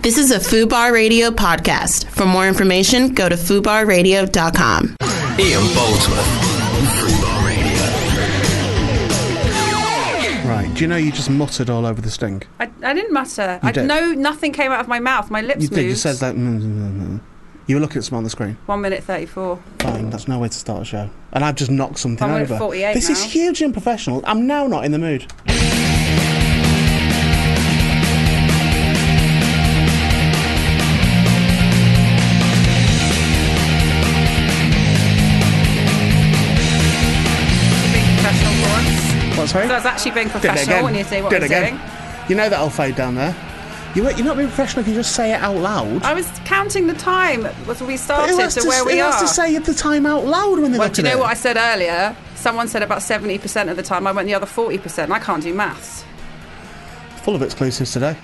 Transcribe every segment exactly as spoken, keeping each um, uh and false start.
This is a FUBAR Radio podcast. For more information, go to fubar radio dot com. Ian Boldsworth on FUBAR Radio. Right, do you know you just muttered all over the sting? I, I didn't mutter. You I did. No, nothing came out of my mouth. My lips You moved. did, you said that. Mm, mm, mm. You were looking at something on the screen. One minute thirty-four. Fine, that's no way to start a show. And I've just knocked something One minute over. forty-eight This now. is hugely unprofessional. I'm now not in the mood. Being professional for once. What, sorry? So I was actually being Did it professional again. when you say what Did I was it again. doing. You know that'll fade down there. You, you're not being professional if you just say it out loud. I was counting the time as we Who started has to to, where who we has are. to say the time out loud when they Well, look do you at know it? what I said earlier? Someone said about seventy percent of the time. I went the other forty percent. I can't do maths. Full of exclusives today.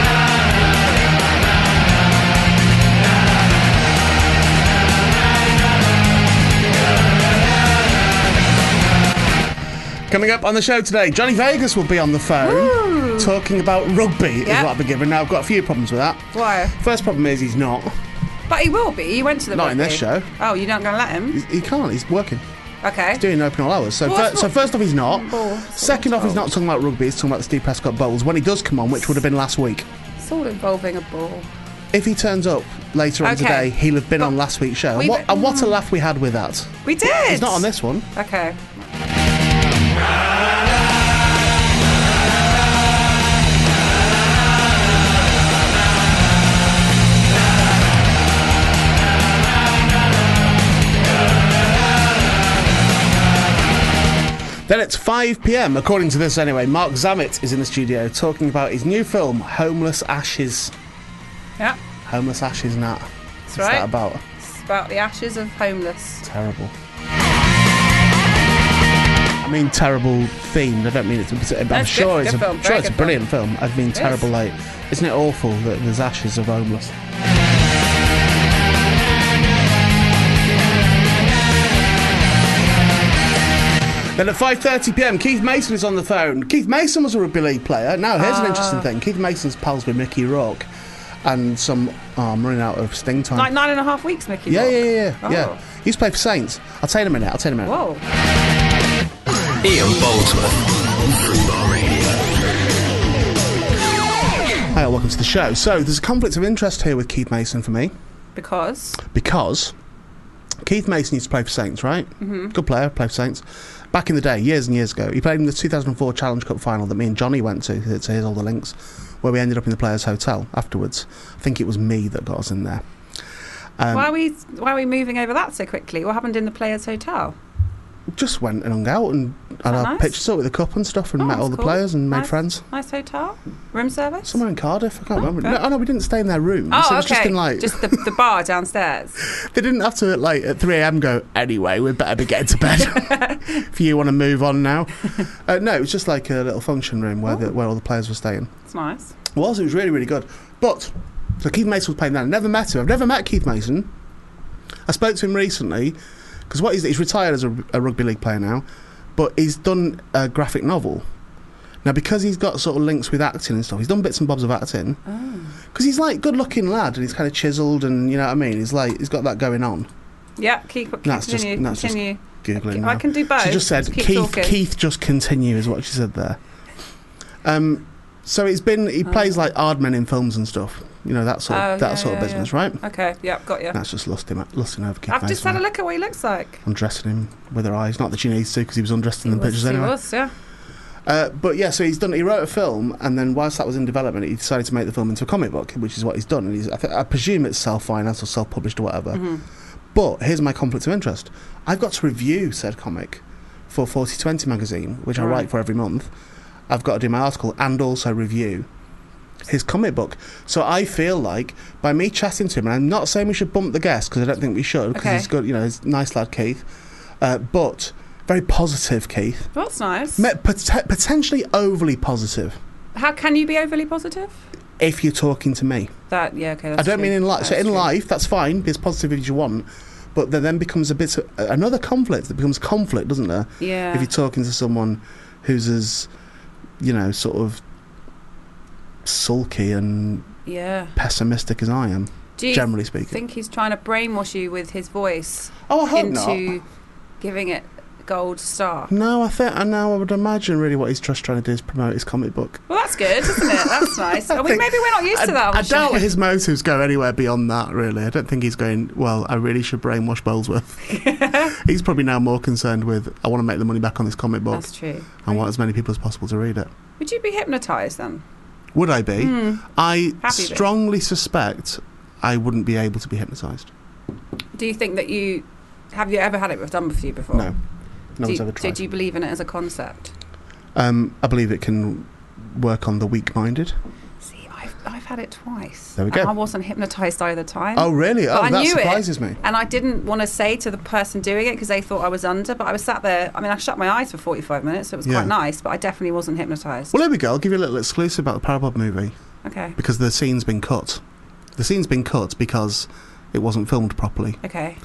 Coming up on the show today, Johnny Vegas will be on the phone Woo. talking about rugby, is Yep. what I've been given. Now, I've got a few problems with that. Why? First problem is he's not. But he will be. He went to the Not in rugby. this show. Oh, you're not going to let him? He's, he can't, he's working. Okay. He's doing open all hours. So, Well, fir- that's so what- first off, he's not. Oh, Second off, he's told. not talking about rugby, he's talking about the Steve Prescott Bowls. When he does come on, which would have been last week. It's all involving a ball. If he turns up later on Okay. today, he'll have been But on last week's show. And we've- what, and what a laugh we had with that. We did. He's not on this one. Okay. Then it's five p.m, according to this anyway. Mark Zammit is in the studio talking about his new film, Homeless Ashes. Yeah. Homeless Ashes, Nat. That's What's right. that about? It's about the ashes of homeless. Terrible. I mean terrible themed. I don't mean it to be... I'm it's sure good- it's good a, film, sure very it's a good brilliant film. I mean terrible, is. like... Isn't it awful that there's ashes of homeless? Then at five thirty p.m, Keith Mason is on the phone. Keith Mason was a rugby league player. Now, here's an Ah. interesting thing. Keith Mason's pals with Mickey Rourke and some... Oh, I'm running out of sting time. Like nine and a half weeks, Mickey. yeah, Rourke. yeah, yeah, yeah, Oh. yeah. He used to play for Saints. I'll tell you in a minute. I'll tell you in a minute. Whoa. Ian Boldsworth on FUBAR Radio. Hi, welcome to the show. So, there's a conflict of interest here with Keith Mason for me. Because. Because Keith Mason used to play for Saints, right? Mm-hmm. Good player, played for Saints. Back in the day, years and years ago, he played in the two thousand four Challenge Cup final that me and Johnny went to, so here's all the links, where we ended up in the Players' Hotel afterwards. I think it was me that got us in there. Um, why are we Why are we moving over that so quickly? What happened in the Players' Hotel? Just went and hung out and had that our nice? pictures up with the cup and stuff and Oh, met that's all the cool. players and made Nice. friends. Nice hotel? Room service? Somewhere in Cardiff, I can't Oh, remember. okay. No, oh, no, we didn't stay in their rooms. Oh, it was okay. just in like... Just the, the bar downstairs. They didn't have to, like, at three a.m. go, anyway, we'd better be getting to bed if you want to move on now. Uh, no, it was just like a little function room where, the, where all the players were staying. It's nice. It was, it was really, really good. But, so Keith Mason was playing that. I never met him. I've never met Keith Mason. I spoke to him recently, because what he's, he's retired as a, a rugby league player now, but he's done a graphic novel. Now, because he's got sort of links with acting and stuff, he's done bits and bobs of acting. Because he's like good-looking lad, and he's kind of chiselled, and you know what I mean. He's like he's got that going on. Yeah, keep, keep That's just- continue. that's just- continue. Googling I now. can do both. She just said, Just keep Keith, talking. Keith, just continue, is what she said there. Um, so he's been, he plays like Aardman in films and stuff. You know, that sort of, Oh, that yeah, sort of yeah, business, yeah. right? Okay, yeah, got you. That's just lusting, lusting over Keith I've Mason. just had a look at what he looks like. Undressing him with her eyes. Not that she needs to, because he was undressed in the He was- pictures he anyway. was, yeah. Uh, but yeah, so he's done. He wrote a film, and then whilst that was in development, he decided to make the film into a comic book, which is what he's done. And he's, I, th- I presume it's self-financed or self-published or whatever. Mm-hmm. But here's my conflict of interest: I've got to review said comic for forty twenty magazine, which I Right. write for every month. I've got to do my article and also review his comic book. So I feel like by me chatting to him, and I'm not saying we should bump the guest because I don't think we should, because Okay. he's good, you know, he's a nice lad, Keith. Uh, but very positive, Keith. Well, that's nice. Me- pot- potentially overly positive How can you be overly positive? if you're talking to me. That, yeah, okay, that's I don't true. mean in life. So That's in true. life, that's fine. Be as positive as you want. But there then becomes a bit of another conflict. That becomes conflict, doesn't there? Yeah. If you're talking to someone who's as, you know, sort of sulky and Yeah. pessimistic as I am, Do you generally speaking. think he's trying to brainwash you with his voice Oh, I hope into not. giving it gold star? No, I think, and now I would imagine really what he's just trying to do is promote his comic book. Well, that's good, isn't it? That's nice. Are we, think- maybe we're not used I, to that. On I the doubt show. his motives go anywhere beyond that, really. I don't think he's going, well, I really should brainwash Bolesworth. He's probably now more concerned with, I want to make the money back on this comic book. That's true. I want as many people as possible to read it. Would you be hypnotised then? Would I be? Mm. I Happy bit. strongly suspect I wouldn't be able to be hypnotised. Do you think that you have you ever had it done with you before? No. No do one's you, ever tried. Did you believe in it as a concept? Um, I believe it can work on the weak-minded. See, I've I've had it twice. There we go. And I wasn't hypnotised either time. Oh, really? But Oh, I that knew surprises it, me. and I didn't want to say to the person doing it because they thought I was under. But I was sat there. I mean, I shut my eyes for forty-five minutes, so it was Yeah. quite nice. But I definitely wasn't hypnotised. Well, there we go. I'll give you a little exclusive about the Parabog movie Okay. because the scene's been cut. The scene's been cut because it wasn't filmed properly. Okay.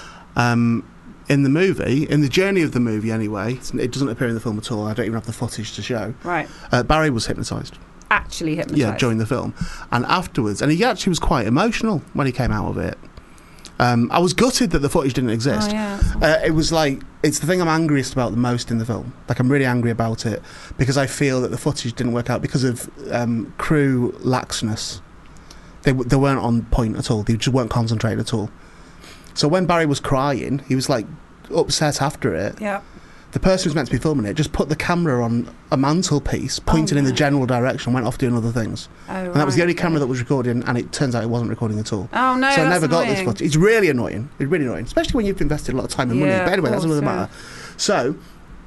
Um, in the movie, in the journey of the movie anyway, it's- it doesn't appear in the film at all. I don't even have the footage to show. Right. Uh, Barry was hypnotised. Actually hypnotised. Yeah, during the film. And afterwards, and he actually was quite emotional when he came out of it. Um, I was gutted that the footage didn't exist. Oh yeah. Uh, it was like, it's the thing I'm angriest about the most in the film. Like, I'm really angry about it because I feel that the footage didn't work out because of um, crew laxness. They, w- they weren't on point at all. They just weren't concentrated at all. So when Barry was crying, he was like upset after it. Yeah. The person who's meant to be filming it just put the camera on a mantelpiece, pointing Oh, in the no. general direction, went off doing other things. Oh, And that was the right, only okay. camera that was recording, and it turns out it wasn't recording at all. Oh no. so I that's never got this annoying. footage. It's really annoying. It's really annoying, especially when you've invested a lot of time and money. Yeah, But anyway, of that's another course, matter. So,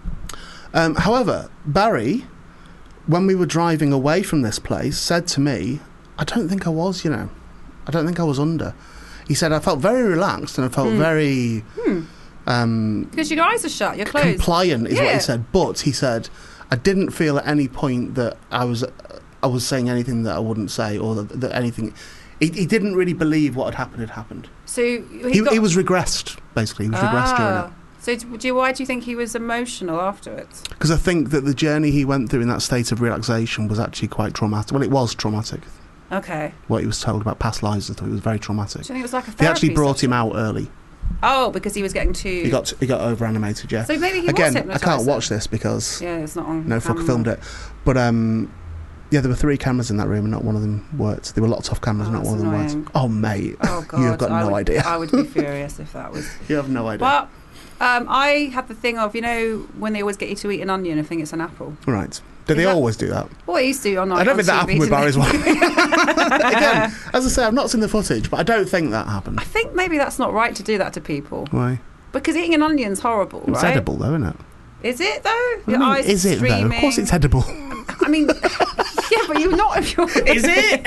um, however, Barry, when we were driving away from this place, said to me, "I don't think I was, you know, I don't think I was under." He said, "I felt very relaxed and I felt Hmm. very Hmm. um, Because your eyes are shut. You're closed. compliant," is what Yeah. he said. But he said, "I didn't feel at any point that I was, I was saying anything that I wouldn't say, or that, that anything." He, he didn't really believe what had happened had happened. So he, He, got, he was regressed, basically. He was regressed during it. Ah. So do you, why do you think he was emotional afterwards? Because I think that the journey he went through in that state of relaxation was actually quite traumatic. Well, it was traumatic. Okay. What he was told about past lives and stuff, it was very traumatic. Do you think it was like a They therapy actually brought session? him out early. Oh, because he was getting too. He got he got over animated, yeah. So maybe he Again, was I hypnotised. can't then. watch this because Yeah, it's not on. no fucker camera. filmed it. But um, yeah, there were three cameras in that room and not one of them worked. There were lots of cameras, Oh, not that's one of them annoying. worked. Oh, mate, Oh God, you have got I no would, idea. I would be furious if that was. You have no idea. But um, I had the thing of, you know, when they always get you to eat an onion, I think it's an apple. Right. Do they Is that- always do that? Well, they used to on. I don't on think that T happened V, with didn't Barry's they? one. Again, as I say, I've not seen the footage, but I don't think that happened. I think maybe that's not right to do that to people Why? because eating an onion's horrible, It's right? edible, though, isn't it? Is it though? I Your mean, eyes is it, though? Of course streaming. it's edible. I mean, yeah, but you're not if you're. Is it?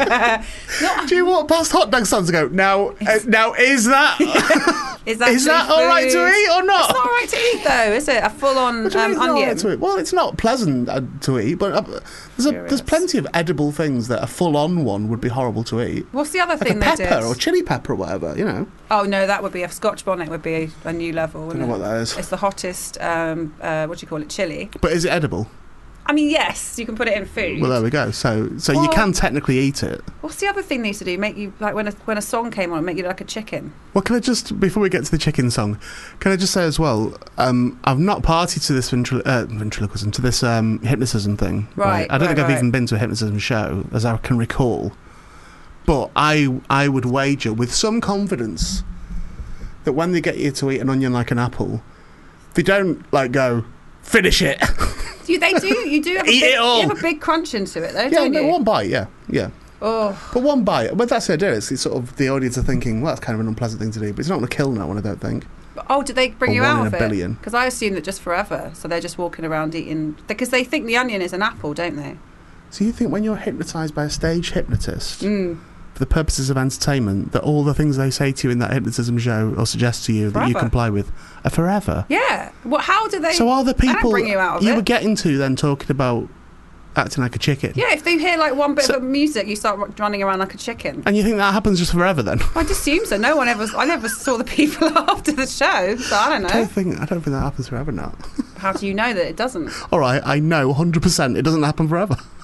Not, Do you walk past hot dog stands and go, now, uh, now is that, is that, is that all right to food? eat or not? It's not all right to eat though, is it? A full-on What do you mean um, it's not all onion. right to eat? Well, it's not pleasant uh, to eat, but uh, there's, a, there's Curious. plenty of edible things that a full-on one would be horrible to eat. What's the other Like a thing they did? pepper or chili pepper or whatever, you know. Oh no, that would be a Scotch bonnet. Would be a, a new level. I Wouldn't don't know it? what that is. It's the hottest. Um, uh, what do you call it? Chili. But is it edible? I mean, yes, you can put it in food. Well, there we go. So so you Well- can technically eat it. What's the other thing they used to do? Make you like when a when a song came on, make you look like a chicken. Well, can I just, before we get to the chicken song, can I just say as well, um, I've not partied to this ventri- uh, ventriloquism, to this um, hypnotism thing. Right, I don't right, think I've right. even been to a hypnotism show, as I can recall. But I, I would wager with some confidence that when they get you to eat an onion like an apple, they don't, like, go, finish it. You, they do. You do have a Eat big, it all. You have a big crunch into it, though, yeah, don't no, you? one bite, yeah, yeah. Oh, But one bite, but that's the idea. It's, it's sort of the audience are thinking, well, that's kind of an unpleasant thing to do, but it's not going to kill no one, I don't think. oh, did they bring Or you one out in of a it? billion. Because I assume that just forever. So they're just walking around eating because they think the onion is an apple, don't they? So you think when you're hypnotised by a stage hypnotist, Mm. for the purposes of entertainment, that all the things they say to you in that hypnotism show or suggest to you that you Forever. comply with are forever? Yeah. Well, how do they? So are the they don't people bring you out of you it. were getting to then talking about acting like a chicken? Yeah, if they hear like one bit So- of music, you start ru- running around like a chicken. And you think that happens just forever then? I just assume so. No one ever. I never saw the people after the show, so I don't I know. don't think I don't think that happens forever now. How do you know that it doesn't? All right, I know one hundred percent it doesn't happen forever.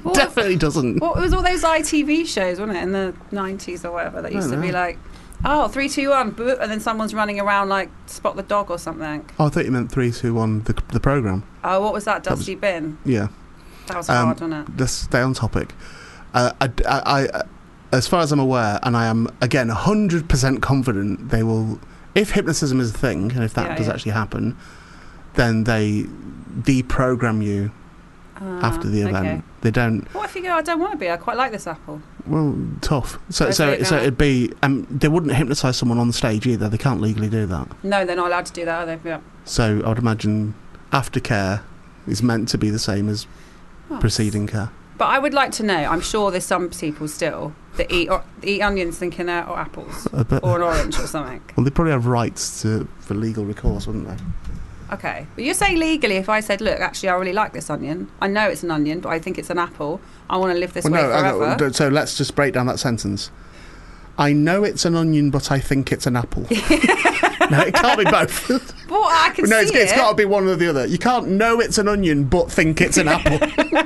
What- Definitely doesn't. What was all those I T V shows, wasn't it, in the nineties or whatever, that used to be know. like, oh, three, two, one, boop, and then someone's running around like Spot the Dog or something. Oh, I thought you meant three, two, one. The the program. Oh, what was that, That was- Dusty Bin? Yeah. That was Um, hard, wasn't it? Let's stay on topic. Uh, I, I, I, as far as I'm aware, and I am again one hundred percent confident they will. If hypnotism is a thing, and if that Yeah, does yeah. actually happen, then they deprogram you Uh, after the event. okay. They don't. What if you go, I don't want to be, I quite like this apple? Well, tough. So, Go so, for it, so go on. it'd be. Um, they wouldn't hypnotise someone on the stage either. They can't legally do that. No, they're not allowed to do that, are they? Yeah. So I would imagine aftercare is meant to be the same as Oh. preceding care. But I would like to know, I'm sure there's some people still that eat or, eat onions thinking they're or apples I bet- or an orange or something. well, they probably have rights to for legal recourse, wouldn't they? Okay. But you're saying legally, if I said, look, actually, I really like this onion. I know it's an onion, but I think it's an apple. I want to live this Well, way no, hang forever. on, so let's just break down that sentence. I know it's an onion, but I think it's an apple. No, it can't be both. Well, I can no, see it's, it. it's got to be one or the other. You can't know it's an onion, but think it's an apple.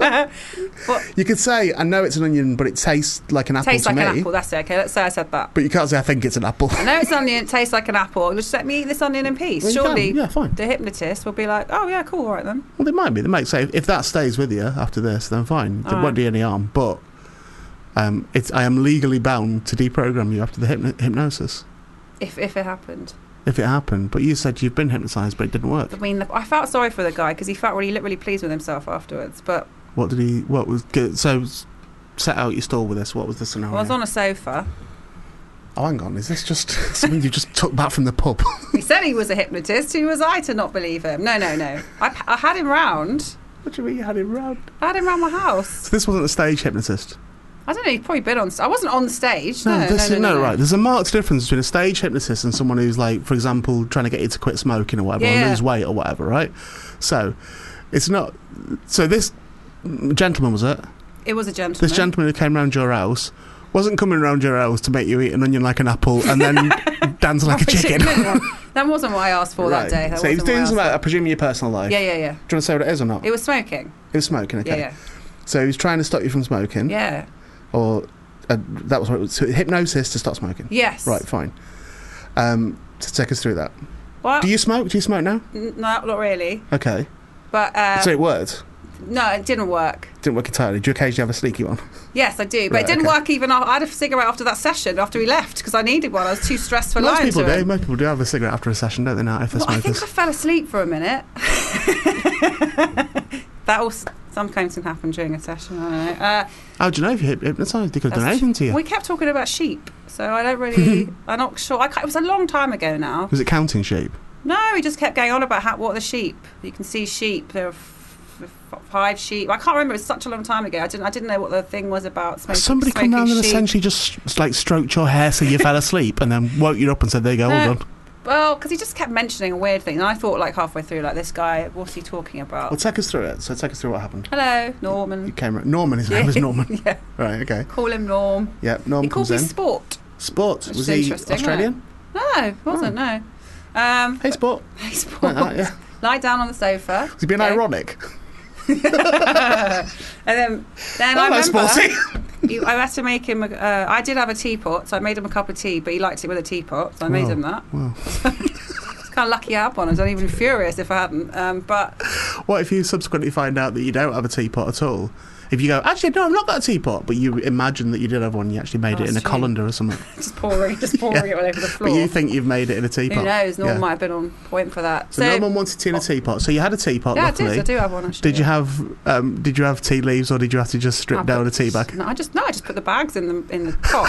But You could say, I know it's an onion, but it tastes like an apple tastes to like me. an apple. That's it. Okay, let's say I said that. But you can't say, I think it's an apple. I know it's an onion. It tastes like an apple. Just let me eat this onion in peace. Well, you Surely, can. Yeah, fine. the hypnotist will be like, oh yeah, cool, all right then. Well, they might be. They might say, if that stays with you after this, then fine. It All won't right. do you any harm. But um, it's, I am legally bound to deprogram you after the hypno- hypnosis. If if it happened. If it happened. But you said you've been hypnotised, but it didn't work. I mean, I felt sorry for the guy because he felt really, really pleased with himself afterwards. But What did he... What was... Good? So, s- set out your stall with this. What was the scenario? I was on a sofa. Oh, hang on. Is this just something you just took back from the pub? He said he was a hypnotist. Who was I to not believe him? No, no, no. I, I had him round. What do you mean you had him round? I had him round my house. So this wasn't a stage hypnotist? I don't know. He'd probably been on. I wasn't on stage. No, no, this no, is, no, no. right. There's a marked difference between a stage hypnotist and someone who's, like, for example, trying to get you to quit smoking or whatever, Yeah, or yeah. lose weight or whatever, right? So, it's not... So this gentleman, was it? It was a gentleman. This gentleman who came round your house wasn't coming round your house to make you eat an onion like an apple and then dance like a chicken. That wasn't what I asked for Right. that day. That So he was wasn't what I doing asked something, for. I presume, in your personal life. Yeah, yeah, yeah. Do you want to say what it is or not? It was smoking. It was smoking, okay. Yeah, yeah. So he was trying to stop you from smoking? Yeah. Or uh, that was what it was. So hypnosis to stop smoking? Yes. Right, fine. Um, to take us through that. Well, Do you smoke? Do you smoke now? n- no, not really. Okay. But uh, so it worked? no, it didn't work. Didn't work entirely. Do you occasionally have a sneaky one? Yes, I do. But Right, it didn't okay. work even. After, I had a cigarette after that session after he left because I needed one. I was too stressed for Most lying people to do. him. Most people do have a cigarette after a session, don't they, now, if they're Well, I think smokers? I fell asleep for a minute. That also sometimes can happen during a session. I don't know. Uh, How do you know if you're hyp- hypnotised? They could have done that's- anything to you. We kept talking about sheep, so I don't really. I'm not sure. I, ca- it was a long time ago now. Was it counting sheep? No, he just kept going on about how, what are the sheep. You can see sheep. There are f- f- five sheep. I can't remember. It's such a long time ago. I didn't. I didn't know what the thing was about. Smoking, Somebody come smoking down and sheep. essentially just s- like stroked your hair so you fell asleep and then woke you up and said, there you go, No. all done. Well, because he just kept mentioning a weird thing, and I thought like halfway through, like this guy, what's he talking about? Well, take us through it. So take us through what happened. Hello, You Norman. came ra- Norman, his name was Norman. Yeah, Right, okay. call him Norm. Yeah, Norman He called comes me in. Sport. Sport. Which Was is he interesting, Australian? No, it wasn't. No. Um, Hey, Sport. hey, Sport. Like that, yeah. Lie down on the sofa. Was he being Okay. ironic? And then, then I Hello, remember Sporty. he, I had to make him. A, uh, I did have a teapot, so I made him a cup of tea, but he liked it with a teapot, so I made Wow. him that. Wow. It's kind of lucky I had one. I was even furious if I hadn't. Um, but What if you subsequently find out that you don't have a teapot at all? If you go, actually, no, I've not got a teapot, but you imagine that you did have one, you actually made Oh, it in a that's true. colander or something. just pouring, just pouring Yeah. it all over the floor. But you think you've made it in a teapot. Who knows? Norman Yeah. might have been on point for that. So, Norman wanted tea in a teapot. So you had a teapot, yeah, I luckily. did. I do have one. Actually. Did you have um, Did you have tea leaves, or did you have to just strip I down put- a tea bag? No, I just no, I just put the bags in the in the pot.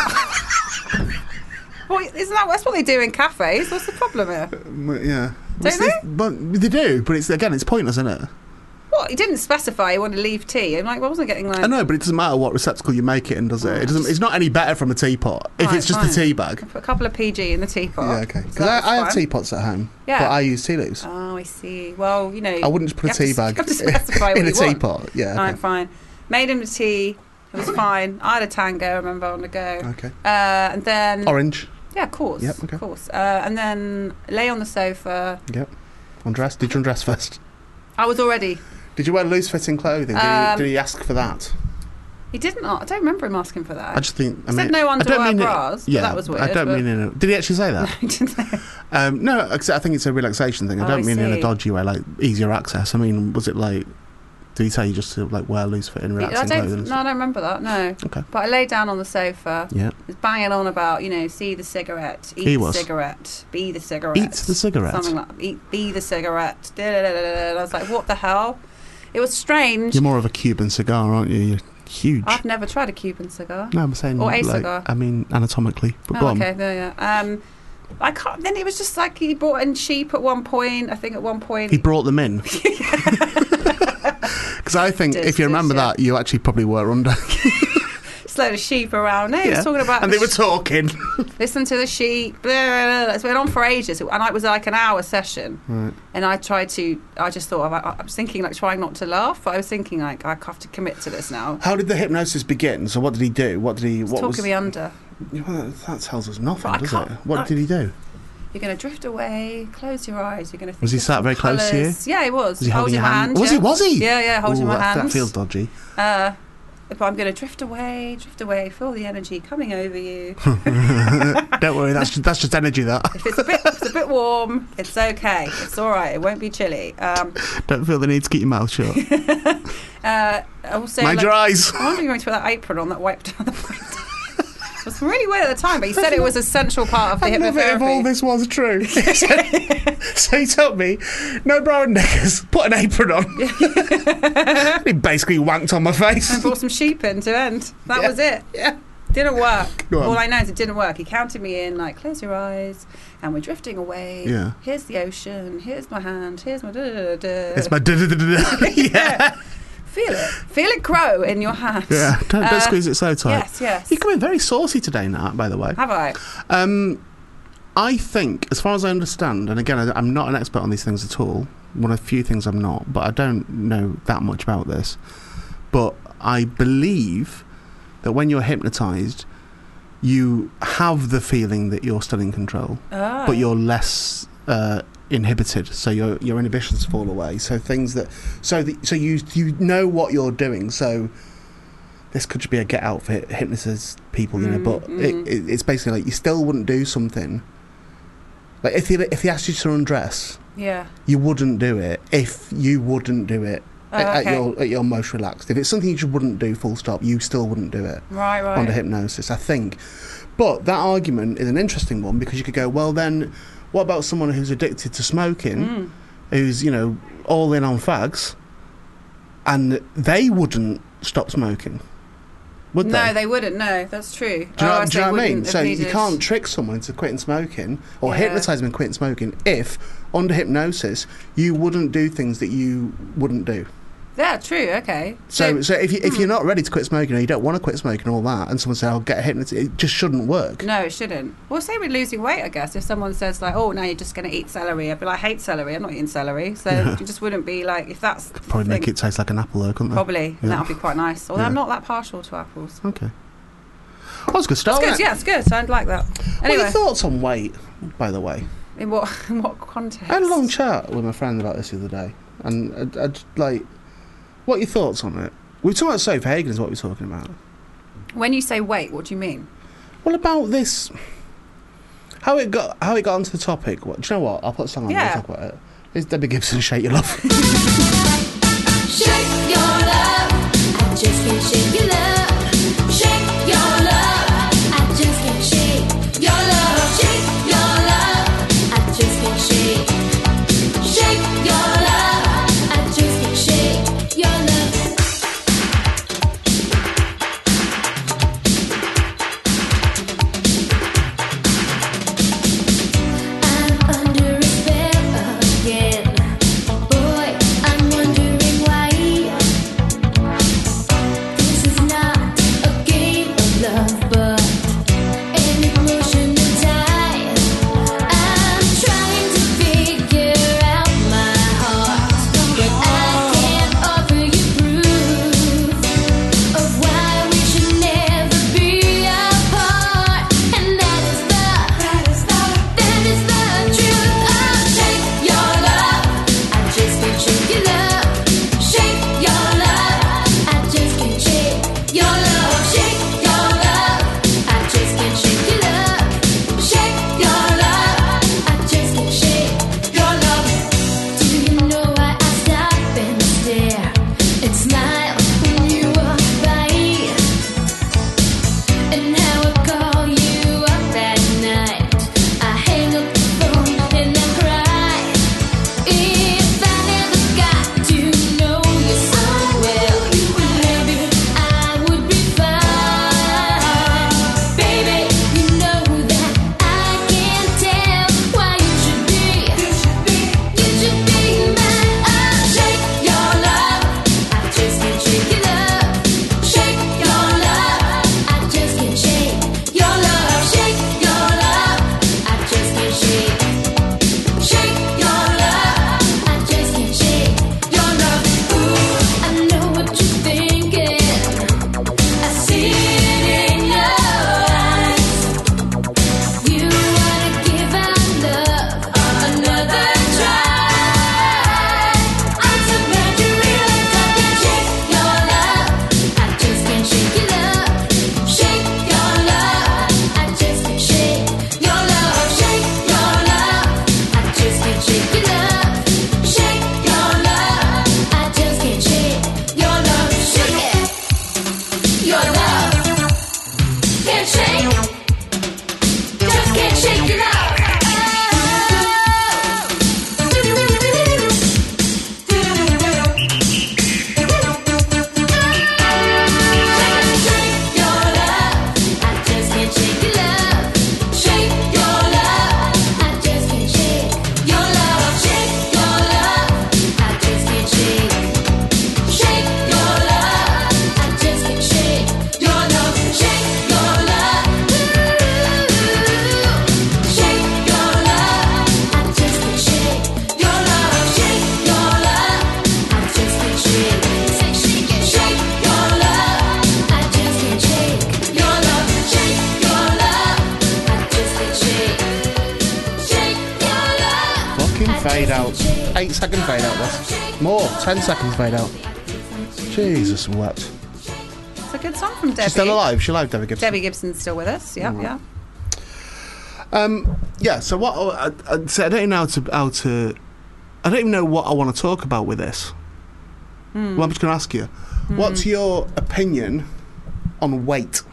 Well, isn't that that's what they do in cafes? What's the problem here? Mm, Yeah. What's they? this- But they do, but it's again, it's pointless, isn't it? What? He didn't specify he wanted to leave tea. I'm like, well, I wasn't getting like. I know, but it doesn't matter what receptacle you make it in, does it? Oh, It doesn't. just- It's not any better from a teapot if Right, it's just fine. a tea bag. Put a couple of P G in the teapot. Yeah, okay. So Because that I, I was have fine. teapots at home, Yeah. but I use tea leaves. Oh, I see. Well, you know. I wouldn't just put you a have to- tea bag You have to specify what in a you want. teapot. Yeah. Right, Okay. fine. Made him the tea. It was fine. I had a tango, I remember, on the go. Okay. Uh, and then. Orange. Yeah, of course. Yep, okay. Of course. Uh, and then lay on the sofa. Yep. Undress. Did you undress first? I was already. Did you wear loose-fitting clothing? Did, Um, he, did he ask for that? He didn't. I don't remember him asking for that. I just think. I He mean, said no I don't underwear mean it- bras, but Yeah, that was weird, I don't but- mean in a. Did he actually say that? He didn't say- um, no, I think it's a relaxation thing. I Oh, don't I mean in a see. dodgy way, like easier access. I mean, was it like? Did he tell you just to like wear loose fitting I relaxing don't. clothing? No, I don't remember that. No. Okay. But I lay down on the sofa. Yeah. Was banging on about, you know, see the cigarette, eat He the was. cigarette, be the cigarette. Eat the cigarette. Something like eat, be the cigarette. Da, da, da, da, da. And I was like, what the hell? It was strange. You're more of a Cuban cigar, aren't you? You're huge. I've never tried a Cuban cigar. No, I'm saying Or a like, cigar. I mean anatomically. But go Oh, on. okay, there, yeah. Um, I can't. Then it was just like he brought in sheep at one point. I think at one point. He brought them in. Because I think Dish, if you remember dish, yeah. that, you actually probably were under. Just a load of sheep around. No, he Yeah. was talking about. and the they were sh- talking. Listen to the sheep. Blah, blah, blah. It's been on for ages, and it was like an hour session. Right. And I tried to. I just thought. I, I was thinking like trying not to laugh, but I was thinking like I have to commit to this now. How did the hypnosis begin? So what did he do? What did he? He's What talking was? me under. Well, that, that tells us nothing, But I does it? can't- What I- did he do? You're going to drift away. Close your eyes. You're going to. Was he sat very close to you? Yeah, he was. Was he holding holding your my hand? hand. Was yeah. he? Was he? Yeah, yeah, holding Ooh, my that, hand. that feels dodgy. Uh, but I'm going to drift away, drift away. Feel the energy coming over you. Don't worry, that's just, that's just energy. That. If it's a bit, if it's a bit warm. It's okay. It's all right. It won't be chilly. Um, Don't feel the need to keep your mouth shut. uh, also, Mind like, your eyes. I wonder if you're going to put that apron on that wiped down the point. It was really weird at the time, but he said it was a central part of the I love it if all hypnotherapy. this was true. So he told me, no bra and knickers, put an apron on. He basically wanked on my face. And brought some sheep in to end. That Yeah. was it. Yeah. Didn't work. Go on. All I know is it didn't work. He counted me in, like, close your eyes, and we're drifting away. Yeah. Here's the ocean. Here's my hand. Here's my da da da. It's my da-da-da-da-da. Yeah. Feel it. Feel it grow in your hand. Yeah. Don't, don't Uh, squeeze it so tight. Yes, yes. You're coming very saucy today, Nat, by the way. Have I? Um, I think, as far as I understand, and again, I, I'm not an expert on these things at all. One of the few things I'm not, but I don't know that much about this. But I believe that when you're hypnotised, you have the feeling that you're still in control, Oh. but you're less uh, inhibited. So your your inhibitions fall away. So things that, so the, so you you know what you're doing. So this could be a get out for hypnosis people, you know. Mm, But mm. it, it, it's basically like you still wouldn't do something. Like if he if he asked you to undress, Yeah. you wouldn't do it if you wouldn't do it Oh, at, okay. at your at your most relaxed. If it's something you just wouldn't do, full stop, you still wouldn't do it Right, right. under hypnosis, I think. But that argument is an interesting one because you could go, well, then what about someone who's addicted to smoking, Mm. who's, you know, all in on fags, and they wouldn't stop smoking, would they? No, they wouldn't. No, that's true. Do you know, Oh, do you know they what I mean? wouldn't have So you needed- can't trick someone into quitting smoking or Yeah. hypnotise them into quitting smoking if, under hypnosis, you wouldn't do things that you wouldn't do. Yeah, true. Okay. So, so if, you, if hmm. you're not ready to quit smoking or you don't want to quit smoking and all that, and someone says, I'll get a hypnotist, it just shouldn't work. No, it shouldn't. Well, same with losing weight, I guess. If someone says, like, oh, now you're just going to eat celery, I'd be like, I hate celery. I'm not eating celery. So Yeah. you just wouldn't be like, if that's. the Probably make thing- it taste like an apple, though, couldn't they? Probably. Yeah. And that would be quite nice. Although Yeah. I'm not that partial to apples. Okay. That was a good start. It's good. wasn't it? Yeah, it's good. So I'd like that. What are Anyway, your thoughts on weight, by the way? in what in what context? I had a long chat with my friend about this the other day, and I, I just, like, what are your thoughts on it? We were talking about Sophie Hagen is what we were talking about. When you say weight, what do you mean? Well, about this, how it got how it got onto the topic. What, do you know what? I'll put a song on Yeah. and talk about it. It's Debbie Gibson, Shake Your Love. Shake your love, I just can't shake your love. Shake your love, I just can't shake your love. Shake your love, I just can't shake. Shake your love, I just can't shake your love. I'm under a spell again. Boy, I'm wondering why. fade out. Eight second fade out this. More. Ten seconds fade out. Jesus wept. It's a good song from Debbie. She's still alive. She's alive, Debbie Gibson. Debbie Gibson's still with us. Yeah, Mm. yeah. Um, yeah, so what I, I, so I don't even know how to, how to I don't even know what I want to talk about with this. Mm. Well, I'm just going to ask you, Mm. what's your opinion on weight?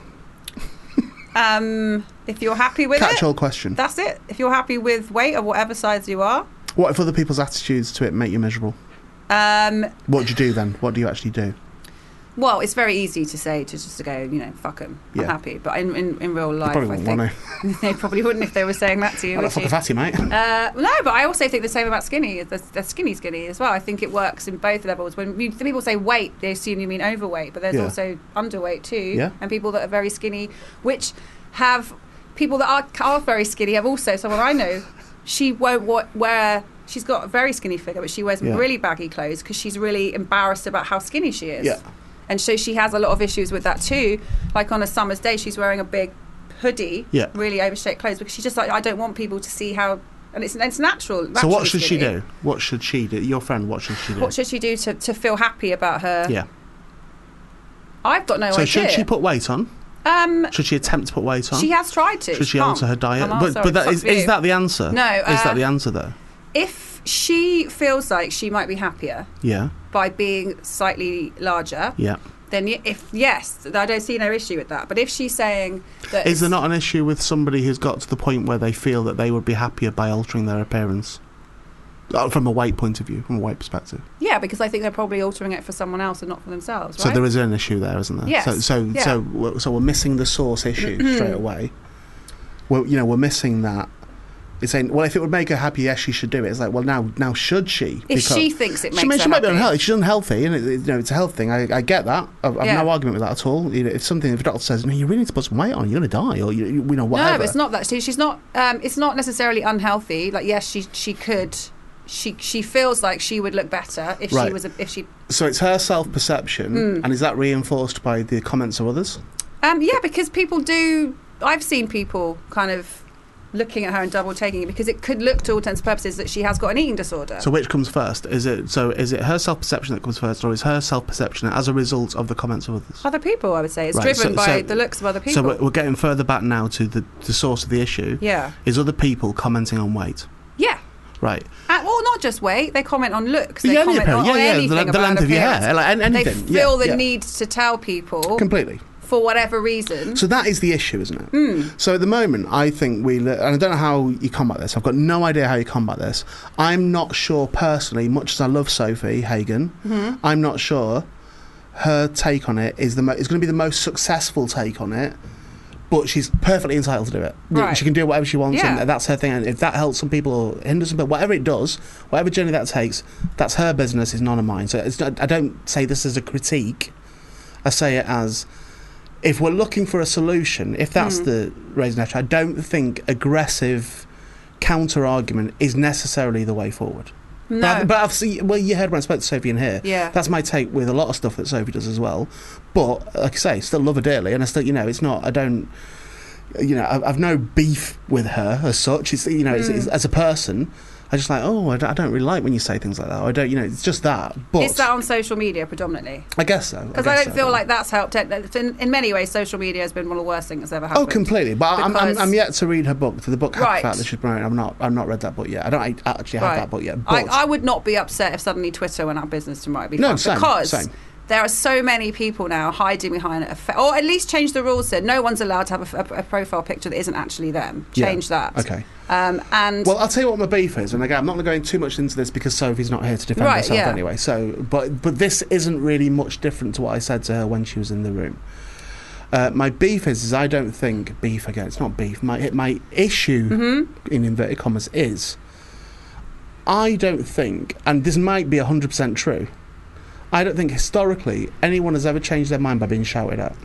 Um, if you're happy with Catch it, all question. that's it. If you're happy with weight of whatever size you are, What if other people's attitudes to it make you miserable? um, What do you do then? What do you actually do? well, it's very easy to say to just to go, you know, fuck them. I'm Yeah. happy, but in, in, in real life, probably I wouldn't think want they probably wouldn't if they were saying that to you. I'm would not fucking you? fatty, mate. Uh, no, but I also think the same about skinny. They're, they're skinny, skinny as well. I think it works in both levels. When you, the people say weight, they assume you mean overweight, but there's Yeah. also underweight too, Yeah. and people that are very skinny, which have people that are, are very skinny have also. Someone I know, she won't wa- wear. She's got a very skinny figure, but she wears Yeah. really baggy clothes because she's really embarrassed about how skinny she is. Yeah. And so she has a lot of issues with that too. Like on a summer's day, she's wearing a big hoodie, Yeah. really overshaped clothes, because she's just like, I don't want people to see how. And it's it's natural. So naturally what should she skinny. do? What should she do? Your friend, what should she do? What should she do to, to feel happy about her? yeah. I've got no So idea. should she put weight on? Um, Should she attempt to put weight on? she has tried to. Should she can't. alter her diet? I'm But, sorry, but that fuck is, you. is that the answer? No, is uh, that the answer though? If she feels like she might be happier Yeah. by being slightly larger, Yeah. then y- if yes, I don't see no issue with that. But if she's saying that, Is there it's- not an issue with somebody who's got to the point where they feel that they would be happier by altering their appearance? Uh, From a weight point of view, from a weight perspective. Yeah, because I think they're probably altering it for someone else and not for themselves, right? So there is an issue there, isn't there? Yes, So so yeah. so, we're- so we're missing the source issue straight away. Well, you know, we're missing that. It's saying, well, if it would make her happy, yes, she should do it. It's like, well, now, now should she? If she thinks it makes she, may- her she might be happy. unhealthy. She's unhealthy, and it, it- you know, it's a health thing. I, I get that. I've, I've Yeah. no argument with that at all. You know, if something, if a doctor says, no, you really need to put some weight on, you're going to die, or you, you know, whatever. No, but it's not that. She, she's not. Um, it's not necessarily unhealthy. Like, yes, she she could. She she feels like she would look better if Right. she was a, if she. So it's her self-perception, Mm. and is that reinforced by the comments of others? Um, yeah, because people do. I've seen people kind of looking at her and double taking it because it could look to all intents and purposes that she has got an eating disorder. So which comes first? Is it so? Is it her self-perception that comes first, or is her self-perception as a result of the comments of others? Other people, I would say, it's Right, driven so- by so- the looks of other people. So we're, we're getting further back now to the, the source of the issue. yeah, Is other people commenting on weight? yeah. Right. And, well, not just weight. They comment on looks. They Yeah, comment yeah, on, yeah, on yeah, anything the, the about length of your appearance. hair, like an- They anything. feel yeah, the yeah. need to tell people Completely. for whatever reason. So that is the issue, isn't it? Mm. So at the moment, I think we, li- and I don't know how you combat this. I've got no idea how you combat this. I'm not sure personally, much as I love Sophie Hagen, Mm-hmm. I'm not sure her take on it is the mo- is going to be the most successful take on it. But she's perfectly entitled to do it. Right. She can do whatever she wants, Yeah. and that's her thing. And if that helps some people or hinders some people, whatever it does, whatever journey that takes, that's her business. It's none of mine. So it's not, I don't say this as a critique. I say it as, if we're looking for a solution, if that's Mm. the raising issue, I don't think aggressive counter argument is necessarily the way forward. No. But, but I've seen, well, you heard when I spoke to Sophie in here. Yeah. That's my take with a lot of stuff that Sophie does as well. But like I say, still love her dearly, and I still, you know, it's not. I don't. You know, I've, I've no beef with her as such. It's you know, it's, Mm. it's, as a person, I just like, oh, I don't, I don't really like when you say things like that. Or I don't, you know, it's just that. But Is that on social media predominantly? I guess so. Because I, guess don't so. feel like that's helped. In, in many ways, social media has been one of the worst things that's ever happened. Oh, completely. But I'm, I'm, Because- I'm yet to read her book. To the book, Happy Right. Fat, that she's promoting. I'm not. I've not read that book yet. I don't actually have Right. that book yet. I, But I would not be upset if suddenly Twitter went out of business tomorrow. It'd be No, fine. same, because same. there are so many people now hiding behind it, or at least change the rules. So no one's allowed to have a, a, a profile picture that isn't actually them. Yeah. Change that. Okay. Um, and Well, I'll tell you what my beef is, and again, I'm not going to go in too much into this because Sophie's not here to defend Right, herself yeah. anyway. So, but but this isn't really much different to what I said to her when she was in the room. Uh, my beef is, is I don't think beef again. It's not beef. My my issue Mm-hmm. in inverted commas is I don't think, and this might be one hundred percent true. I don't think historically anyone has ever changed their mind by being shouted at.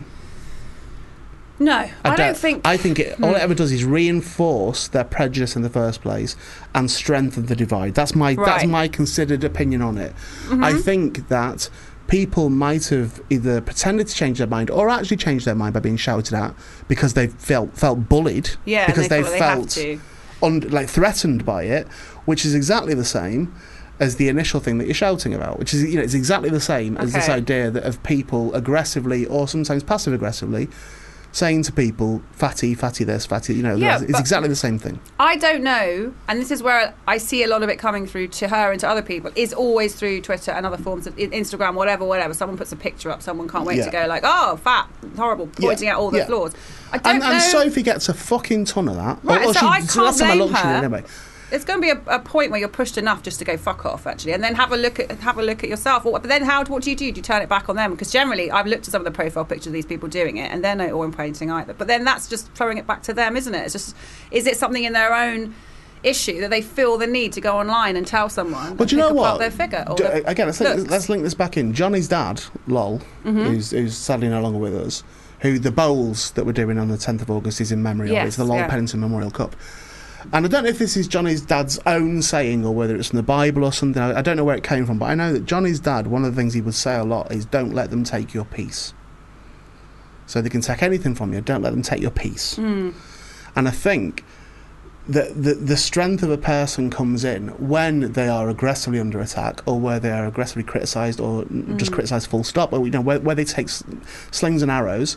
no, I, don't, don't- think. I think it, all Hmm. it ever does is reinforce their prejudice in the first place and strengthen the divide. That's my that's Right. Mm-hmm. my considered opinion on it. I think that people might have either pretended to change their mind or actually changed their mind by being shouted at because they felt felt bullied. yeah, because and they, they feel they felt have to. un- like threatened by it, which is exactly the same as the initial thing that you're shouting about, which is, you know, it's exactly the same as this Okay. idea that of people aggressively or sometimes passive aggressively saying to people, fatty, fatty this, fatty, you know, Yeah, it's but- exactly the same thing. I don't know, and this is where I see a lot of it coming through to her and to other people, is always through Twitter and other forms of I- Instagram, whatever, whatever. Someone puts a picture up, someone can't wait Yeah. to go like, oh, fat, horrible, pointing Yeah, out all the yeah. flaws. I don't And, know. and Sophie gets a fucking ton of that. Right, so I can't last time I blame looked, she her. did anyway. It's going to be a, a point where you're pushed enough just to go fuck off, actually, and then have a look at have a look at yourself. Or, but then, how? What do you do? Do you turn it back on them? Because generally, I've looked at some of the profile pictures of these people doing it, and they're not all painting either. But then that's just throwing it back to them, isn't it? It's just, is it something in their own issue that they feel the need to go online and tell someone? But and do you pick know apart what? Their figure. Or Do- their again, let's link, looks. let's link this back in. Johnny's dad, Lol, Mm-hmm. who's, who's sadly no longer with us, who the bowls that we're doing on the tenth of August is in memory of. Yes, It's the Lol yeah. Pennington Memorial Cup. And I don't know if this is Johnny's dad's own saying or whether it's from the Bible or something. I I don't know where it came from, but I know that Johnny's dad, one of the things he would say a lot is, don't let them take your peace. So they can take anything from you, don't let them take your peace. Mm. And I think that the, the strength of a person comes in when they are aggressively under attack, or where they are aggressively criticised, or mm. just criticised full stop, or you know where, where they take s- slings and arrows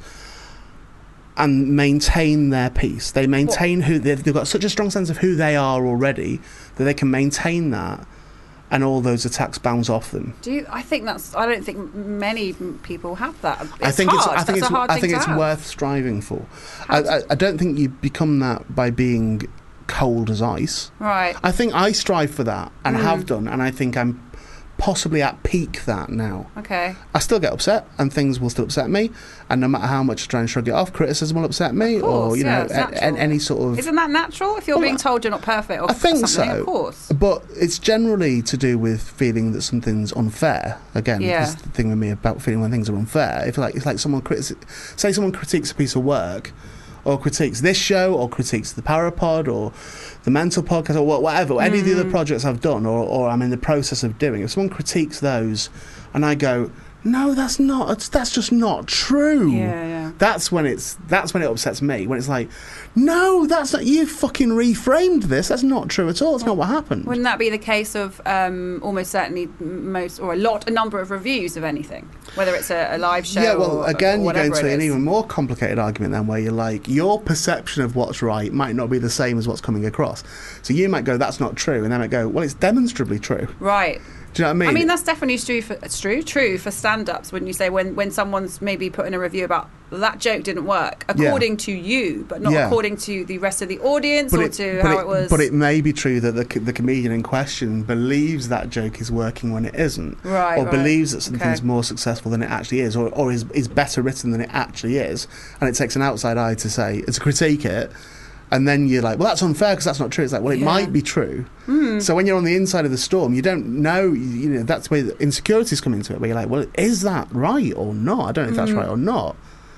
and maintain their peace. They maintain who they've, they've got such a strong sense of who they are already that they can maintain that, and all those attacks bounce off them. Do you, I think that's. I don't think many m- people have that. It's I think hard. it's I think that's it's a hard I thing think to it's have. worth striving for. How I, do- I, I don't think you become that by being cold as ice. Right. I think I strive for that and Mm. have done, and I think I'm possibly at peak that now. Okay. I still get upset, and things will still upset me, and no matter how much I try and shrug it off, criticism will upset me, Of course, or you yeah, know, it's a, a, natural. any sort of. Isn't that natural? If you're Well, being told you're not perfect or I think something, so. of course. But it's generally to do with feeling that something's unfair. Again, Yeah. this is the thing with me about feeling when things are unfair. If like it's like someone criti- say someone critiques a piece of work, or critiques this show, or critiques the Parapod, or the Mental Podcast, or wha- whatever, any of the Mm. other projects I've done, or, or I'm in the process of doing. If someone critiques those, and I go, no, that's not. It's, that's just not true. Yeah, yeah. That's when it's. That's when it upsets me. When it's like, no, that's not. You fucking reframed this. That's not true at all. It's not what happened. Wouldn't that be the case of um, almost certainly m- most or a lot, a number of reviews of anything, whether it's a, a live show? Yeah, well, or, again, or you go whatever into it an is. even more complicated argument then, where you're like, your perception of what's right might not be the same as what's coming across. So you might go, that's not true, and then I go, well, it's demonstrably true. Right. Do you know what I mean? I mean, that's definitely true for it's true, true for stand-ups. Wouldn't you say when, when someone's maybe put in a review about that joke didn't work Yeah. according to you, but not Yeah. according to the rest of the audience or to but how it, was. But it may be true that the, co- the comedian in question believes that joke is working when it isn't. Right, Or right. believes that something's Okay. more successful than it actually is, or, or is, is better written than it actually is. And it takes an outside eye to say, to critique it. And then you're like, well, that's unfair because that's not true. It's like, well, it Yeah. might be true. Mm. So when you're on the inside of the storm, you don't know, you, you know, that's where the insecurities come into it, where you're like, well, is that right or not? I don't know if that's Mm. right or not.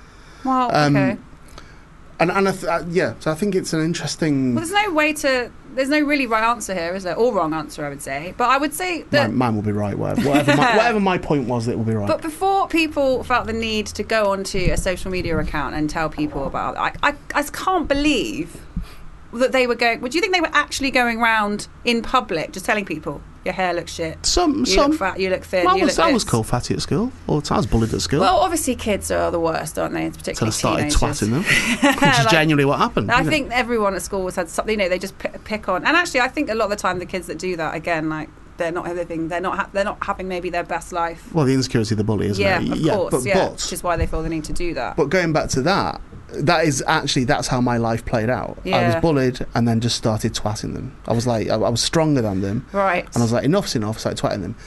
well, Um, okay. And, and I th- uh, yeah, so I think it's an interesting... Well, there's no way to. There's no really right answer here, is there? Or wrong answer, I would say. But I would say that. mine, mine will be right, whatever, whatever, my, whatever my point was, it will be right. But before people felt the need to go onto a social media account and tell people about, I, I, I can't believe that they were going. Would you think they were actually going around in public just telling people your hair looks shit, some, you some... look fat, you look thin, I you was, look I was this? called fatty at school, all the time. I was bullied at school. Well, obviously kids are the worst, aren't they? Until I Particularly started teenagers. twatting them, which is Like, genuinely what happened. I you know. think everyone at school has had something. You know, they just pick, pick on. And actually, I think a lot of the time the kids that do that, again, like they're not having, they're not, ha- they're not having maybe their best life. Well, the insecurity of the bully, isn't Yeah, it? of course. But, yeah, but, which is why they feel the need to do that. but going back to that, that is actually, that's how my life played out. I was Yeah. bullied and then just started twatting them. I was like, I, I was stronger than them. Right. And I was like, enough's enough, started twatting them.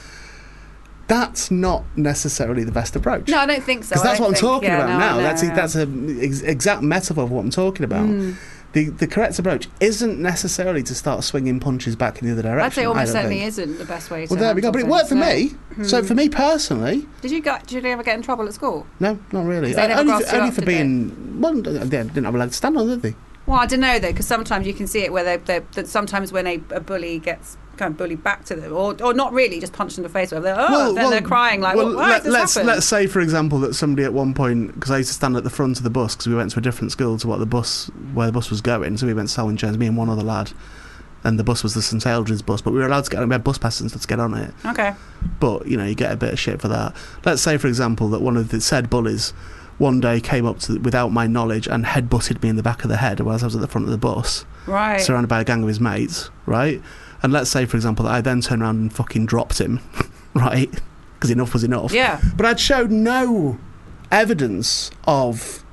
That's not necessarily the best approach. No, I don't think so. Because I that's don't what I'm think- talking yeah, about no, now. no, that's yeah. that's an ex- exact metaphor of what I'm talking about. Mm. The the correct approach isn't necessarily to start swinging punches back in the other direction. I'd say I almost don't certainly think. isn't the best way to. Well, there we go. But it handle worked for things, me. So Hmm. for me personally, Did you get? Did you ever get in trouble at school? no, not really. 'Cause they never only grasped for, you only up, for did they? being. Well, they didn't have a leg to stand on, did they? Well, I don't know though, because sometimes you can see it where they, they, that sometimes when a, a bully gets kind of bully back to them, or or not really, just punch them in the face. Where they're oh, Well, then well, they're crying like, well, well, why let, has this let's happened? let's say, for example, that somebody at one point, because I used to stand at the front of the bus because we went to a different school to what the bus where the bus was going, so we went to Selwyn Jones, me and one other lad, and the bus was the St Eldred's bus, but we were allowed to get on. We had bus passes to get on it. Okay. But you know, you get a bit of shit for that. Let's say, for example, that one of the said bullies one day came up to without my knowledge and headbutted me in the back of the head whilst I was at the front of the bus, Right. surrounded by a gang of his mates, right? And let's say, for example, that I then turned around and fucking dropped him, right? Because enough was enough. Yeah. But I'd showed no evidence of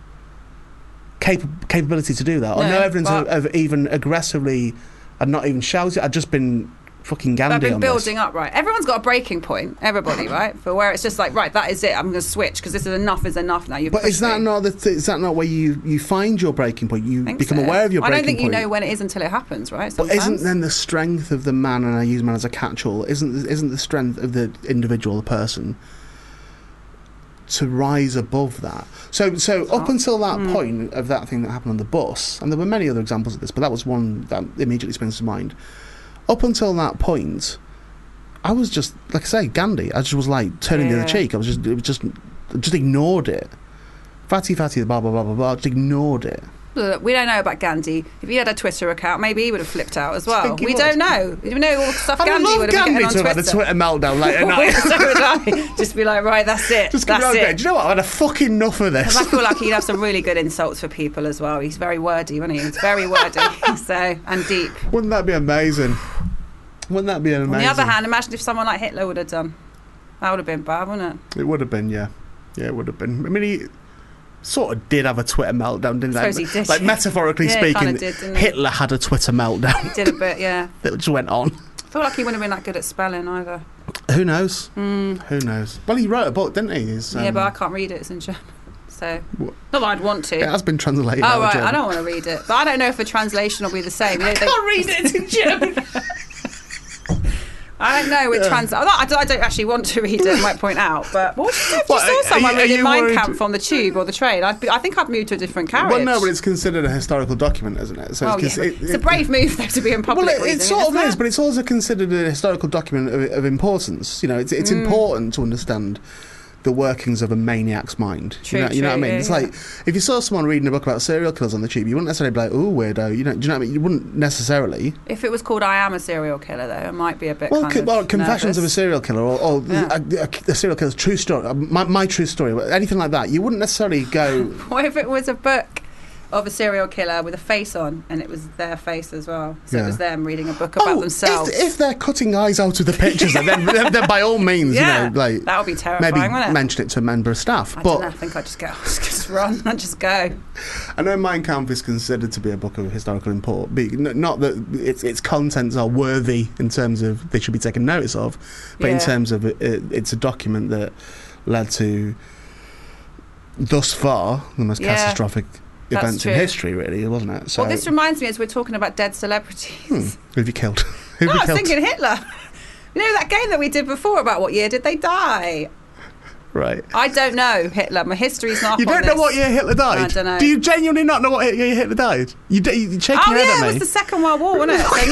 cap- capability to do that, or No, no evidence of, but- of even aggressively. I'd not even shouted. I'd just been fucking I've Gandhi been on building this. up, right? Everyone's got a breaking point, everybody, right? For where it's just like, right, that is it. I'm going to switch because this is enough is enough now. You've But is pushed that me. not the th- is that not where you, you find your breaking point? You I think become so. aware of your I breaking don't think point. you know when it is until it happens, right? But Sometimes. isn't then the strength of the man, and I use man as a catch-all, isn't isn't the strength of the individual, the person, to rise above that? So so up until that Hmm. point of that thing that happened on the bus, and there were many other examples of this, but that was one that immediately springs to mind. Up until that point, I was just, like I say, Gandhi. I just was like turning the Yeah. other cheek. I was just, it was just, just ignored it. Fatty, fatty, blah, blah, blah, blah, blah. Just ignored it. Look, we don't know about Gandhi. If he had a Twitter account, maybe he would have flipped out as well. think he We would. don't know. We don't know all the stuff I would Gandhi love would have been Gandhi getting to on have had a Twitter. Twitter meltdown late at night. so would I. Just be like, right, that's it. Just come that's around it. going, do you know what? I've had a fucking enough of this. I feel like he'd have some really good insults for people as well. He's very wordy, wasn't he? He's very wordy, so and deep. Wouldn't that be amazing? Wouldn't that be amazing? On the other hand, imagine if someone like Hitler would have done. That would have been bad, wouldn't it? It would have been, yeah. Yeah, it would have been. I mean, he sort of did have a Twitter meltdown, didn't Suppose he? he did. Like, metaphorically Yeah, he speaking, kinda did, didn't he? Hitler had a Twitter meltdown He did a bit, yeah. that just went on. I feel like he wouldn't have been that good at spelling either. Who knows? Who knows? Well, he wrote a book, didn't he? His, yeah, um, but I can't read it. It's in German. So, What? not that I'd want to. It has been translated. Oh, out of right. German. I don't want to read it. But I don't know if a translation will be the same. You know, they- can't read it. It's in German. I don't know with trans. I don't, I don't actually want to read it. I might point out, but what would you do if you What, saw are someone you- are reading you Mein worried- Kampf on the tube or the train? I'd be, I think I'd move to a different carriage. Well, no, but it's considered a historical document, isn't it? So Oh, it's, yeah. it- It's a it- brave move though to be in public. Well, it, reading it sort of isn't is, it? but it's also considered a historical document of, of importance. You know, it's Mm. it's important to understand the workings of a maniac's mind. True, you know, you know what I true, mean? yeah, it's yeah. like if you saw someone reading a book about serial killers on the tube, you wouldn't necessarily be like, "Oh, weirdo." You know, do you know what I mean? You wouldn't necessarily. If it was called "I Am a Serial Killer," though, it might be a bit. Well, kind co- of well Confessions of a nervous. Serial Killer, or, or Yeah. a, a, a serial killer's true story, uh, my, my true story, anything like that. You wouldn't necessarily go. What if it was a book of a serial killer with a face on, and it was their face as well? So Yeah. it was them reading a book about oh, themselves. if, if they're cutting eyes out of the pictures, then, then, then by all means, yeah, you know, like that would be terrifying, maybe wouldn't it? mention it to a member of staff. I but don't know. I think I'd just go, just run and just go. I know Mein Kampf is considered to be a book of historical import. Be, n- not that its its contents are worthy in terms of they should be taken notice of, but in Yeah. terms of it, it, it's a document that led to, thus far, the most Yeah, catastrophic that's events true. in history, really, wasn't it? So, Well, this reminds me as we're talking about dead celebrities. hmm, who have you killed? Who No, have I you was killed? thinking Hitler. You know that game that we did before about what year did they die? Right. I don't know Hitler. My history's not. You up on don't know this. what year Hitler died? I don't know. Do you genuinely not know what year Hitler died? You d- you're shaking Oh your head yeah, at it me. was the Second World War, wasn't it? So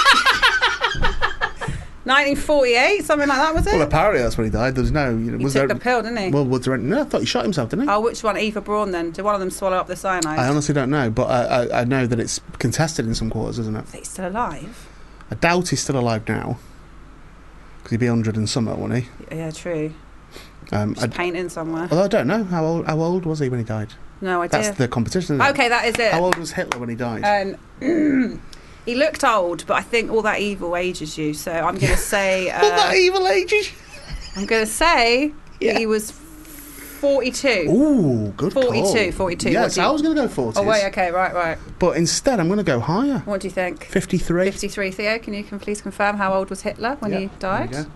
nineteen nineteen forty-eight, something like that, was it? Well, apparently that's when he died. There's no. You know, he was took there, the pill, didn't he? Well, was there any, no, I thought he shot himself, didn't he? Oh, which one? Eva Braun then? Did one of them swallow up the cyanide? I honestly don't know, but I, I, I know that it's contested in some quarters, isn't it? Is he still alive? I doubt he's still alive now, because he'd be one hundred and something, wouldn't he? Yeah, true. Um, I, Just painting somewhere. although I don't know how old. How old was he when he died? No idea. That's the competition. Isn't it? Okay, that is it. How old was Hitler when he died? Um, he looked old, but I think all that evil ages you. So I'm going to say. All that Uh, evil ages. I'm going to say Yeah. that he was forty-two. Ooh, good forty-two, call. forty-two. Yes, What do you- I was going to go forties. Oh wait, okay, right, right. But instead, I'm going to go higher. What do you think? fifty-three. fifty-three. Theo, can you can please confirm how old was Hitler when Yeah, he died? there we go.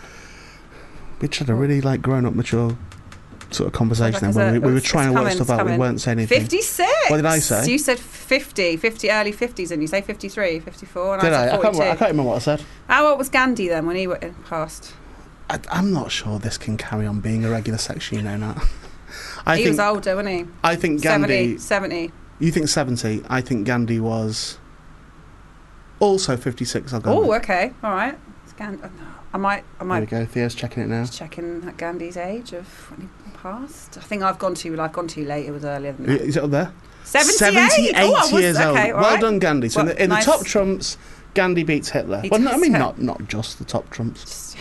We just had a really like grown-up, mature sort of conversation Like, then is when it- we, we were it's- trying it's to work coming, stuff it's out. We coming. weren't saying anything. fifty-six. What did I say? You said fifty, fifty, early fifties, and you say fifty-three, fifty-four, and Did I I? said I can't, forty-two. remember, I can't remember what I said. How old was Gandhi then when he wa- passed? I, I'm not sure this can carry on being a regular section, you know, Nat. I he think, was older, wasn't he? I think Gandhi... seventy, seventy. You think seventy. I think Gandhi was Also fifty-six, I'll go Oh, with. okay, all right. It's Gandhi. I might, I There we might go. Theo's checking it now. just checking that Gandhi's age of when he passed. I think I've gone too. I've gone too late. It was earlier than that. Is it up there? Seventy-eight. Oh, I was, years okay, old. all Well right. done, Gandhi. So Well, in, the, in nice. the top trumps, Gandhi beats Hitler. He Well, no, I does, mean, yeah. not not just the top trumps.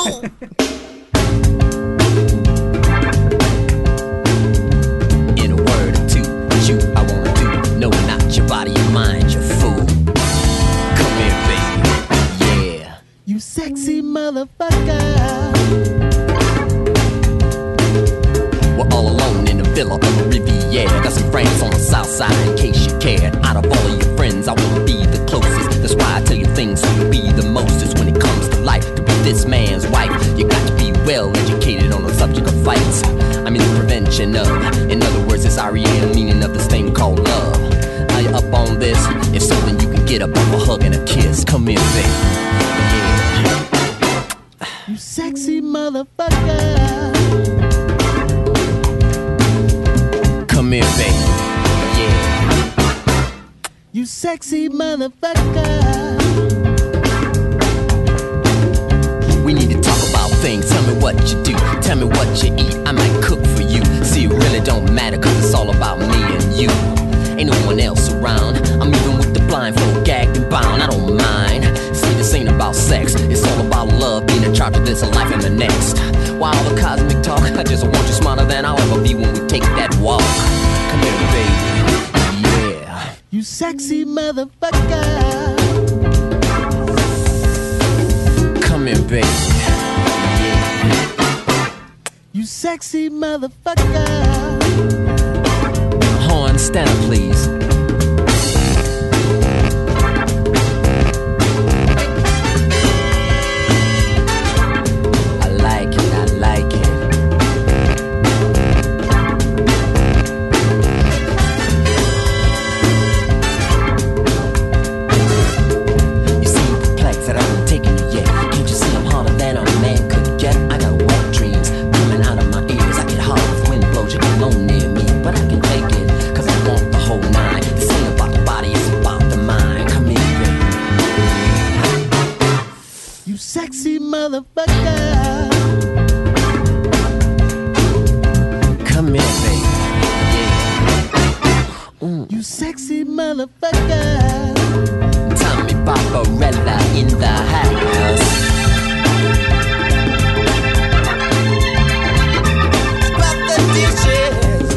In a word or two, what you I wanna do. No, not your body, your mind, you fool. Come here, baby. Yeah. You sexy motherfucker. We're all alone in a villa on the Riviera. Got some friends on the south side in case you cared. Out of all of your friends, I wanna be the closest. That's why I tell you things so you'll be the mostest when it comes to life. To be this man's wife, you got to be well educated on the subject of fights. I mean the prevention of. In other words, it's R E M meaning of this thing called love. Are you up on this? If so, then you can get up on a hug and a kiss. Come here, baby. Yeah. You sexy motherfucker. Come here, baby. Yeah. You sexy motherfucker. We need to talk about things. Tell me what you do. Tell me what you eat. I might cook for you. See, it really don't matter, cause it's all about me and you. Ain't no one else around. I'm even with the blindfold, gagged and bound. I don't mind. See, this ain't about sex. It's all about love, being in charge of this and life and the next. While all the cosmic talk, I just want you smarter than I'll ever be when we take that walk. Come here, baby. Yeah. You sexy motherfucker. Come here, baby. Yeah. You sexy motherfucker. Horn, stand up, please. I like it, I like it. You seem perplexed that I haven't taken it yet. Can't you see I'm harder than a man could get? I got wet dreams coming out of my ears. I get hard if wind blows you alone near me, but I can take it, cause I want the whole nine. This ain't about the body, it's about the mind. Come here, baby. You sexy motherfucker. Come here, baby. Yeah. You sexy motherfucker. Tommy Barbarella in the house. Scrap the dishes.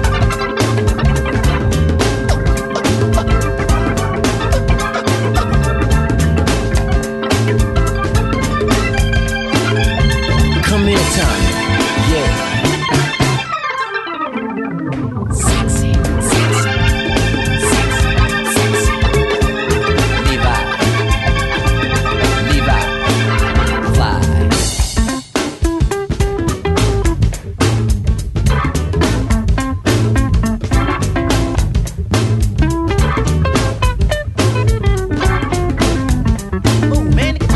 Come here, Tommy. Yeah. Sexy, sexy, sexy, sexy. Levi, Levi, fly. Oh man, it's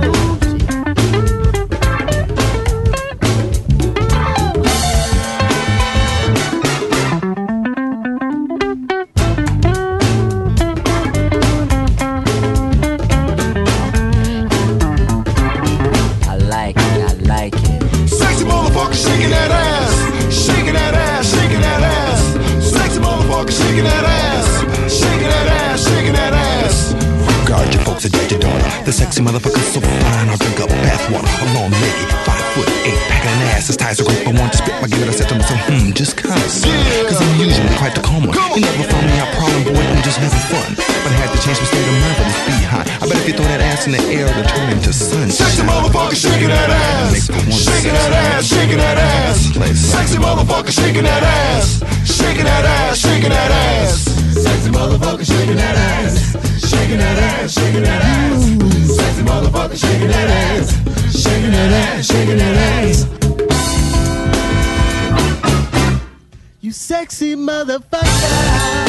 I like it, I like it. Sexy motherfucker shaking that ass, shaking that ass, shaking that ass. Sexy motherfucker shaking that ass, shaking that ass, shaking that ass. Guard your folks and dad your daughter. The sexy motherfucker's so fine, I'll drink up bath water. A long lady, five foot eight, packing an ass. His ties are great, but want to spit my give it. I said to myself, hmm, just kinda suck. Cause I'm usually quite the calm one. You never found me out prowling, boy, I'm just having fun. But I had to change my state of mind for this behind. I bet if you throw that ass in the air, it'll turn into sunshine. Sexy motherfucker shaking that ass, shaking that ass, shaking that ass. Sexy motherfucker shaking that ass, shaking that ass, shaking that ass. Sexy motherfucker shaking that ass, shaking that ass, shaking that ass. Sexy motherfucker shaking that ass, shaking that ass, shaking that ass. You sexy motherfucker.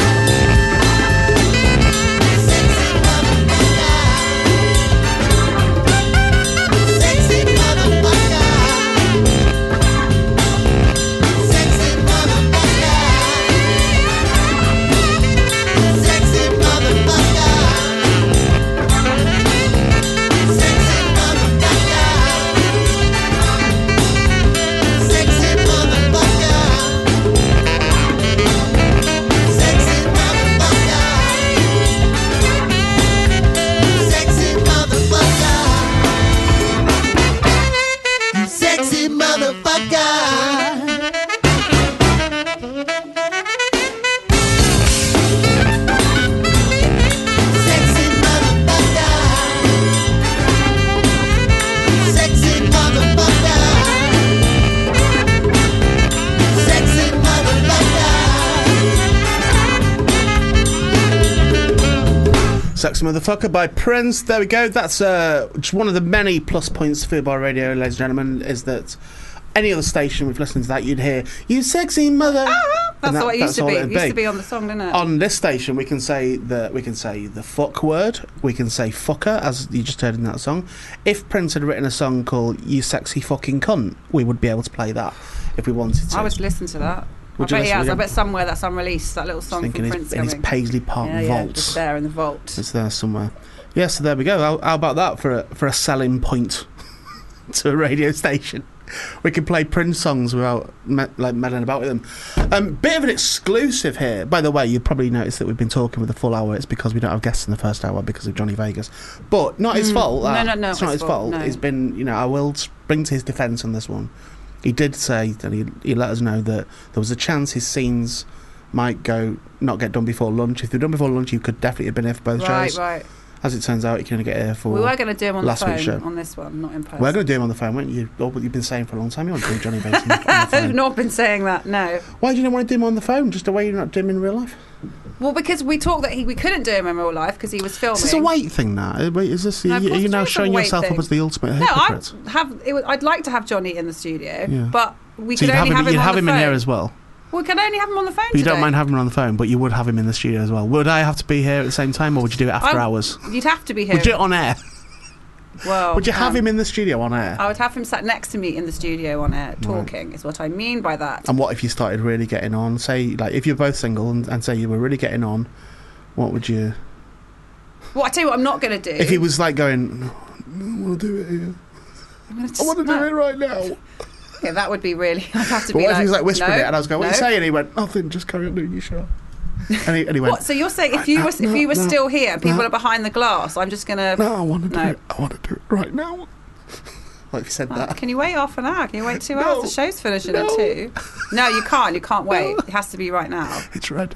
Sexy Motherfucker by Prince. There we go. That's uh, just one of the many plus points to Football Radio, ladies and gentlemen, is that any other station we've listened to that, you'd hear, you sexy mother. Ah, that's that, what it used to all be. It it'd used to be on the song, didn't it? On this station, we can say the we can say the fuck word. We can say fucker, as you just heard in that song. If Prince had written a song called "You Sexy Fucking Cunt," we would be able to play that if we wanted to. I would listen to that. Would I you bet he listen has. to I him? bet somewhere that's unreleased. That little song Thinking from his, Prince in his coming. Paisley Park yeah, yeah, vault. just there in the vault. It's there somewhere. Yeah, so there we go. How, how about that for a, for a selling point to a radio station? We can play Prince songs without me, like meddling about with them. Um, bit of an exclusive here. By the way, you probably noticed that we've been talking with the full hour. It's because we don't have guests in the first hour because of Johnny Vegas. But not his Mm. fault. No, that. no, no, It's not his his fault, fault. no. It's been, you know, I will bring to his defence on this one. He did say that he, he let us know that there was a chance his scenes might go not get done before lunch. If they're done before lunch, you could definitely have been here for both Right, shows. right. As it turns out, you can only get here for We were going to do him on last the week's show. phone on this one, not in person. We're going to do him on the phone, weren't you? Oh, what you've been saying for a long time. You want to do Johnny Vegas on the I've phone. not been saying that, no. Why do you not want to do him on the phone? Just the way you're not doing him in real life? Well, because we talked that he, we couldn't do him in real life because he was filming. Is this a weight thing now? Uh, Wait, is this? No, are of you, are course you it now is a showing weight yourself thing. up as the ultimate No, I hypocrite? have. It was, I'd like to have Johnny in the studio, Yeah. but we so could you'd have only him, have him, you'd on have the him phone. in here as well. We can only have him on the phone But you today. don't mind having him on the phone, but you would have him in the studio as well. Would I have to be here at the same time, or would you do it after I- hours? You'd have to be here. Would you do it on air? Well, Would you have um, him in the studio on air? I would have him sat next to me in the studio on air talking, is what I mean by that. And what if you started really getting on? Say, like, if you're both single and, and say you were really getting on, what would you... Well, I tell you what I'm not going to do. If he was like going, no, I want to do it here. I'm gonna I want to no. do it right now. Okay, that would be really... I'd have to But be what if like... he was like whispering no, it and I was going, what no. are you saying? And he went, nothing, just carry on doing your show. And he, and he went, What? So you're saying if you were if you were no, still here, and people no. are behind the glass, I'm just gonna. no, I want to do No. it. I want to do it right now. Like you said Oh, that. can you wait half an hour? Can you wait two No. hours? The show's finishing No. at two. No, you can't. You can't wait. It has to be right now. It's ready.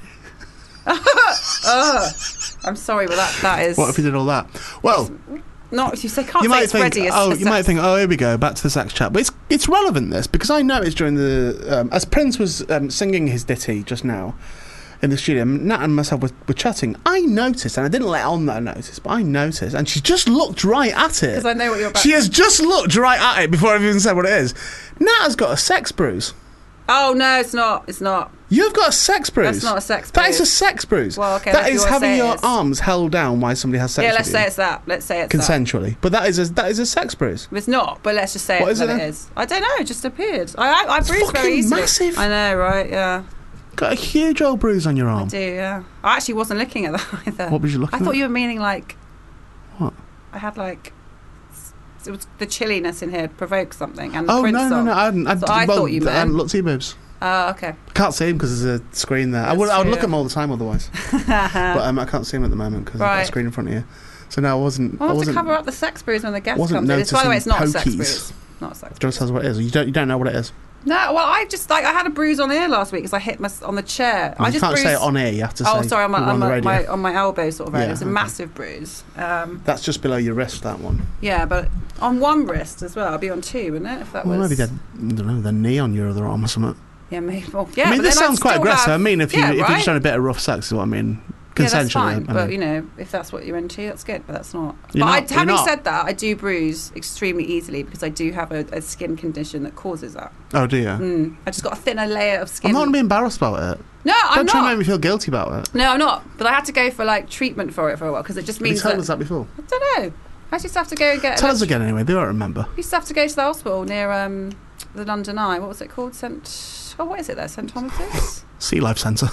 Ugh. I'm sorry, but that that is What if he did all that? Well, not. If you say can't you say might it's think, ready. It's, oh, it's you might sex- think, oh, here we go, back to the sex chat. But it's it's relevant this because I noticed during the um, as Prince was um, singing his ditty just now in the studio, Nat and myself were, were chatting. I noticed, and I didn't let on that I noticed, but I noticed, and she just looked right at it. Because I know what you're about. She has just looked right at it before I've even said what it is. Nat has got a sex bruise. Oh no, it's not. It's not. You've got a sex bruise. That's not a sex That is a bruise. sex bruise. Well, okay, that let's is see what having I say your it is. arms held down while somebody has sex Yeah, with let's you. say it's that. Let's say it's that. Consensually. But that is a, that is a sex bruise. It's not, but let's just say What it is it that it then? is. I don't know. It just appeared. I I, I bruise fucking very easily. massive. I know, right? Yeah, Got a huge old bruise on your I arm. do. Yeah. I actually wasn't looking at that either. What was you looking I thought at? you were meaning like. What? I had like. It was the chilliness in here provoked something, and the Oh, Prince no, no, song. no. I hadn't. I, So I well, thought you I hadn't meant- looked at your boobs. Oh, okay. Can't see him because there's a screen there. I That's would, I would true, look at yeah. them all the time otherwise. But um, I can't see him at the moment because I've got a Right. screen in front of you. So no, I wasn't. I'll I have to wasn't. cover up the sex bruise when the guest wasn't comes in. It's, by the way, it's not a sex noticing bruise. Not a sex Do you want to bruise. tell us what it is? You don't. You don't know what it is. No, well, I just like I had a bruise on here last week because I hit my on the chair. I you just can't bruised. say it on air. You have to say. Oh, sorry, on my we're on, the my, radio. my on my elbow sort of area. Yeah, It's a okay. massive bruise. Um, That's just below your wrist. That one. yeah, but on one wrist as well. I'll be on two, wouldn't it? If that Well, was maybe they'd, I don't know, the knee on your other arm or something. yeah, maybe. Well, yeah, I mean, but this then I'd sounds quite still aggressive. have- I mean, if you yeah, if you're right? just having a bit of rough sex, is what I mean. Yeah, that's Consensually. fine. I But mean. you know, if that's what you're into, that's good. But that's not. You're but not- I, you're having not. said that, I do bruise extremely easily because I do have a, a skin condition that causes that. Oh dear. Mm. I just got a thinner layer of skin. I'm not going to be embarrassed about it. No, I'm Don't try and not. make me feel guilty about it. No, I'm not. But I had to go for like treatment for it for a while because it just Have you means told that, us that before? I don't know. I just have to go and get. Tell an us again anyway. They won't remember. I used to have to go to the hospital near um, the London Eye. What was it called? Saint. Oh, what is it there? Saint Thomas's? Sea Life Centre.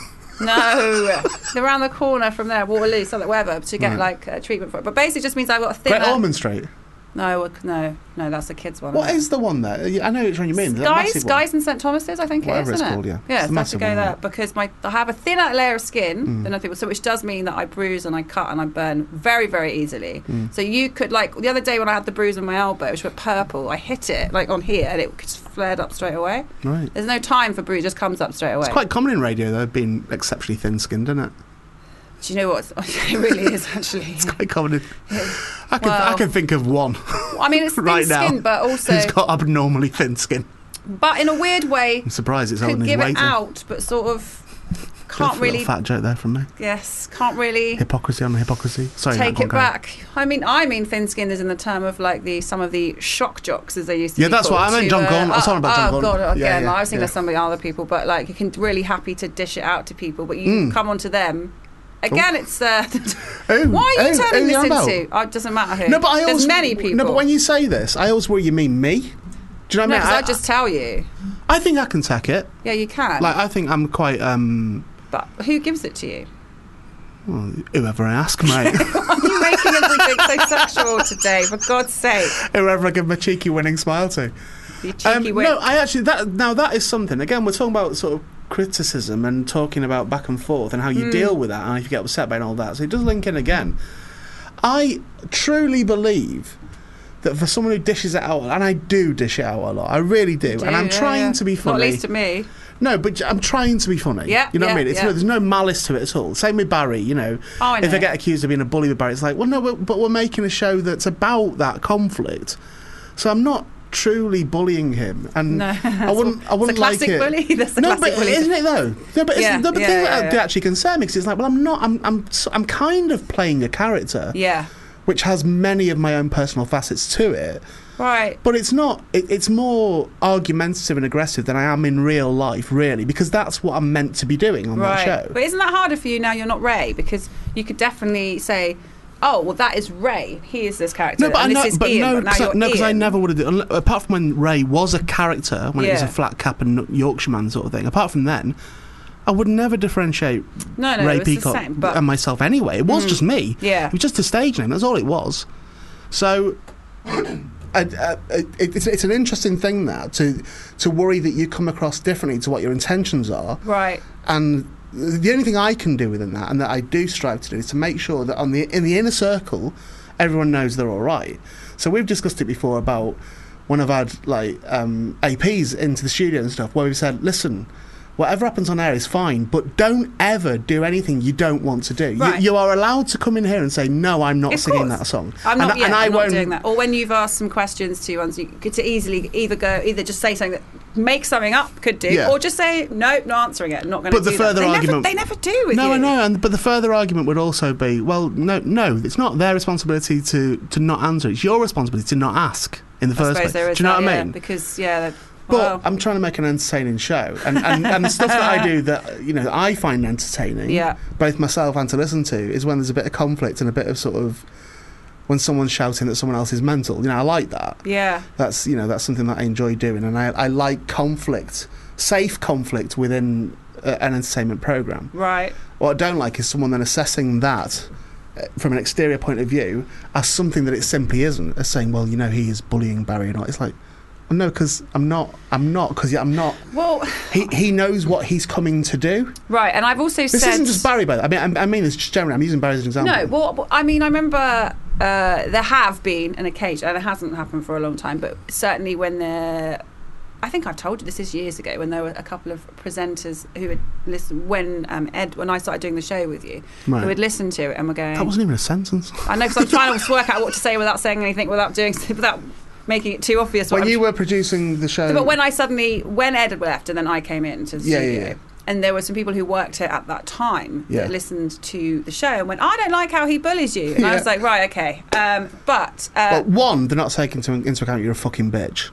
No, they're around the corner from there, Waterloo, something, whatever, to get Right. like uh, treatment for it. But basically, it just means I've got a thinner. Great Ormond Street. No, uh, no, no, that's a kids one. What isn't it? is the one there? I know which one you mean. That Guys, massive one. Guys and Saint Thomas's, I think Whatever it is, it's isn't called, it? yeah. Yeah, It's so the I have to massive go one, there yeah. because my I have a thinner layer of skin Mm. than other people, so which does mean that I bruise and I cut and I burn very, very easily. Mm. So you could like the other day when I had the bruise on my elbow, which went purple, I hit it like on here and it just flared up straight away. Right. There's no time for bruise; it just comes up straight away. It's quite common in radio though, being exceptionally thin-skinned, isn't it? Do you know what? It really is actually. It's quite common. In, I can I Well- can think of one I mean, it's thin right now skin, but also, who's got abnormally thin skin. but in a weird way, I'm surprised it's could holding his give weight it in. out, but sort of can't a really. little fat joke there from me. Yes, can't really. Hypocrisy on hypocrisy. Sorry, Take no, it go on, back. I mean, I mean thin-skinned is in the term of like the some of the shock jocks as they used to. Yeah, be that's what called, I meant, to, John uh, Gordon. I was oh, talking about John oh, Gordon. God, Yeah, again, yeah, I was thinking yeah. of some of the other people, but like you can really happy to dish it out to people, but you Mm. come onto them. Again, it's uh, Who? why are you Who? turning Who this you on about? into? Oh, it doesn't matter who. No, but I There's always many people. No, but when you say this, I always worry you mean me. Do you know what no, I mean? 'cause I, just tell you. I think I can take it. Yeah, you can. Like I think I'm quite. um but who gives it to you? well, whoever I ask, mate. Why are you making everything so sexual today? For God's sake, whoever I give my cheeky winning smile to. you cheeky Um, witch. no, I actually that now that is something. Again, we're talking about sort of criticism and talking about back and forth and how you Mm. deal with that and if you get upset by it and all that. So it does link in again. I truly believe that for someone who dishes it out, and I do dish it out a lot, I really do, Do, and I'm yeah, trying yeah. to be funny. Not least to me. No, but j- I'm trying to be funny. Yeah, you know what I yeah, mean? It's yeah. no, there's no malice to it at all. Same with Barry. You know, Oh, I if know. I get accused of being a bully with Barry, it's like, well, no, but, but we're making a show that's about that conflict. So I'm not truly bullying him, and No, I wouldn't. I wouldn't it's a classic like it. bully. That's the no, classic but bully. isn't it though? No, but it's, Yeah, no, but yeah, things yeah, that yeah. that actually concern me because it's like, well, I'm not. I'm. I'm. s- I'm kind of playing a character, Yeah. which has many of my own personal facets to it. Right. But it's not. It, it's more argumentative and aggressive than I am in real life, really, because that's what I'm meant to be doing on Right. that show. But isn't that harder for you now you're not Ray? Because you could definitely say, oh, well, that is Ray. He is this character. No, but I and know, this is but Ian, no, but now because I, you're no, 'cause I Ian. never would have done. Apart from when Ray was a character, when it was a Yeah. flat cap and Yorkshireman sort of thing. Apart from then, I would never differentiate No, no, Ray it's the Peacock same, but- and myself anyway. It was Mm. just me. Yeah. It was just a stage name. That's all it was. So. I, I, it, it's, it's an interesting thing that to to worry that you come across differently to what your intentions are, Right. and the only thing I can do within that, and that I do strive to do, is to make sure that on the in the inner circle, everyone knows they're all right. So we've discussed it before about when I've had like um, A Ps into the studio and stuff, where we've said, listen, whatever happens on air is fine, but don't ever do anything you don't want to do. Right. You, you are allowed to come in here and say, no, I'm not Of singing course. that song. I'm not, and, yeah, and I I'm not won't, doing that. Or when you've asked some questions to ones, you could to easily either go, either just say something that make something up, could do, Yeah. or just say, no, not answering it, not going to But do the that. further they argument- Never, they never do with No, you. I know, and but the further argument would also be, well, no, no, it's not their responsibility to, to not answer. It's your responsibility to not ask in the I first suppose place. there is Do you know that, what I yeah, mean? Because, yeah, that- But well, I'm trying to make an entertaining show, and, and, and the stuff that I do that you know I find entertaining, Yeah. both myself and to listen to, is when there's a bit of conflict and a bit of sort of when someone's shouting that someone else is mental. You know, I like that. yeah. That's you know that's something that I enjoy doing, and I, I like conflict, safe conflict within uh, an entertainment program. Right. What I don't like is someone then assessing that uh, from an exterior point of view as something that it simply isn't, as saying, well, you know, he is bullying Barry, and all. It's like. No, because I'm not. I'm not. Because I'm not. Well, He he knows what he's coming to do. right, and I've also This said... isn't just Barry, by the way. I mean, I, I mean, it's just generally. I'm using Barry as an example. No, well, I mean, I remember uh, there have been an occasion, and it hasn't happened for a long time, but certainly when there... I think I've told you this is years ago when there were a couple of presenters who had listened when um, Ed when I started doing the show with you, Right. who had listened to it and were going. That wasn't even a sentence. I know, because I'm trying to work out what to say without saying anything, without doing, without making it too obvious. what When I'm you were producing the show, But when I suddenly, when Ed had left and then I came in to the Yeah, yeah, studio, yeah. and there were some people who worked here at that time Yeah. that listened to the show and went, I don't like how he bullies you. And I Yeah. was like, right, okay. Um, but, uh, well, one, they're not taking into, into account you're a fucking bitch.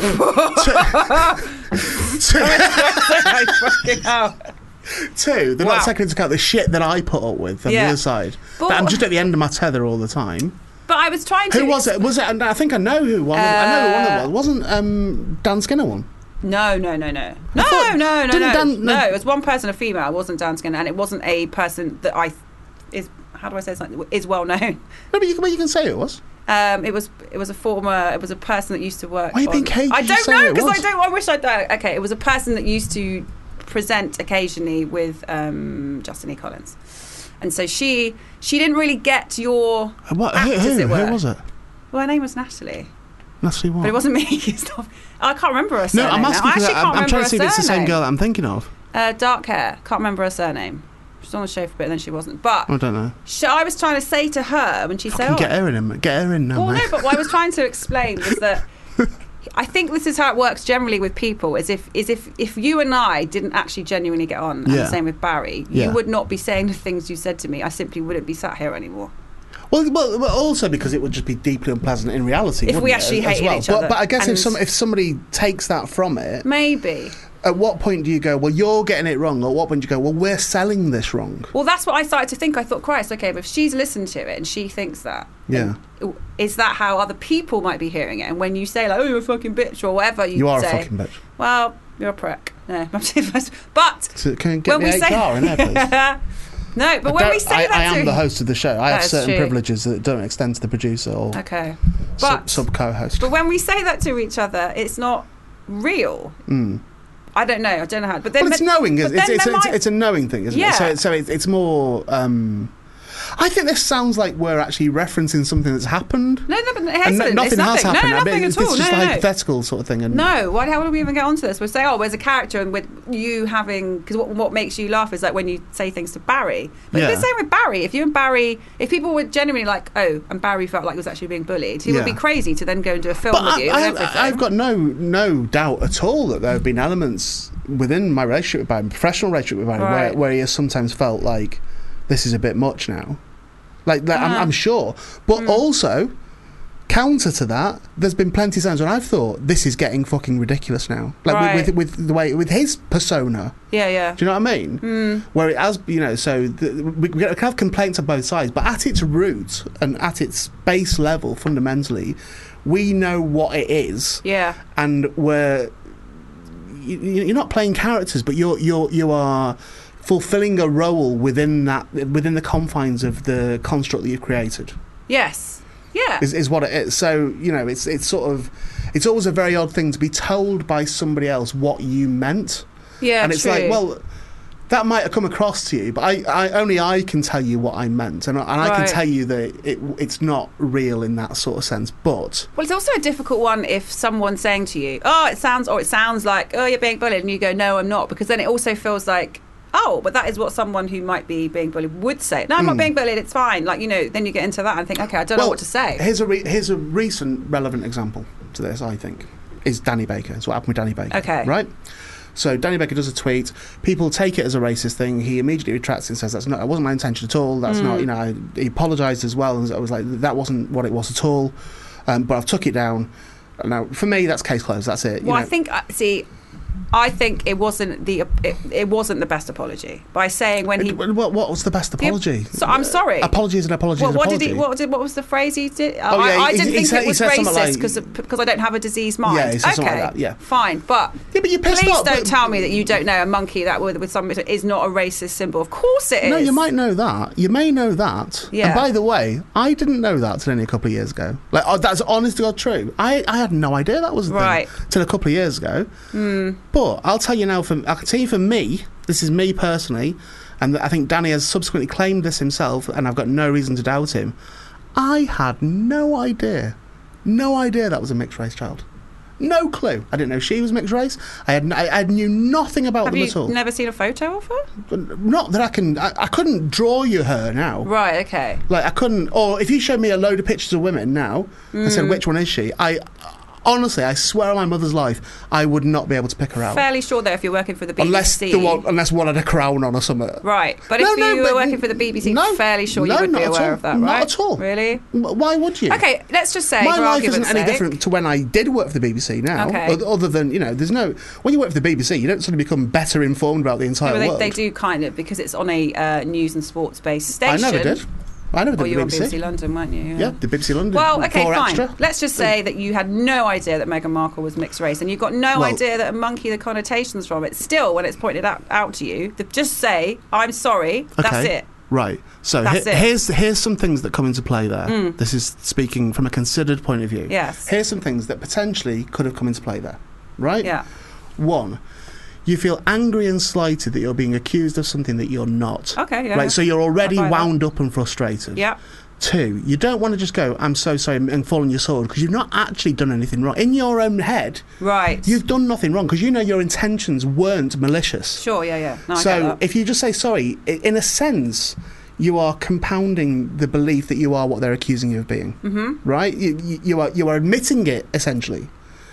two, fucking hell. two, they're Wow. not taking into account the shit that I put up with on Yeah. the other side. But- That I'm just at the end of my tether all the time. But I was trying to... Who was it? Was it? I think I know who one. I know who one of Uh, them was. Wasn't um, Dan Skinner one? No, no, no, no. No, thought- no, no, didn't no. Dan- no, no. it was one person, a female. It wasn't Dan Skinner, and it wasn't a person that I... is How do I say something? Is well known. No, but you, can- but you can say it was. Um, it was it was a former it was a person that used to work. Why are you being on- cagey? I You don't say know it because I was. don't. I wish I'd know. Okay, it was a person that used to present occasionally with um, Justin E. Collins, and so she she didn't really get your Uh, What? act, Who, as who, it were. who was it? Well, her name was Natalie, Natalie what? but it wasn't me. It's not, I can't remember her No, surname. I'm now. asking I because actually I'm, can't I'm trying to see if remember it's her the same surname. girl that I'm thinking of. Uh, dark hair. Can't remember her surname. She was on the show for a bit, and then she wasn't. But I don't know. she, I was trying to say to her when she said, Fucking "Oh, get her in him. Get her in now, well, mate. no, but what I was trying to explain was that I think this is how it works generally with people. Is if is if if you and I didn't actually genuinely get on, and Yeah. the same with Barry, you Yeah. would not be saying the things you said to me. I simply wouldn't be sat here anymore. Well, well, well, also because it would just be deeply unpleasant in reality. If we wouldn't it, actually as hated well? each but, other. But I guess if And- some if somebody takes that from it, Maybe. at what point do you go, well, you're getting it wrong? Or at what point do you go, well, we're selling this wrong? Well, that's what I started to think. I thought, Christ, okay, but if she's listened to it and she thinks that, Yeah. then is that how other people might be hearing it? And when you say like, oh, you're a fucking bitch or whatever you, You are say, a fucking bitch. well, you're a prick. No, but So can you get when the we H say R in there, please? no, but I when don't- we say I, that I am to the host of the show. I That have is certain true. privileges that don't extend to the producer or okay, sub, but sub co-host. but when we say that to each other, it's not real. Mm. I don't know. I don't know how. But then Well, it's but- knowing. but It's, it's, then it's, there it's, might- it's a knowing thing, isn't Yeah. it? So, so it, it's more. Um, I think this sounds like we're actually referencing something that's happened. no, no, but it And hasn't. no- It's nothing has nothing. happened. No, I mean, nothing it's, at all. it's just no, a no, no. hypothetical sort of thing. And No, why, how would we even get onto this? We'll say, oh, there's a character, and with you having, because what, what makes you laugh is like when you say things to Barry. But Yeah. the same with Barry. If you and Barry, if people were genuinely like, oh, and Barry felt like he was actually being bullied, he Yeah. would be crazy to then go and do a film But with I, you I, and everything. I've got no no doubt at all that there have been elements within my relationship with Barry, my professional relationship with Barry, Right. where, where he has sometimes felt like this is a bit much now. Like that, I'm, Ah. I'm sure. But Mm. also, counter to that, there's been plenty of times when I've thought this is getting fucking ridiculous now. Like Right. with, with with the way with his persona. yeah, yeah. Do you know what I mean? Mm. Where it has, you know, so the, we, we can have complaints on both sides, but at its root and at its base level, fundamentally, we know what it is, Yeah. and we're you, you're not playing characters, but you're you're you are fulfilling a role within that within the confines of the construct that you've created. Yes. Yeah. Is, is what it is. So you know, it's it's sort of it's always a very odd thing to be told by somebody else what you meant. yeah. And it's true. like, well, that might have come across to you, but I, I only I can tell you what I meant, and, I- and I can Right. tell you that it, it's not real in that sort of sense. But Well, it's also a difficult one if someone's saying to you, "Oh, it sounds," or it sounds like, "Oh, you're being bullied," and you go, "No, I'm not," because then it also feels like, "Oh, but that is what someone who might be being bullied would say." No, I'm not Mm. being bullied. It's fine. Like, you know, then you get into that and think, "Okay, I don't know well, what to say." Here's a re- here's a recent relevant example to this. I think is Danny Baker. It's what happened with Danny Baker. Okay. right. So Danny Baker does a tweet. People take it as a racist thing. He immediately retracts and says, "That's not. It wasn't my intention at all. That's not. You know." I, he apologised as well, and I was like, "That wasn't what it was at all." Um, but I've took it down. Now, for me, that's case closed. That's it. You Well, know. I think, uh, see, I think it wasn't the it, it wasn't the best apology by saying when he. It- what, what was the best apology? So I'm sorry. Apology is an apology. What, is an what apology. did he? What did? What was the phrase he did? Oh, I, yeah, I he- didn't he think said- it he was said something racist like- because because I don't have a diseased mind. Yeah, he said okay, something like that, yeah. fine, but Yeah, but you're pissed please off, don't but- tell me that you don't know a monkey that with with some is not a racist symbol. Of course it is. No, you might know that. You may know that. Yeah. And by the way, I didn't know that till only a couple of years ago. Like, oh, that's honest to God true. I, I had no idea that was a Right. thing till a couple of years ago. But I'll tell you now, for I can tell you for me, this is me personally, and I think Danny has subsequently claimed this himself, and I've got no reason to doubt him. I had no idea, no idea that was a mixed race child. No clue. I didn't know she was mixed race. I had I, I knew nothing about Have them you at all. never seen a photo of her? Not that I can. I, I couldn't draw you her now. Right. Okay. Like I couldn't. Or if you showed me a load of pictures of women now and Mm. said which one is she, I honestly, I swear on my mother's life, I would not be able to pick her out. Fairly sure though, if you're working for the B B C. Unless the one, unless one had a crown on or something. Right, but No, if no, you but were working for the B B C, no, fairly sure no, you would not be at aware all. of that, Not right? at all. Really? W- Why would you? Okay, let's just say, My for life isn't argument's any sake- different to when I did work for the B B C now. Okay. oth- Other than, you know, there's no. When you work for the B B C, you don't suddenly become better informed about the entire Yeah, well, world. they, they do kind of because it's on a uh, news and sports based I station. never did. I never did Or the you were on B B C. B B C London, weren't you? Yeah, the B B C London. Well, okay, four fine. Extra. Let's just say that you had no idea that Meghan Markle was mixed race, and you've got no Well- idea that a monkey, the connotations from it. Still, when it's pointed out, out to you, the, just say, "I'm sorry." That's Okay. it. Right. So That's he- it. here's here's some things that come into play there. Mm. This is speaking from a considered point of view. Yes. Here's some things that potentially could have come into play there. Right? Yeah. One, you feel angry and slighted that you're being accused of something that you're not. Okay. Yeah. Right. So you're already I buy that. wound up and frustrated. Yeah. Two, you don't want to just go, "I'm so sorry," and fall on your sword because you've not actually done anything wrong. In your own head, Right. you've done nothing wrong because you know your intentions weren't malicious. Sure. Yeah. Yeah. No, I get So that. if you just say sorry, i- in a sense, you are compounding the belief that you are what they're accusing you of being. Mm-hmm. Right? You, you, you are you are admitting it essentially.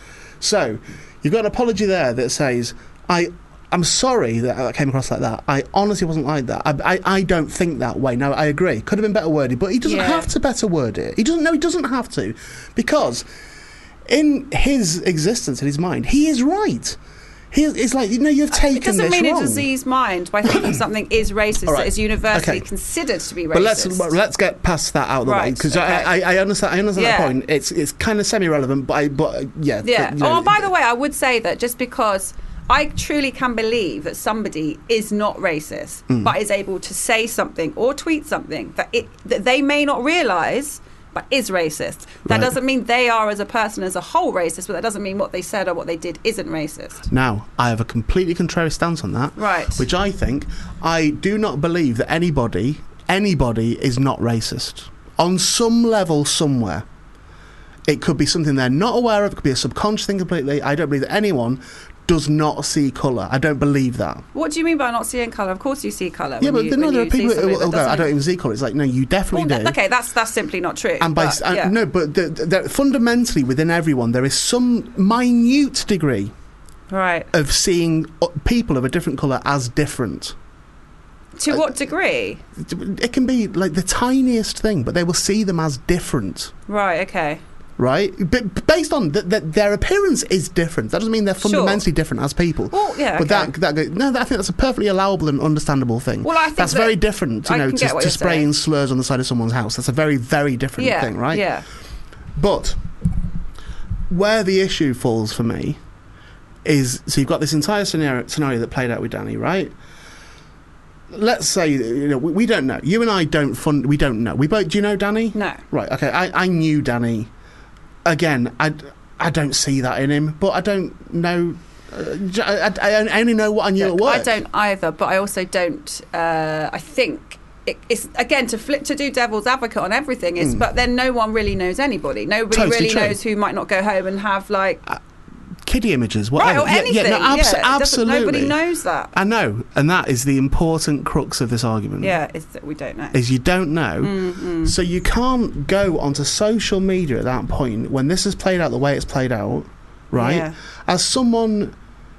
So you've got an apology there that says, I, I'm sorry that I came across like that. I honestly wasn't like that. I, I, I don't think that way. No, I agree. Could have been better worded, but he doesn't Yeah. have to better word it. He doesn't. No, he doesn't have to, because in his existence, in his mind, he is right. He is, it's like, you know, you've taken It doesn't this mean wrong. a diseased mind by thinking something is racist All right. that is universally Okay. considered to be racist. But let's well, let's get past that out of the way, Right, because okay. I, I I understand I understand Yeah. that point. It's it's kind of semi-relevant, but I, but uh, yeah. Yeah. you know, Oh, by the way, I would say that just because I truly can believe that somebody is not racist, Mm. but is able to say something or tweet something that it that they may not realise, but is racist. That Right. doesn't mean they are as a person as a whole racist, but that doesn't mean what they said or what they did isn't racist. Now, I have a completely contrary stance on that. Right. Which I think, I do not believe that anybody, anybody is not racist. On some level, somewhere. It could be something they're not aware of, it could be a subconscious thing completely. I don't believe that anyone does not see colour. I don't believe that. What do you mean by not seeing colour? Of course you see colour. Yeah, when but you, there- no, when there are you see people who something will that go, I doesn't- don't even see colour. It's like, no, you definitely Well, do. th- okay, that's that's simply not true. And by but, s- uh, yeah. no, but the, the, fundamentally within everyone there is some minute degree Right. of seeing uh, people of a different colour as different. To what degree? It can be like the tiniest thing, but they will see them as different, Right. Okay. right? But based on th- th- their appearance is different. That doesn't mean they're Sure. fundamentally different as people. Well, yeah. But okay. that, that go- no, I think that's a perfectly allowable and understandable thing. Well, I think that's that- very different, you I know, can to, get what to you're spraying saying. slurs on the side of someone's house. That's a very, very different yeah. thing, right? Yeah. But where the issue falls for me is, so you've got this entire scenario, scenario that played out with Danny, right? Let's say, you know, we, we don't know. You and I don't fund. We don't know. We both. Do you know Danny? No. Right. Okay. I, I knew Danny. Again, I, I don't see that in him, but I don't know. Uh, j- I, I- I only know what I knew Look, at work. I don't either, but I also don't. Uh, I think it, it's again to flip to do devil's advocate on everything is, but then no one really knows anybody. Nobody Hmm. Totally really true. knows who might not go home and have like Kiddie images, right whatever. or anything. Yeah, yeah, no, abs- yeah, it doesn't- absolutely. Nobody knows that. I know, and that is the important crux of this argument. Yeah, is that we don't know. Is you don't know, Mm-hmm. so you can't go onto social media at that point when this has played out the way it's played out, right? Yeah. As someone,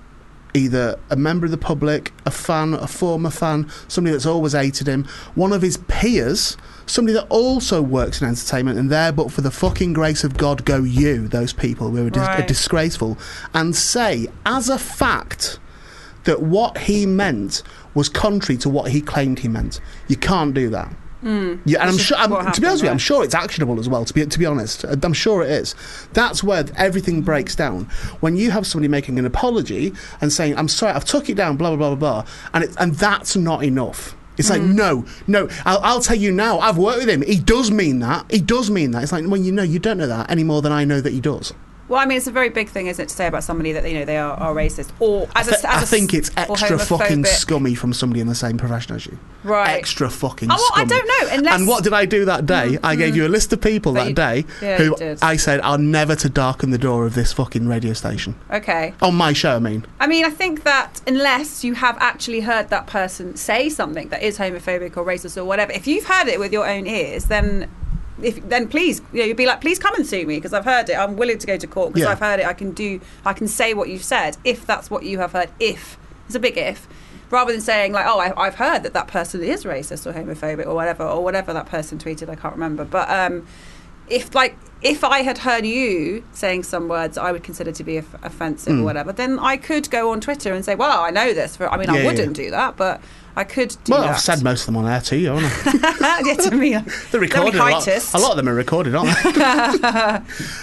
either a member of the public, a fan, a former fan, somebody that's always hated him, one of his peers, somebody that also works in entertainment, and there, but for the fucking grace of God, go you, those people who are, dis- are Right. disgraceful, and say, as a fact, that what he meant was contrary to what he claimed he meant. You can't do that. Mm. Yeah, and I'm Which is sure. I'm, what to be honest with you, I'm happened, sure it's actionable as well. To be to be honest, I'm sure it is. That's where everything breaks down. When you have somebody making an apology and saying, "I'm sorry, I've took it down," blah blah blah blah blah, and it, and that's not enough. It's like, Mm. no, no, I'll, I'll tell you now, I've worked with him. He does mean that. He does mean that. It's like, well, you know, you don't know that any more than I know that he does. Well, I mean, it's a very big thing, isn't it, to say about somebody that you know they are, are racist or as I, th- a, as I a, think it's or extra fucking homophobic. scummy from somebody in the same profession as you. Right. Extra fucking Oh, well, I scummy. don't know, unless- And what did I do that day? I gave you a list of people That that you- day yeah, who you did. I said are never to darken the door of this fucking radio station. Okay. On my show, I mean. I mean, I think that unless you have actually heard that person say something that is homophobic or racist or whatever, if you've heard it with your own ears, then if then please, you know, you'd be like, please come and sue me because I've heard it. I'm willing to go to court because Yeah. I've heard it. I can do, I can say what you've said if that's what you have heard. If it's a big if, rather than saying like, oh, I, I've heard that that person is racist or homophobic or whatever or whatever that person tweeted. I can't remember, but um, if like if I had heard you saying some words I would consider to be off- offensive or whatever, then I could go on Twitter and say, well, I know this. For I mean, Yeah, I yeah. wouldn't do that, but I could do Well, that. I've said most of them on air too, haven't I? yeah, to me, They're recorded. A lot, Heightist. a lot of them are recorded, aren't they? no,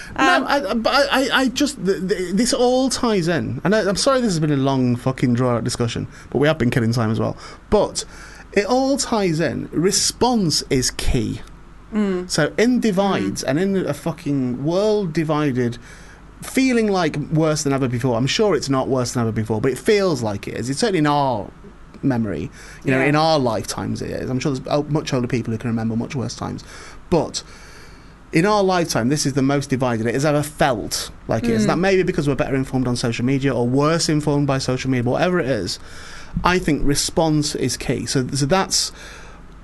I, but I, I just th- th- this all ties in. I know, I'm sorry, this has been a long fucking drawn-out discussion, but we have been killing time as well. But it all ties in. Response is key. Mm. So in divides and in a fucking world divided, feeling like worse than ever before. I'm sure it's not worse than ever before, but it feels like it is. It's certainly in our memory, you know, Yeah. in our lifetimes it is. I'm sure there's o- much older people who can remember much worse times, but in our lifetime this is the most divided it has ever felt like it is. That maybe because we're better informed on social media or worse informed by social media, but whatever it is, I think response is key. So, so that's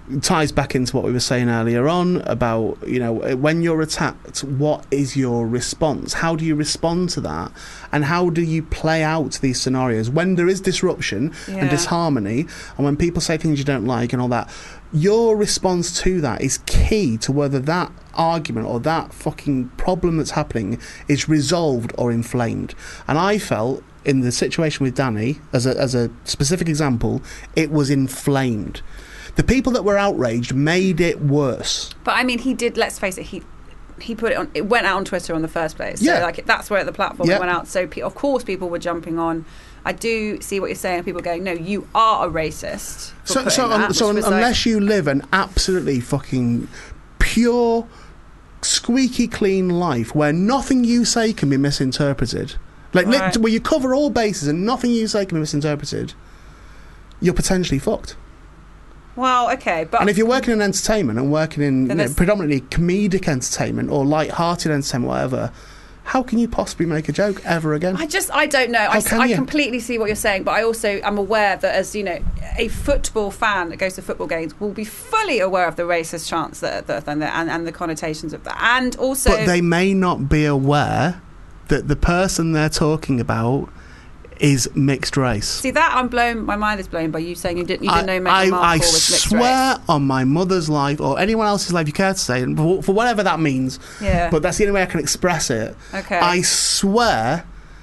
ties back into what we were saying earlier on about, you know, when you're attacked, what is your response? How do you respond to that? And how do you play out these scenarios when there is disruption Yeah. and disharmony, and when people say things you don't like and all that? Your response to that is key to whether that argument or that fucking problem that's happening is resolved or inflamed. And I felt in the situation with Danny, as a, as a specific example, it was inflamed. The people that were outraged made it worse. But I mean, he did. Let's face it. He he put it on. It went out on Twitter in the first place. So Yeah. like that's where the platform Yeah. went out. So pe- of course people were jumping on. I do see what you're saying. People going, no, you are a racist. for So, putting so, that," un- so which un- was like- unless you live an absolutely fucking pure, squeaky clean life where nothing you say can be misinterpreted, like lit- Right. where you cover all bases and nothing you say can be misinterpreted, you're potentially fucked. well, okay, but And if you're working in entertainment and working in you Then know, there's- predominantly comedic entertainment or light-hearted entertainment, whatever, how can you possibly make a joke ever again? I just, I don't know. I, How can I you? completely see what you're saying, but I also am aware that as, you know, a football fan that goes to football games will be fully aware of the racist chants that, that and, the, and, and the connotations of that. And also... But they may not be aware that the person they're talking about is mixed race. See, that I'm blown, my mind is blown by you saying you didn't, you didn't I, know Meghan I, Markle I was mixed swear race. on my mother's life, or anyone else's life you care to say, and for, for whatever that means, Yeah. but that's the only way I can express it. Okay. I swear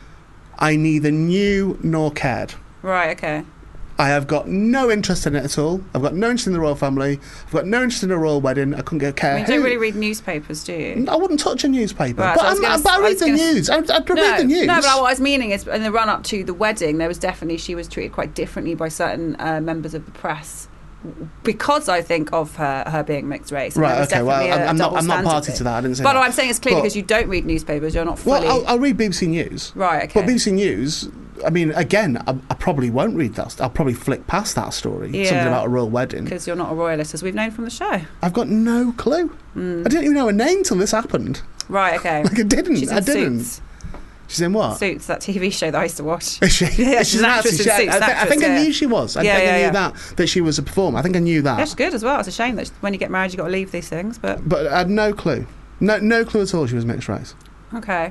I neither knew nor cared. Right, okay. I have got no interest in it at all. I've got no interest in the royal family. I've got no interest in a royal wedding. I couldn't get care. I mean, you don't who- really read newspapers, do you? I wouldn't touch a newspaper. Right, but, so I was I'm- gonna- but I I read was the gonna- news. I, I'd No, read the news. no, but what I was meaning is in the run-up to the wedding, there was definitely, she was treated quite differently by certain uh, members of the press because I think of her her being mixed race. And Right, there was okay, well, definitely a I'm not- double I'm not standard party there. to that, I didn't say But that. what I'm saying is clearly But- because you don't read newspapers, you're not fully... Well, I'll, I'll read B B C News. Right, okay. But B B C News, I mean, again, I, I probably won't read that. I'll probably flick past that story. Yeah. Something about a royal wedding. Because you're not a royalist, as we've known from the show. I've got no clue. Mm. I didn't even know her name till this happened. Right, okay. Like, I didn't. She's in I didn't. Suits. She's in what? Suits, that T V show that I used to watch. Is she? Yeah, she's an actress in She- I- Suits, I, an thi- I actress, think I yeah. knew she was. I Yeah, think yeah, I knew yeah. that that she was a performer. I think I knew that. That's good as well. It's a shame that when you get married, you've got to leave these things, but... But I had no clue. No, no clue at all. She was mixed race. Okay.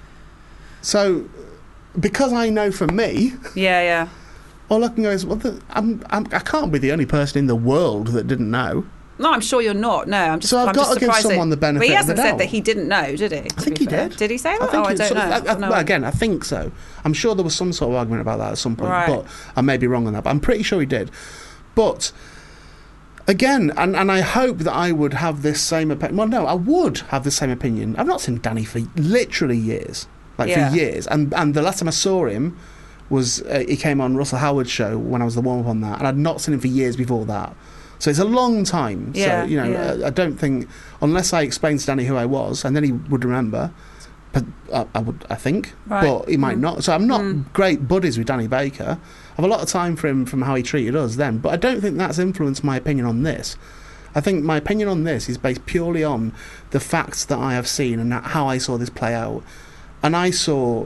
So, because I know from me, Yeah, yeah. all I can go is, well, the, I'm, I'm, I can't be the only person in the world that didn't know. No, I'm sure you're not. No, I'm just. So I've I'm got just to give surprised someone that, the benefit But he of the hasn't said doubt. that he didn't know, did he? I think he did. Did he say that? I think oh, he I did. don't Sort know. of- I- I- No. well, again, I think so. I'm sure there was some sort of argument about that at some point, Right. but I may be wrong on that. But I'm pretty sure he did. But again, and, and I hope that I would have this same opinion. Well, no, I would have the same opinion. I've not seen Danny for literally years, like Yeah. for years. And and the last time I saw him was uh, he came on Russell Howard's show when I was the warm up on that, and I'd not seen him for years before that. So it's a long time. Yeah, so you know, yeah. I, I don't think unless I explained to Danny who I was, and then he would remember. But I, I would, I think, Right. but he might Mm. not. So I'm not Mm. great buddies with Danny Baker. I have a lot of time for him from how he treated us then, but I don't think that's influenced my opinion on this. I think my opinion on this is based purely on the facts that I have seen and how I saw this play out. And I saw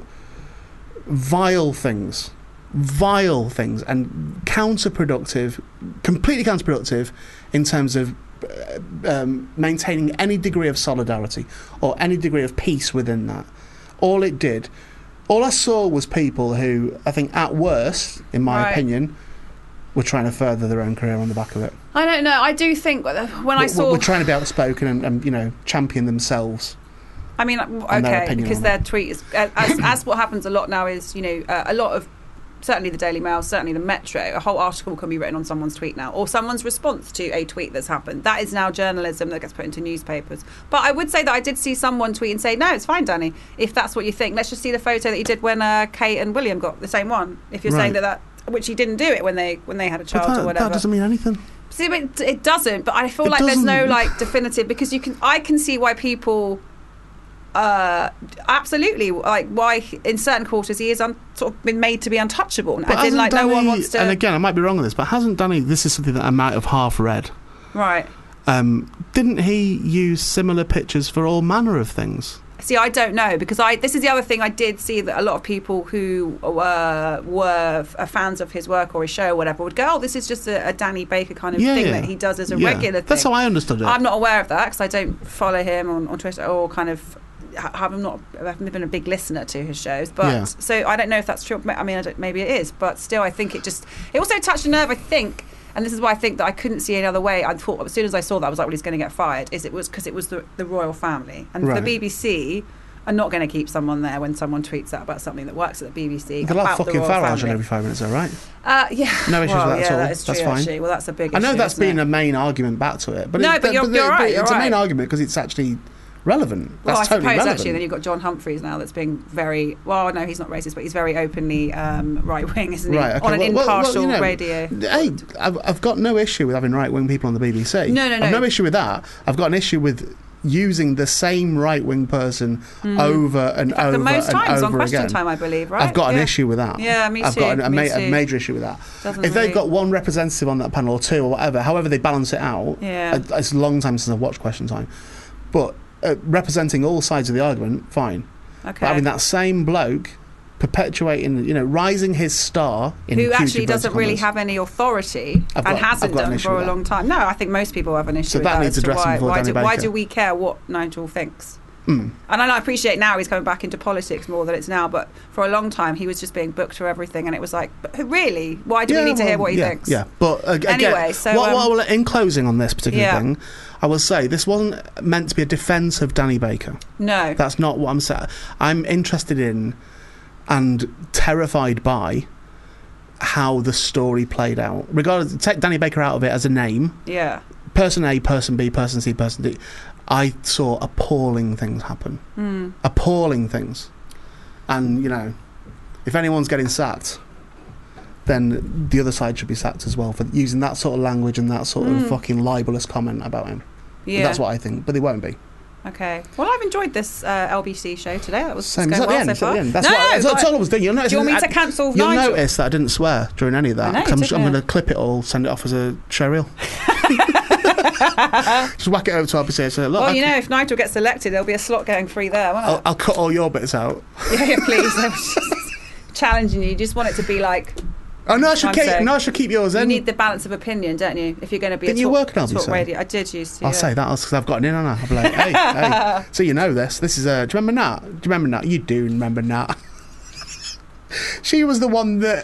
vile things, vile things, and counterproductive, completely counterproductive in terms of uh, um, maintaining any degree of solidarity or any degree of peace within that. All it did, all I saw was people who, I think at worst, in my Right. opinion, were trying to further their own career on the back of it. I don't know. I do think when I We're- saw. We're trying to be outspoken and, and you know, champion themselves. I mean, their okay, opinion because on their tweet is as, as, as what happens a lot now is you know uh, a lot of certainly the Daily Mail, certainly the Metro, a whole article can be written on someone's tweet now, or someone's response to a tweet that's happened. That is now journalism that gets put into newspapers. But I would say that I did see someone tweet and say, no, it's fine, Danny, if that's what you think. Let's just see the photo that you did when uh, Kate and William got the same one. If you're saying Right. that that, which he didn't do it when they when they had a But child that, or whatever. that doesn't mean anything. See, but it, it doesn't. But I feel It like there's no doesn't. like definitive because you can. I can see why people. Uh, absolutely, like why in certain quarters he is un, sort of been made to be untouchable. But As in, hasn't like no one Danny- wants to. And again, I might be wrong on this, but hasn't Danny? This is something that I might have half read. Right. Um, didn't he use similar pictures for all manner of things? See, I don't know because I. This is the other thing I did see that a lot of people who were were f- fans of his work or his show or whatever would go, "Oh, this is just a, a Danny Baker kind of Yeah, thing yeah. that he does as a Yeah. regular thing." That's how I understood it. I'm not aware of that because I don't follow him on, on Twitter or kind of. Have not I've been a big listener to his shows, but Yeah. so I don't know if that's true. I mean, I don't, maybe it is, but still, I think it just it also touched a nerve. I think. And this is why I think that I couldn't see any other way. I thought as soon as I saw that, I was like, well, he's going to get fired. Is it was because it was the, the royal family. And Right. the B B C are not going to keep someone there when someone tweets out about something that works at the B B C. They'll have about the fucking royal Farage on family. every five minutes, all right? Uh, yeah. No issues well, with that yeah, at all. that is true, That's fine. actually. Well, that's a big I know issue, that's isn't been it? a main argument back to it. But No, it, but you're- but you're it- right, but you're it's a main right. argument because it's actually relevant. That's Well, I totally suppose relevant. actually, then you've got John Humphreys now that's being very well. No, he's not racist, but he's very openly um, right wing, isn't he? Right, okay. On an well, well, well, impartial you know, radio. Hey, I've, I've got no issue with having right wing people on the B B C. No, no, no. I've no issue with that. I've got an issue with using the same right wing person over and In fact, over the most and times on over Question again. Time, I believe, right? I've got an Yeah. issue with that. Yeah, me I've too, got a, a, me ma- a too. major issue with that. Doesn't if they've really- got one representative on that panel or two or whatever, however they balance it out, Yeah. uh, it's a long time since I've watched Question Time, but uh, representing all sides of the argument, fine. Okay. But having that same bloke perpetuating, you know, rising his star in Who huge actually inverted doesn't really commas. have any authority I've and got- hasn't I've got an done issue for with a that. long time. No, I think most people have an issue So with that that. needs as to addressing why, before why, Danny do, why Baker. do we care what Nigel thinks? Mm. And I appreciate now he's coming back into politics more than it's now, but for a long time he was just being booked for everything, and it was like, but who- really? Why do Yeah, we need to hear well, what he yeah, thinks? Yeah, but uh, again, Anyway, so, what, what um, I will- in closing on this particular Yeah. thing, I will say this wasn't meant to be a defence of Danny Baker. No. That's not what I'm saying. I'm interested in and terrified by how the story played out. Regardless, take Danny Baker out of it as a name. Yeah. Person A, person B, person C, person D. I saw appalling things happen. Mm. Appalling things. And, you know, if anyone's getting sacked, then the other side should be sacked as well for using that sort of language and that sort Mm. of fucking libelous comment about him. Yeah. That's what I think, but they won't be. Okay. Well, I've enjoyed this uh, L B C show today. That was Same. it's It's at going the well end. so It's at far. the end. That's, no, what, that's, that's but- all I was doing. You'll notice, Do you want me I- to cancel You'll Nigel? notice that I didn't swear during any of that. I know, 'cause I'm, you just, I'm didn't, going to clip it all, send it off as a show reel. Just whack it over to R B C and say, look, Well, I you can- know, if Nigel gets elected, there'll be a slot going free there, won't I'll, it? I'll cut all your bits out. Yeah, yeah, please. I was just challenging you. You just want it to be like. Oh, no, I should I'm keep, saying. no, I should keep yours You in. need the balance of opinion, don't you? If you're going to be Didn't a you talk, work at L B C? talk radio. I did used to. I'll yeah. say that because I've got an in on her. I'll be like, hey, hey. So you know this. This is uh, do you remember Nat? Do you remember Nat? You do remember Nat. She was the one that.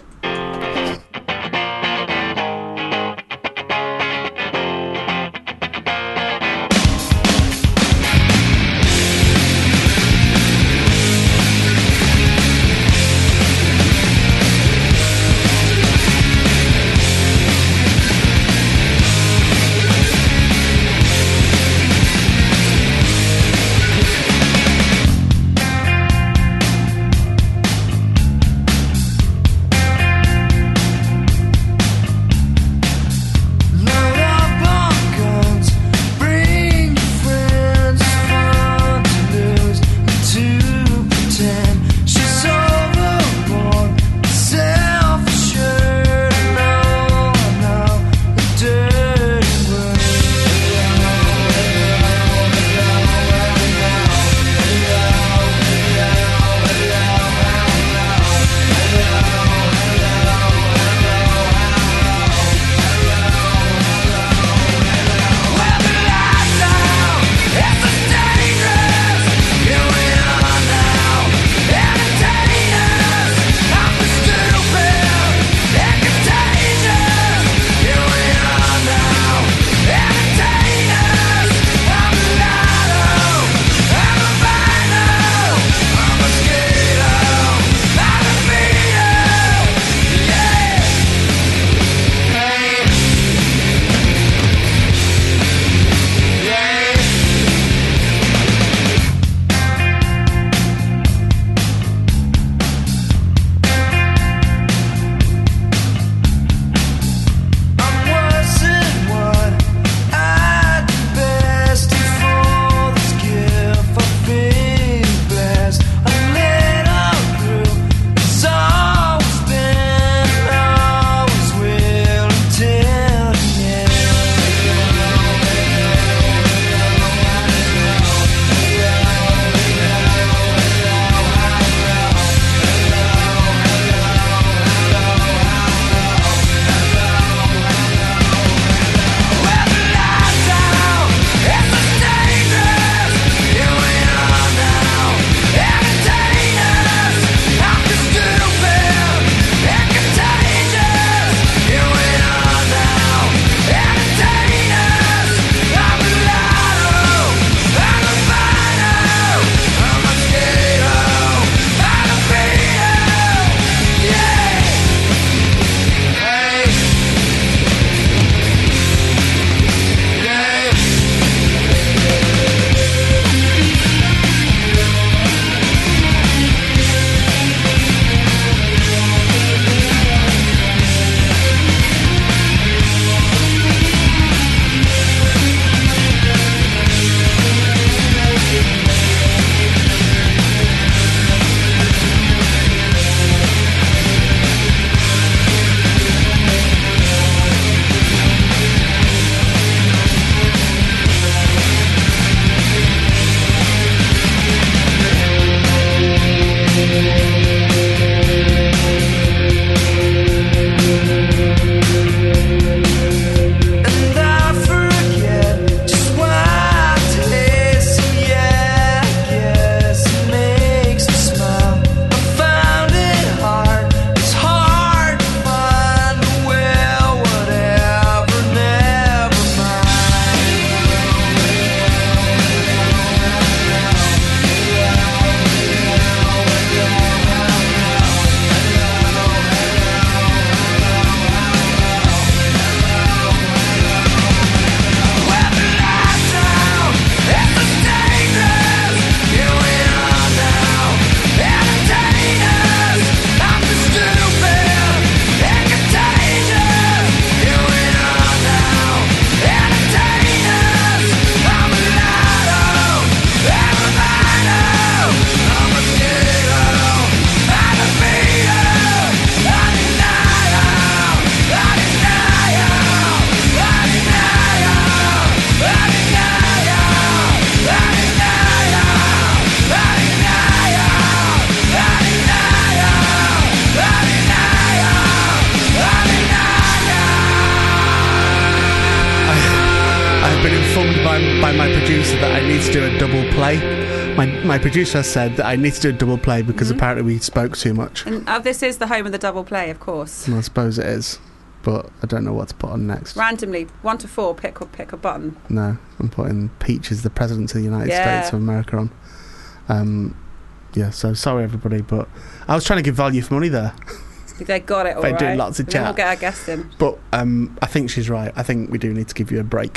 double play. My my producer said that I need to do a double play because Mm-hmm. apparently we spoke too much. And uh, this is the home of the double play, of course. And I suppose it is, but I don't know what to put on next. Randomly, one to four, pick or pick a button. No, I'm putting Peach as the President of the United Yeah. States of America on. Um, yeah, so sorry everybody, but I was trying to give value for money there. They got it all By right. doing lots of And then chat. We'll get our guest in. But um, I think she's right. I think we do need to give you a break.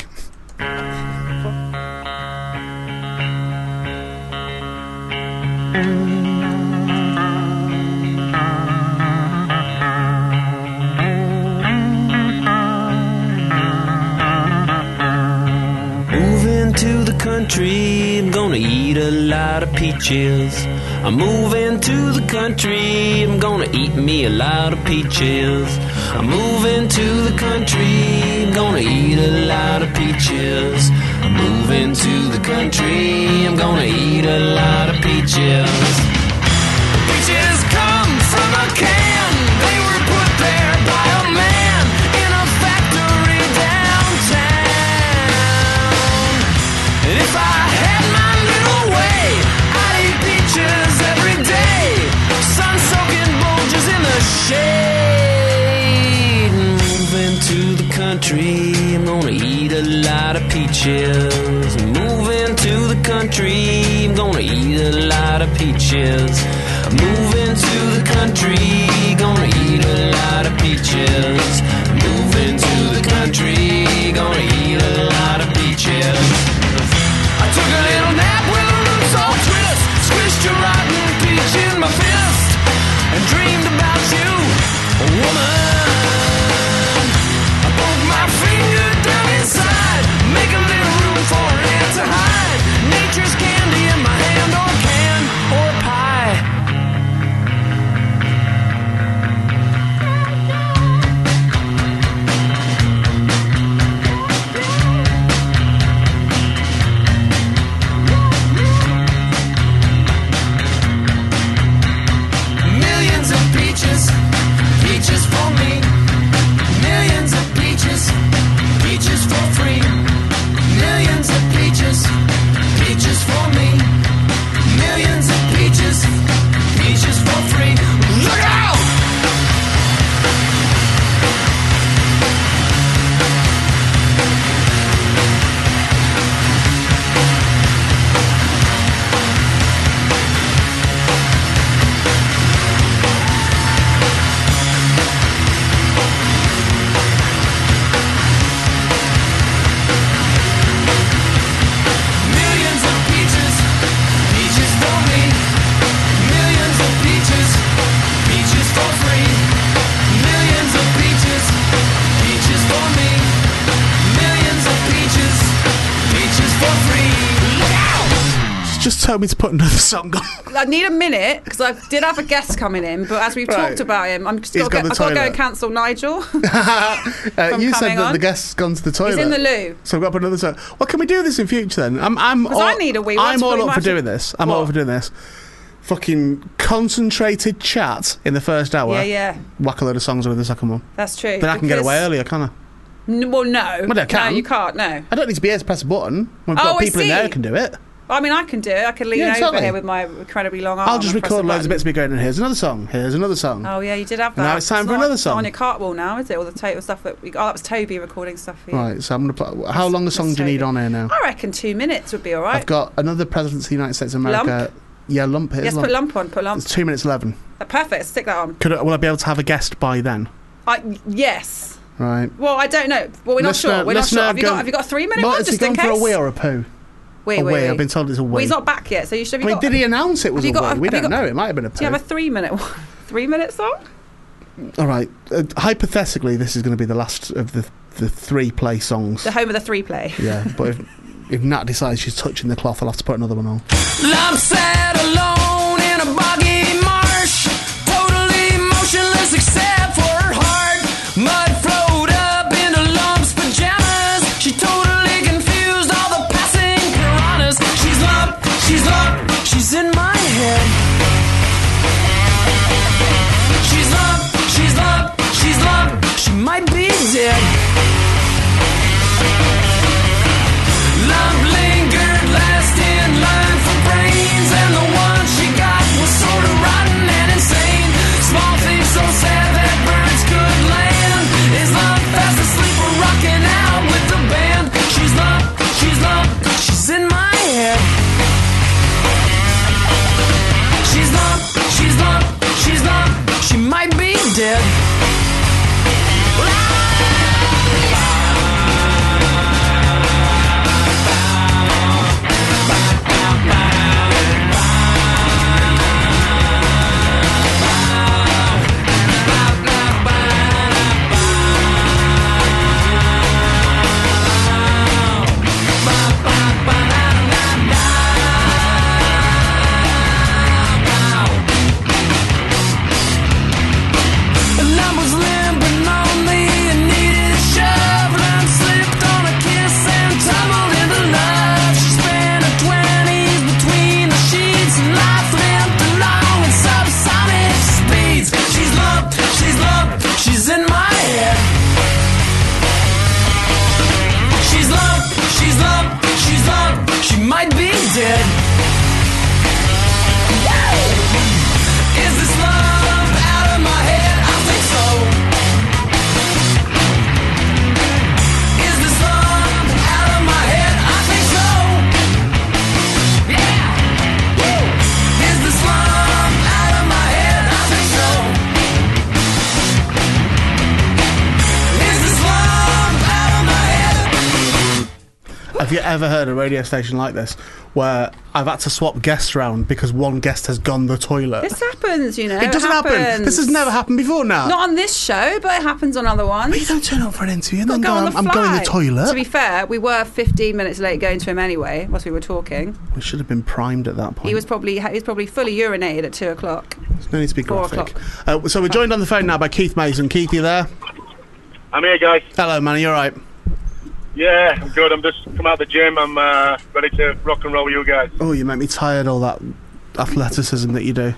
Moving to the country, I'm gonna eat a lot of peaches. I'm moving to the country, I'm gonna eat me a lot of peaches. I'm moving to the country, I'm gonna eat a lot of peaches. I'm moving to the country, I'm gonna eat a lot of peaches. Peaches come from a can, they were put there by a man in a factory downtown. And if I had my little way, I'd eat peaches every day. Sun-soaking bulges in the shade. Moving to the country, I'm gonna eat a lot of peaches. Moving to the country, I'm gonna eat a lot of peaches. Moving to the country, gonna eat a lot of peaches. Moving to the country, gonna eat a lot of peaches. I took a little nap with a roots all twist, squished a rotten peach in my fist, and dreamed about you, a woman. I poke my finger down inside, make a little room for it to hide. Nature's candy in my hand, or can, or pie. Millions of peaches, peaches for me. Millions of peaches, peaches for free. Millions of peaches, peaches for me. Millions of peaches, peaches for free. Look out! Millions of peaches, peaches for me. Millions of peaches, peaches for free. Millions of peaches, peaches for me. Millions of peaches, peaches for free. Look out! She just told me to put another song on. I need a minute because I did have a guest coming in, but as we've Right. talked about him, I'm just He's got gone to to go, I've got to go toilet. and cancel Nigel. Uh, you said coming that on. the guest's gone to the toilet. He's in the loo. So we've got to put another song. Well, can we do this in future then? I'm, I'm 'Cause all, I need a wee one, I'm so we all might up for have to- doing this. I'm all What? up for doing this. Fucking concentrated chat in the first hour. Yeah, yeah, Whack a load of songs with the second one. that's true. Then I can get Because- away earlier, can't I? N- well, no. Well, I No, can. you can't, no. I don't need to be here to press a button. We've Oh, got I people in there see. who can do it. I mean, I can do it. I can lean Yeah, over totally. here with my incredibly long arm. I'll just and press record a loads of button. bits of me going, and here's another song, here's another song. Oh, yeah, you did have that. Now it's time for not another on- song. on your cart wall now, is it? All the total stuff that we... Oh, that was Toby recording stuff for you. Right, so I'm going to play. How long a song Let's do you need take on it. here now? I reckon two minutes would be all right. I've got another President of the United States of America. Lump? Yeah, lump. Here's Yes, lump. put lump on, put lump. It's two minutes eleven. Uh, Perfect, stick that on. Could I, will I be able to have a guest by then? I, yes. Right. Well, I don't know. Well, we're not Listener- sure. We're not listener, sure. Have you, go- got, have you got a three minute Well, one is he just in gone case? for a wee or a poo? Wee, a wee, wee. wee. I've been told it's a wee. Well, he's not back yet, so you should I have mean, got... did he announce it was have a you got wee? a- We have you don't got- know. It might have been a Do you have poo. a three minute one? Three minute song? All right. Uh, hypothetically, this is going to be the last of the the three play songs. The home of the three play. Yeah, but if, if Nat decides she's touching the cloth, I'll have to put another one on. I'm sat alone in a boggy marsh, totally motionless except for her heart. Mud flowed up into Lump's pajamas. She totally confused all the passing piranhas. She's Lump, she's Lump, she's in my head. She's Lump, she's Lump, she's Lump, she might be dead. Lump lingered last in line. dead. Is this love out of my head? I think so. Is this love out of my head? I think so. Yeah. Woo. Is this love out of my head? I think so. Is this love out of my head? Have you ever heard a radio station like this where I've had to swap guests around because one guest has gone the toilet? This happens, you know. It doesn't happen. happens. This has never happened before now. Not on this show, but it happens on other ones. But you don't turn up for an interview and then Go go, on I'm, the I'm going to the fly. toilet. To be fair, we were fifteen minutes late going to him anyway, whilst we were talking. We should have been primed at that point. He was probably he was probably fully urinated at two o'clock. There's no need to be Four graphic. Uh, so we're joined on the phone now by Keith Mason. Keith, you there? I'm here, guys. Hello, man. Are you all right? Yeah, I'm good. I'm just come out of the gym. I'm uh, ready to rock and roll with you guys. Oh, you make me tired, all that athleticism that you do.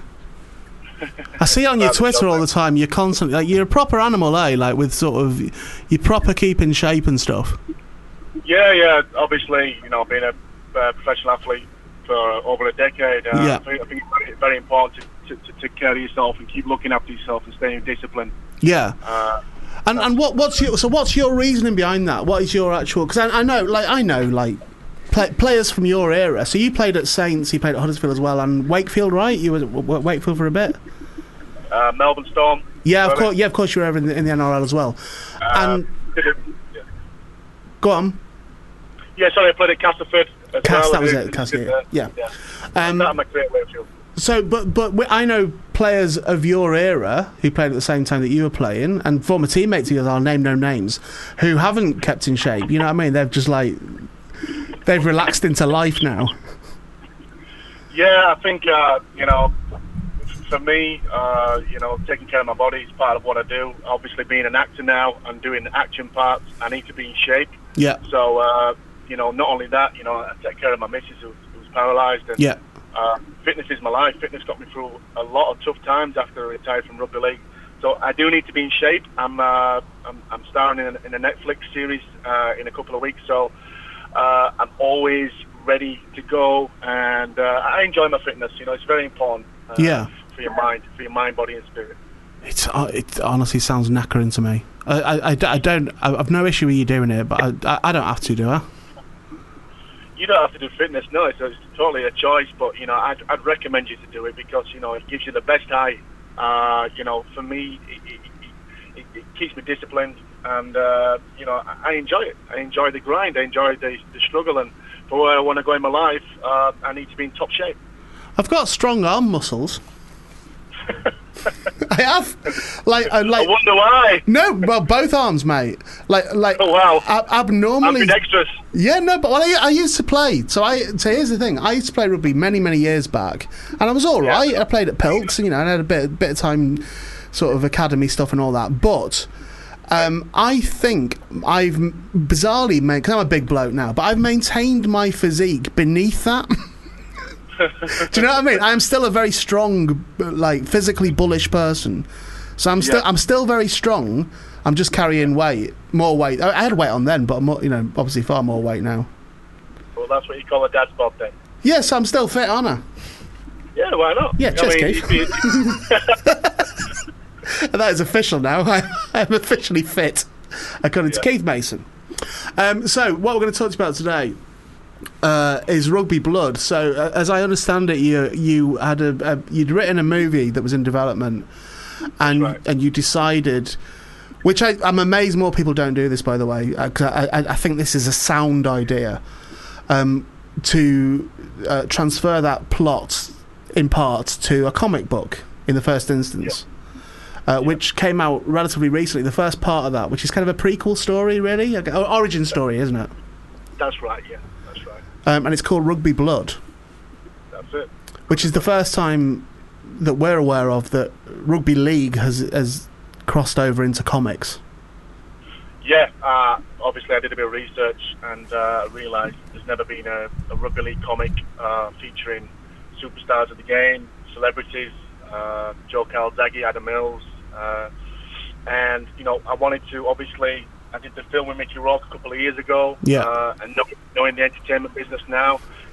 I see on your That's Twitter job, all the time, you're constantly, like, you're a proper animal, eh? Like, with sort of, you proper keep in shape and stuff. Yeah, yeah. Obviously, you know, being a uh, professional athlete for over a decade, uh, Yeah. I, think, I think it's very, very important to, to, to take care of yourself and keep looking after yourself and staying disciplined. Yeah. Uh, And and what what's your so what's your reasoning behind that? What is your actual? Because I, I know like I know like play, players from your era. So you played at Saints, you played at Huddersfield as well, and Wakefield, right? You were at W- Wakefield for a bit. uh, Melbourne Storm. Yeah, of Sorry. course. Yeah, of course. You were over in the, in the N R L as well. Uh, and yeah. go on, yeah, sorry, I played at Castleford as Cass. well. That was Did- it. Cass. did, Yeah. uh, Yeah. yeah. Um, Started my career at Wakefield. So, but but we- I know players of your era who played at the same time that you were playing, and former teammates of yours, I'll name no names, who haven't kept in shape. You know what I mean? They've just like they've relaxed into life now. Yeah, I think, uh, you know, for me, uh, you know, taking care of my body is part of what I do. Obviously, being an actor now and doing action parts, I need to be in shape. Yeah. So, uh, you know, not only that, you know, I take care of my missus who, who's paralysed. And, Yeah. uh, fitness is my life. Fitness got me through a lot of tough times after I retired from rugby league. So I do need to be in shape. I'm uh, I'm, I'm starring in a, in a Netflix series uh, in a couple of weeks. So uh, I'm always ready to go, and uh, I enjoy my fitness. You know, it's very important. Uh, Yeah. For your mind, for your mind, body, and spirit. It's uh, it honestly sounds knackering to me. I I, I, I don't I, I've no issue with you doing it, but I I, I don't have to, do I? You don't have to do fitness, no. It's, it's totally a choice, but you know, I'd, I'd recommend you to do it because you know it gives you the best high. Uh, you know, for me, it, it, it, it keeps me disciplined, and uh, you know, I, I enjoy it. I enjoy the grind. I enjoy the, the struggle, and for where I want to go in my life, uh, I need to be in top shape. I've got strong arm muscles. I have, like, I like. I wonder why. No, well, both arms, mate. Like, like. Oh wow. Ab- abnormally. Ambidextrous. Yeah, no, but well, I, I used to play. So I. So here's the thing. I used to play rugby many, many years back, and I was all Yeah. right. I played at Pilts, you know, and I had a bit, bit of time, sort of academy stuff and all that. But um, I think I've bizarrely made. Because I'm a big bloke now, but I've maintained my physique beneath that. Do you know what I mean? I'm still a very strong, like physically bullish person. So I'm still, Yeah. I'm still very strong. I'm just carrying weight, more weight. I, I had weight on then, but I'm, more, you know, obviously far more weight now. Well, that's what you call a dad's bod, then. Yes, I'm still fit, aren't I? Yeah, why not? Yeah, cheers, I mean, Keith. you'd be- That is official now. I, I'm officially fit, according to Yeah. Keith Mason. Um, so, what we're going to talk to you about today uh, is Rugby Blood. So, uh, as I understand it, you you had a, a you'd written a movie that was in development, and right. and you decided, which I, I'm amazed more people don't do this, by the way, because I, I, I think this is a sound idea, um, to uh, transfer that plot in part to a comic book in the first instance. Uh, which came out relatively recently, the first part of that, which is kind of a prequel story, really, like, or origin story, isn't it? That's right, yeah, that's right. Um, and it's called Rugby Blood, That's it. which is the first time that we're aware of that rugby league has has crossed over into comics. Yeah, uh, obviously I did a bit of research and uh, realised there's never been a, a rugby league comic uh, featuring superstars of the game, celebrities, uh, Joe Calzaghe, Adam Mills, uh, and you know I wanted to obviously I did the film with Mickey Rourke a couple of years ago, Yeah. uh, and know, knowing the entertainment business now,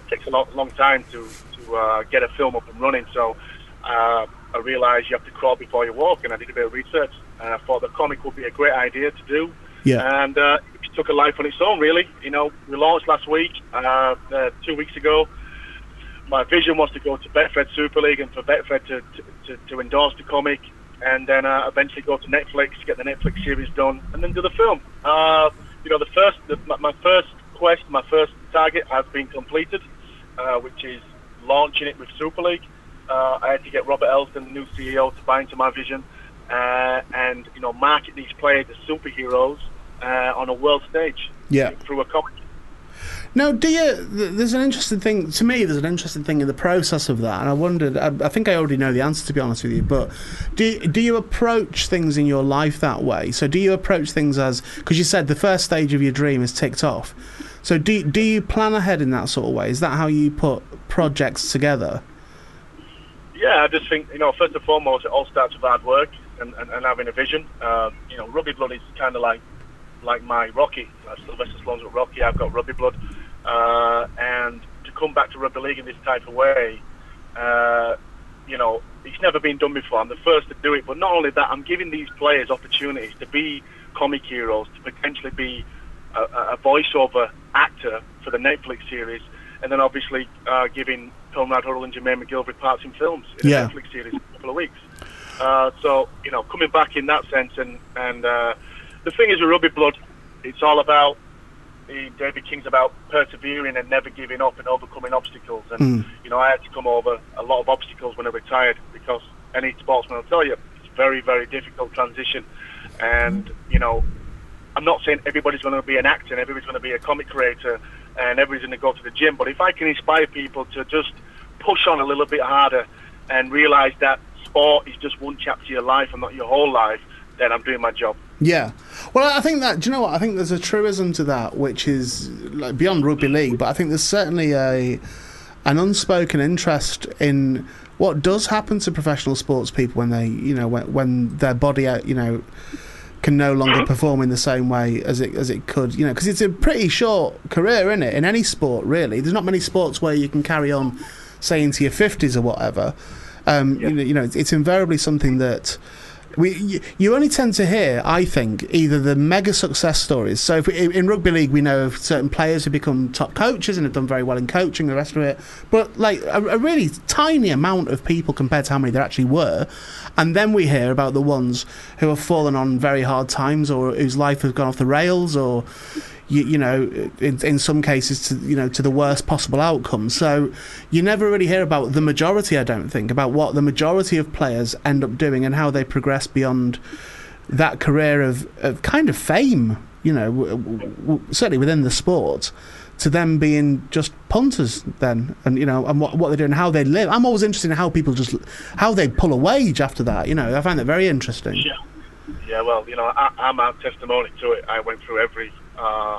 takes a long, long time to to uh, get a film up and running. So uh, I realised you have to crawl before you walk, and I did a bit of research, and I thought the comic would be a great idea to do. Yeah. And uh, it took a life on its own, really. You know, we launched last week, uh, uh, two weeks ago. My vision was to go to Betfred Super League and for Betfred to, to, to, to endorse the comic, and then uh, eventually go to Netflix, get the Netflix series done, and then do the film. Uh, you know, the first, the, my, my first quest, my first target has been completed, uh, which is launching it with Super League. Uh, I had to get Robert Elston, the new C E O, to buy into my vision, uh, and you know, market these players as superheroes uh, on a world stage. Yeah. Through a comic. Now, do you? th- There's an interesting thing to me. There's an interesting thing in the process of that, and I wondered. I, I think I already know the answer, to be honest with you. But do you, do you approach things in your life that way? So, do you approach things as, because you said the first stage of your dream is ticked off. So, do do you plan ahead in that sort of way? Is that how you put projects together? Yeah, I just think, you know, first and foremost, it all starts with hard work and, and, and having a vision. Uh, you know, Rugby Blood is kind of like like my Rocky. Like Sylvester Stallone's with Rocky, I've got Rugby Blood. Uh, and to come back to Rugby League in this type of way, uh, you know, it's never been done before. I'm the first to do it. But not only that, I'm giving these players opportunities to be comic heroes, to potentially be a, a voiceover actor for the Netflix series, and then obviously uh, giving Conrad Hurrell and Jermaine McGilvery parts in films in Yeah. the Netflix series in a couple of weeks. Uh, so, you know, coming back in that sense, and, and uh, the thing is with Rugby Blood, it's all about, the David King's about persevering and never giving up and overcoming obstacles. And, Mm. you know, I had to come over a lot of obstacles when I retired, because any sportsman will tell you, it's a very, very difficult transition. And, you know, I'm not saying everybody's going to be an actor and everybody's going to be a comic creator and everybody's going to go to the gym, but if I can inspire people to just push on a little bit harder and realise that sport is just one chapter of your life and not your whole life, then I'm doing my job. Yeah. Well, I think that, do you know what? I think there's a truism to that, which is like beyond rugby league, but I think there's certainly a an unspoken interest in what does happen to professional sports people when they, you know, when, when their body, uh, you know, can no longer perform in the same way as it as it could, you know, because it's a pretty short career, isn't it? In any sport, really. There's not many sports where you can carry on, say, into your fifties or whatever. Um, Yeah. you know, you know, it's, it's invariably something that we you, you only tend to hear, I think, either the mega success stories. So if we, in rugby league, we know of certain players who become top coaches and have done very well in coaching, the rest of it. But like a, a really tiny amount of people compared to how many there actually were. And then we hear about the ones who have fallen on very hard times, or whose life has gone off the rails, or you, you know, in, in some cases, to you know, to the worst possible outcome. So you never really hear about the majority, I don't think, about what the majority of players end up doing and how they progress beyond that career of, of kind of fame, you know, w- w- w- certainly within the sport, to them being just punters then, and you know, and what, what they do and how they live. I'm always interested in how people just, how they pull a wage after that, you know. I find that very interesting. Yeah. Yeah, well, you know, I, I'm a testimony to it. I went through every uh,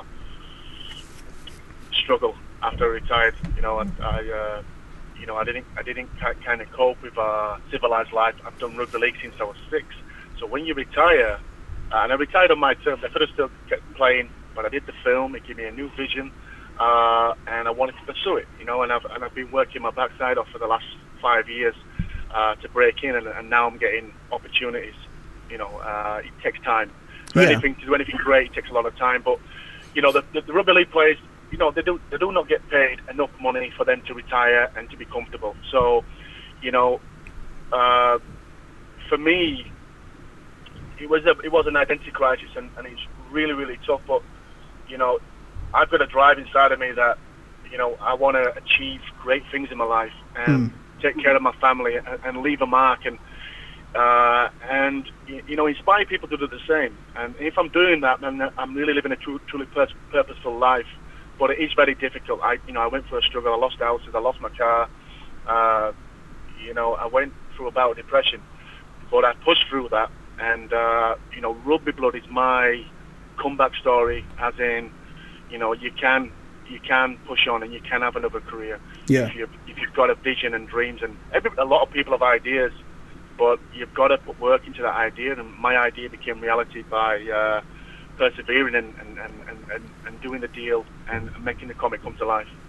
struggle after I retired. You know, and I, uh, you know, I didn't, I didn't kind of cope with uh, civilized life. I've done rugby league since I was six. So when you retire, uh, and I retired on my terms, I could have still kept playing, but I did the film. It gave me a new vision, uh, and I wanted to pursue it. You know, and I've and I've been working my backside off for the last five years uh, to break in, and, and now I'm getting opportunities. You know, uh, it takes time. For Yeah. anything to do anything great, it takes a lot of time. But you know, the, the, the rugby league players, you know, they do they do not get paid enough money for them to retire and to be comfortable. So, you know, uh, for me, it was a, it was an identity crisis, and, and it's really really tough. But you know, I've got a drive inside of me that, you know, I want to achieve great things in my life and Mm. take care of my family and, and leave a mark and. Uh, and you know, inspire people to do the same. And if I'm doing that, then I'm really living a true, truly pur- purposeful life. But it is very difficult. I, you know, I went through a struggle. I lost houses. I lost my car. Uh, you know, I went through a bout of depression, but I pushed through that. And uh, you know, Rugby Blood is my comeback story. As in, you know, you can you can push on and you can have another career Yeah. if you if you've got a vision and dreams. And every, a lot of people have ideas. But you've got to put work into that idea, and my idea became reality by uh, persevering and, and, and, and, and doing the deal and making the comic come to life.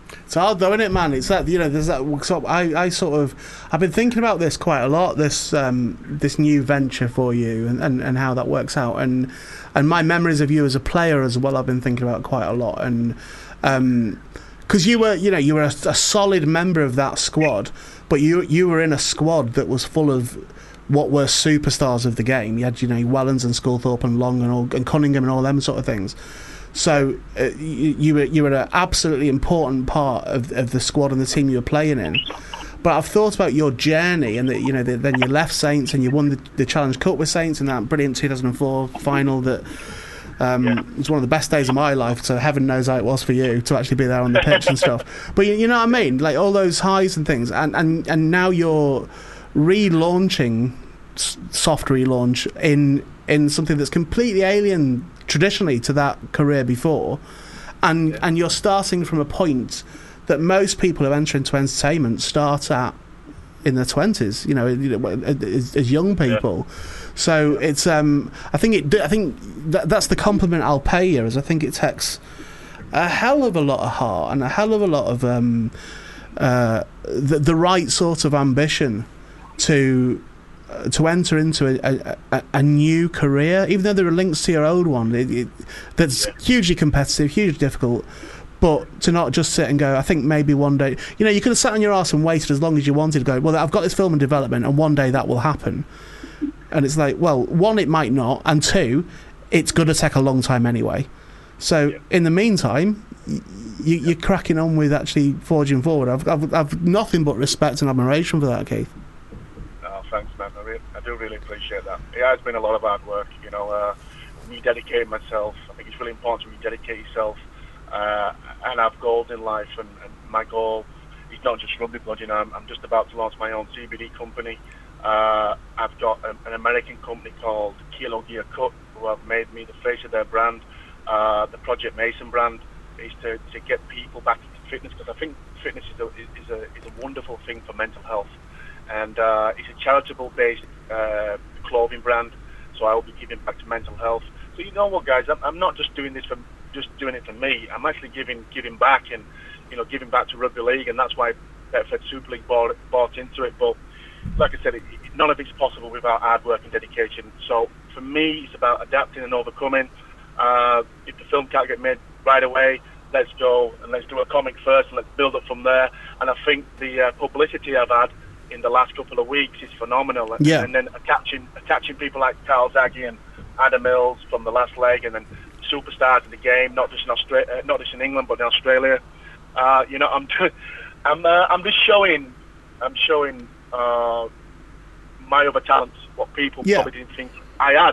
It's hard though, isn't it, man? It's that, you know, there's that sort of, I, I sort of I've been thinking about this quite a lot, this um, this new venture for you and, and, and how that works out, and and my memories of you as a player as well I've been thinking about quite a lot, and um because you were, you know, you were a, a solid member of that squad, but you you were in a squad that was full of what were superstars of the game. You had, you know, Wellens and Sculthorpe and Long and all, and Cunningham and all them sort of things. So uh, you, you were you were an absolutely important part of, of the squad and the team you were playing in. But I've thought about your journey, and that, you know, the, then you left Saints and you won the, the Challenge Cup with Saints in that brilliant two thousand four final that um, yeah. was one of the best days of my life. So heaven knows how it was for you to actually be there on the pitch and stuff. But you, you know what I mean, like all those highs and things, and and, and now you're relaunching, soft relaunch in in something that's completely alien traditionally to that career before, and yeah. and you're starting from a point that most people who enter into entertainment start at in their twenties, you know, as, as young people. Yeah. So it's um I think it I think that, that's the compliment I'll pay you, is I think it takes a hell of a lot of heart and a hell of a lot of um uh the, the right sort of ambition to to enter into a, a, a new career, even though there are links to your old one. It, it, that's yeah. hugely competitive, hugely difficult, but to not just sit and go, I think maybe one day, you know, you could have sat on your arse and waited as long as you wanted to go, well, I've got this film in development and one day that will happen. And it's like, well, one, it might not, and two, it's going to take a long time anyway. So yeah. in the meantime, you, you're cracking on with actually forging forward. I've, I've, I've nothing but respect and admiration for that, Keith. Thanks, man. I, re- I do really appreciate that. It has been a lot of hard work, you know, uh, rededicating myself. I think it's really important to rededicate yourself uh, and have goals in life. And, and my goal is not just Rugby Blood, you know, I'm, I'm just about to launch my own C B D company. Uh, I've got a, an American company called Kilo Gear Cut, who have made me the face of their brand. Uh, the Project Mason brand is to, to get people back into fitness, because I think fitness is a, is, a, is a wonderful thing for mental health. And uh, it's a charitable-based uh, clothing brand, so I will be giving back to mental health. So you know what, guys, I'm, I'm not just doing this for just doing it for me. I'm actually giving giving back, and you know, giving back to rugby league, and that's why Betfred Super League bought, bought into it. But like I said, it, it, none of it's possible without hard work and dedication. So for me, it's about adapting and overcoming. Uh, if the film can't get made right away, let's go and let's do a comic first, and let's build up from there. And I think the uh, publicity I've had in the last couple of weeks is phenomenal, and, yeah. and then attaching attaching people like Carl Zaghi and Adam Mills from the last leg, and then superstars of the game, not just in Australia, uh, not just in England, but in Australia. Uh, you know, I'm I'm uh, I'm just showing I'm showing uh, my other talents, what people yeah. probably didn't think I had.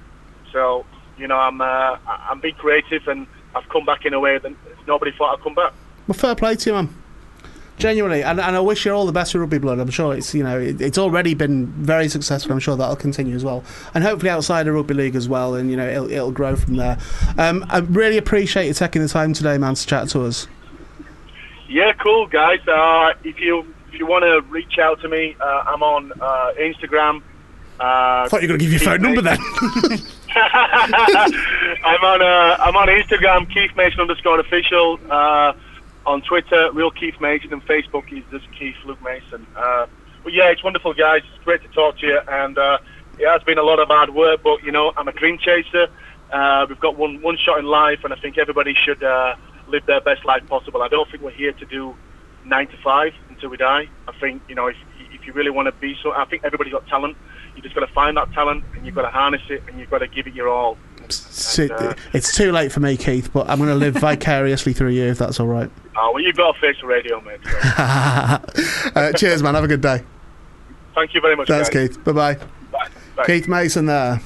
So you know, I'm uh, I'm being creative, and I've come back in a way that nobody thought I'd come back. Well, fair play to you, man. Genuinely, and, and I wish you all the best with Rugby Blood. I'm sure it's, you know, it, it's already been very successful. I'm sure that'll continue as well, and hopefully outside of rugby league as well. And you know, it'll, it'll grow from there. Um, I really appreciate you taking the time today, man, to chat to us. Yeah, cool, guys. Uh, if you if you want to reach out to me, uh, I'm on uh, Instagram. Uh, I thought you were going to give your phone number then. I'm on uh, I'm on Instagram, Keith Mason underscore official. Uh, On Twitter, Real Keith Mason, and Facebook is just Keith Luke Mason. Uh, but yeah, it's wonderful, guys. It's great to talk to you, and uh, it has been a lot of hard work. But you know, I'm a dream chaser. Uh, we've got one one shot in life, and I think everybody should uh, live their best life possible. I don't think we're here to do nine to five until we die. I think, you know, if if you really want to be so, I think everybody's got talent. You just got to find that talent, and you've got to harness it, and you've got to give it your all. And, uh, it's too late for me, Keith, but I'm going to live vicariously through you, if that's all right. Oh, well, you've got a face for radio, mate. So. uh, cheers, man. Have a good day. Thank you very much, Thanks, guys. Keith. Bye-bye. Bye. Bye. Keith Mason there.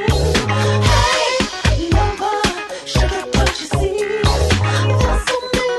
Hey, lover, sugar, don't you see? There's so many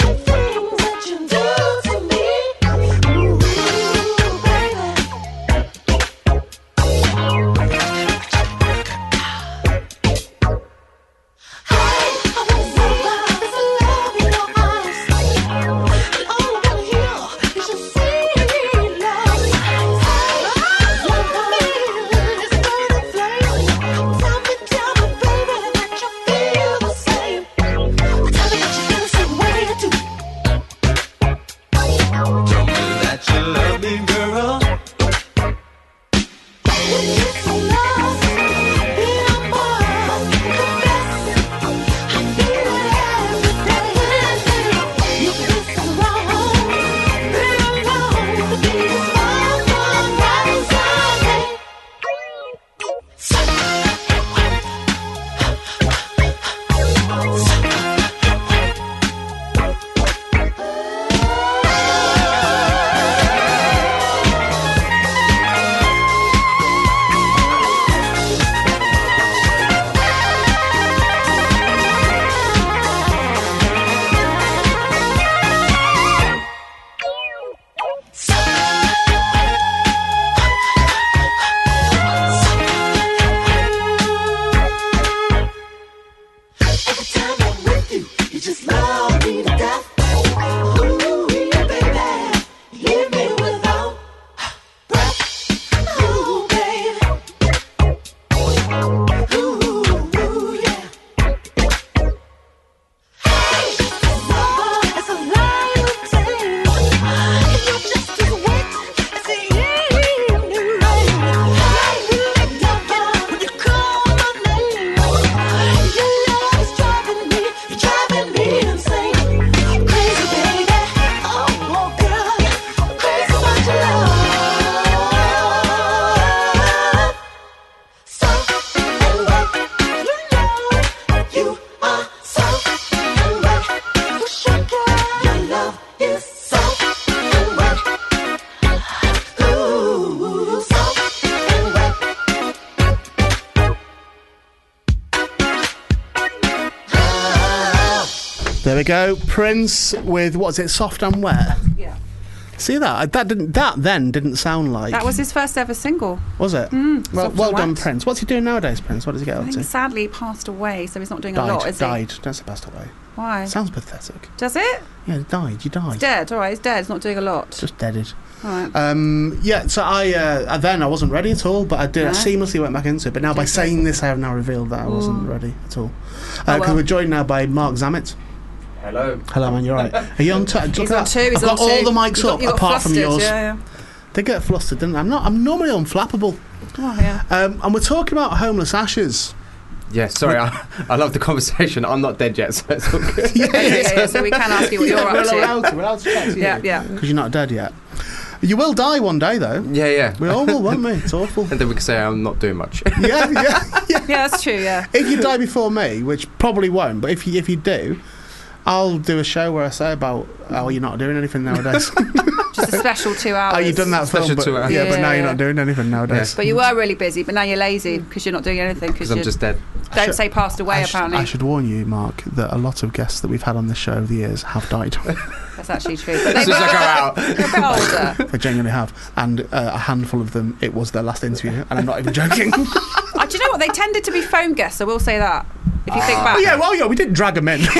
There we go. Prince with, what's it, Soft and Wet? Yeah. See that? That didn't. That then didn't sound like. That was his first ever single. Was it? Mm, well, Soft well and done, Wet. Prince. What's he doing nowadays, Prince? What does he get I up think to? he sadly passed away, so he's not doing died. a lot, is he? died. Don't say passed away. Why? Sounds pathetic. Does it? Yeah, he died. You died. He's dead. All right, he's dead. He's not doing a lot. Just deaded. All right. Um, yeah, so I uh, then I wasn't ready at all, but I did. I No? seamlessly went back into it. But now by Okay. saying this, I have now revealed that I wasn't Ooh. ready at all. Because Oh, well. we're joined now by Mark Zammit. Hello. Hello, man. You're right. Are you on? T- look He's at on that. two. He's I've got on all two. the mics You got- up you got apart from flustered, yours. Yeah, yeah. They get flustered, didn't they? I'm not. I'm normally unflappable. Oh yeah. Um, and we're talking about homeless ashes. Yeah, sorry, I, I love the conversation. I'm not dead yet, so it's all good. yeah, yeah, yeah, yeah, so we can ask you what you're we're up to. allowed to. We're allowed to chat to you. Yeah, yeah. Because you're not dead yet. You will die one day, though. Yeah, yeah. We all will, won't we? It's awful. And then we can say I'm not doing much. yeah, yeah, yeah. Yeah, that's true. Yeah. If you die before me, which probably won't, but if you if you do, I'll do a show where I say about how you're not doing anything nowadays. Just a special two hours. Oh, you've done that Special film, but, two hours. yeah, but now Yeah. you're not doing anything nowadays. But you were really busy, but now you're lazy because you're not doing anything. Because Because I'm just dead. don't should- say passed away. I, sh- apparently, I should warn you, Mark, that a lot of guests that we've had on this show over the years have died. that's actually true. But As they soon as I go out. they're a bit older. They genuinely have. And uh, a handful of them, it was their last interview, and I'm not even joking. Uh, do you know what? They tended to be phone guests. I will say that. If you think back. Oh, yeah, well, yeah, we didn't drag them in. we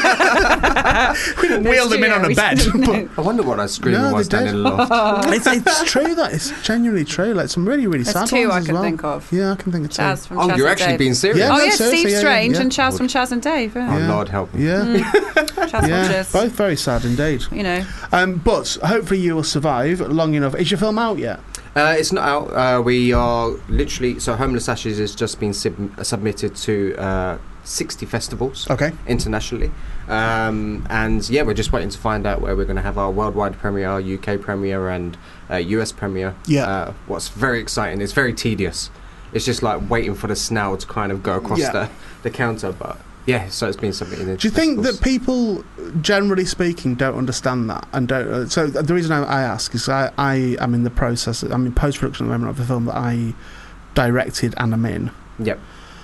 didn't wheel them in on a bed. but I wonder what I scream No, when I they stand did. in the loft. it's, it's true, that. It's genuinely true. Like, some really, really There's sad two ones I as can well. think of. Yeah, I can think of two. Chaz from Oh, Chaz you're and actually Dave. being serious? Yeah, Oh no, yeah, seriously, Steve yeah, Strange yeah. and Chaz from Chaz and Dave. Yeah. Oh, Yeah. Lord help me. Yeah, Chaz yeah, watches. both very sad indeed. You know. Um, but hopefully you will survive long enough. Is your film out yet? Uh, it's not out. Uh, we are literally... So Homeless Ashes has just been sub- submitted to uh, sixty festivals Okay. internationally. Um, and yeah, we're just waiting to find out where we're going to have our worldwide premiere, U K premiere and uh, U S premiere. Yeah. Uh, what's very exciting, it's very tedious. It's just like waiting for the snail to kind of go across Yeah. the, the counter. But yeah, so it's been submitted into Do you think festivals. that people, generally speaking, don't understand that and don't? Uh, so the reason I, I ask is I, I am in the process. I'm in post production at the moment of the film that I directed and I'm in, Yep.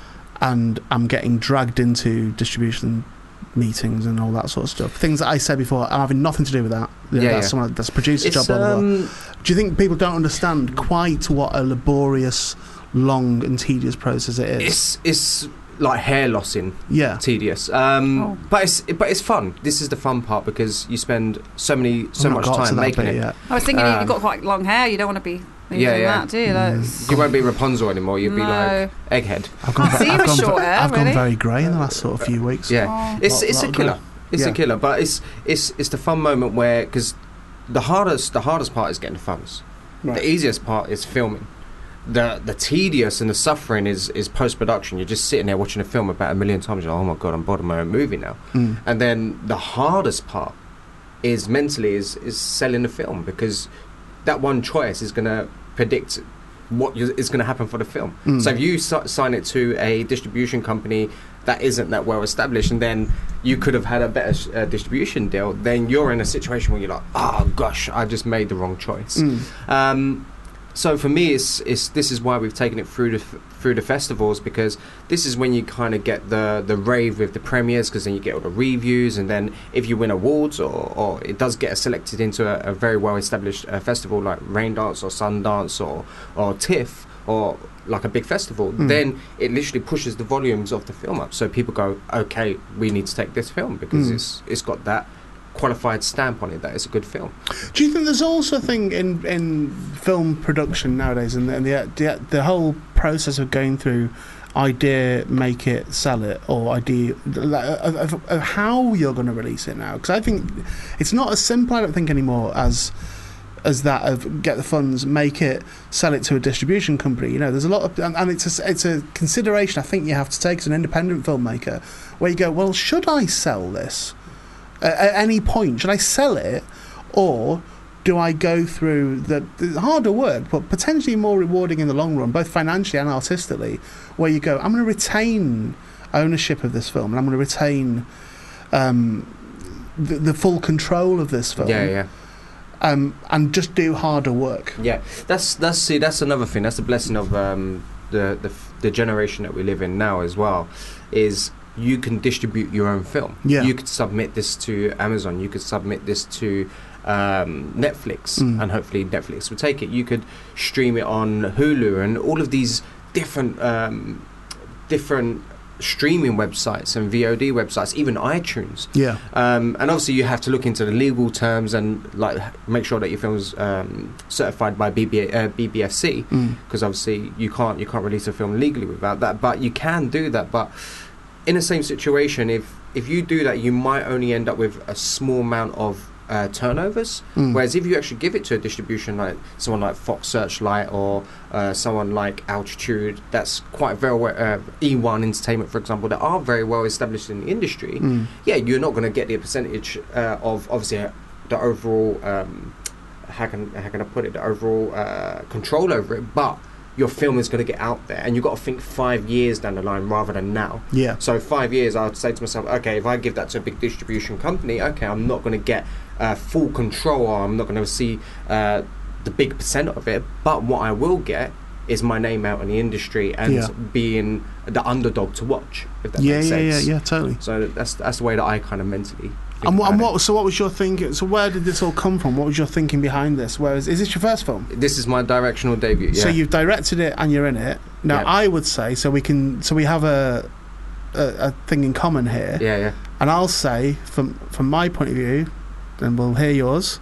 and I'm getting dragged into distribution meetings and all that sort of stuff. Things that I said before, I'm having nothing to do with that. Yeah, that's yeah. someone that's a producer's It's, job. Blah, blah, blah. um, Do you think people don't understand quite what a laborious, long and tedious process it is? It's it's like hair lossing, yeah. tedious. Um, Oh. But it's but it's fun. This is the fun part because you spend so many so I've not much got to time that making bit it. yet. I was thinking Um, you've got quite long hair. You don't want to be Yeah, yeah, yeah. that, do you? That's, You won't be Rapunzel anymore. You'll be No. like Egghead. I've gone, Can't see I've with gone, short hair, I've gone really. very grey in the last sort of few weeks. Yeah, Oh. it's Lot- it's lot a of killer. good. It's Yeah. a killer. But it's it's it's the fun moment where because the hardest the hardest part is getting the funds. Right. The easiest part is filming. The the tedious and the suffering is, is post production. You're just sitting there watching a film about a million times. You're like, oh my god, I'm bored of my own movie now. Mm. And then the hardest part is mentally is is selling the film because that one choice is going to predict what you, is going to happen for the film. Mm. So if you si- sign it to a distribution company that isn't that well established, and then you could have had a better sh- uh, distribution deal, then you're in a situation where you're like, oh gosh, I just made the wrong choice. Mm. Um, so for me, it's, it's this is why we've taken it through the f- through the festivals, because this is when you kind of get the the rave with the premieres, because then you get all the reviews, and then if you win awards or, or it does get selected into a, a very well established uh, festival like Raindance or Sundance or or TIFF or like a big festival, Mm. then it literally pushes the volumes of the film up. So people go, okay, we need to take this film because Mm. it's it's got that qualified stamp on it that it's a good film. Do you think there's also a thing in, in film production nowadays, and the, and the, the the whole process of going through idea, make it, sell it, or idea like, of, of, of how you're going to release it now? Because I think it's not as simple, I don't think, anymore as as that of get the funds, make it, sell it to a distribution company. You know, there's a lot of, and, and it's a, it's a consideration I think you have to take as an independent filmmaker, where you go, well, should I sell this? At, at any point, should I sell it, or do I go through the, the harder work, but potentially more rewarding in the long run, both financially and artistically, where you go, I'm going to retain ownership of this film, and I'm going to retain um, the, the full control of this film. Yeah, yeah. Um, and just do harder work. Yeah, that's that's see that's another thing. That's the blessing of um, the, the f- the generation that we live in now as well. Is you can distribute your own film. Yeah. You could submit this to Amazon. You could submit this to um, Netflix, Mm. and hopefully Netflix will take it. You could stream it on Hulu and all of these different um, different streaming websites and V O D websites, even iTunes. Yeah. Um, and obviously you have to look into the legal terms and like make sure that your film's um, certified by B B, uh, B B F C, Mm. because obviously you can't you can't release a film legally without that. But you can do that. But in the same situation, if if you do that, you might only end up with a small amount of uh, turnovers. Mm. Whereas if you actually give it to a distribution like someone like Fox Searchlight or uh, someone like Altitude, that's quite very well, uh, E one Entertainment, for example, that are very well established in the industry. Mm. Yeah, you're not going to get the percentage uh, of obviously uh, the overall. Um, how can how can I put it? The overall uh, control over it, but your film is going to get out there, and you've got to think five years down the line rather than now. Yeah. So five years, I would say to myself, okay, if I give that to a big distribution company, okay, I'm not going to get uh, full control, or I'm not going to see uh, the big percent of it. But what I will get is my name out in the industry and Yeah. being the underdog to watch. If that Yeah, makes yeah, yeah, sense. yeah, totally. So that's that's the way that I kind of mentally. think And, what, and about what? So what was your thinking? So where did this all come from? What was your thinking behind this? Where is, is this your first film? it. This is my directional debut. Yeah. So you've directed it and you're in it. Now Yeah. I would say so we can so we have a, a a thing in common here. Yeah, yeah. And I'll say from from my point of view, and we'll hear yours.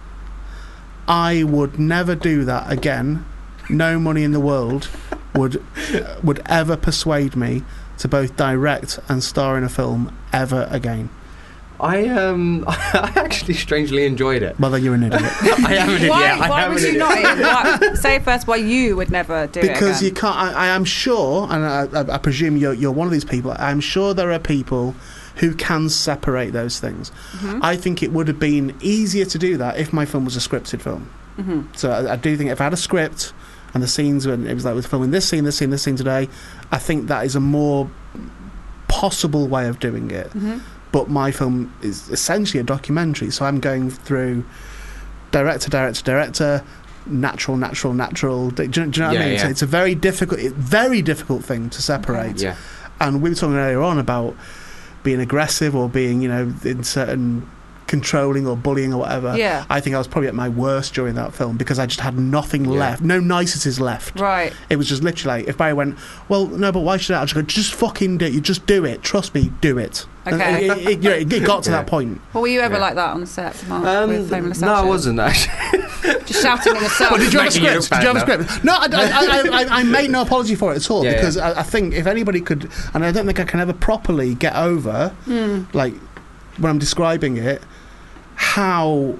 I would never do that again. No money in the world would would ever persuade me to both direct and star in a film ever again. I um I actually strangely enjoyed it. Well, then you're an idiot. I am an idiot. Why, I why am would an you idiot. not? Ian? Why, say first why you would never do it Because again. you can't. I, I am sure, and I, I, I presume you're you're one of these people. I'm sure there are people who can separate those things. Mhm. I think it would have been easier to do that if my film was a scripted film. Mhm. So I, I do think if I had a script and the scenes when it was like with filming this scene, this scene, this scene today, I think that is a more possible way of doing it. Mhm. But my film is essentially a documentary, so I'm going through director, director, director, natural, natural, natural. Do you, do you know what Yeah, I mean? So yeah. it's a very difficult, it- very difficult thing to separate. Yeah. And we were talking earlier on about being aggressive or being, you know, in certain controlling or bullying or whatever. Yeah. I think I was probably at my worst during that film because I just had nothing Yeah. left, no niceties left. Right. It was just literally like, if Barry went, well, no, but why should I? I just go, just fucking do it. You just do it. Trust me, do it. And Okay. It, it, you know, it got to Yeah. that point. Well, were you ever Yeah. like that on the set, Mark, Um, with Homeless no, I Action? wasn't actually. Just shouting in the sun. But did you have a Making you script? look Did you have a bad script? No, I, I, I, I, I made no apology for it at all Yeah, because yeah. I, I think if anybody could, and I don't think I can ever properly get over, Hmm. like when I'm describing it, how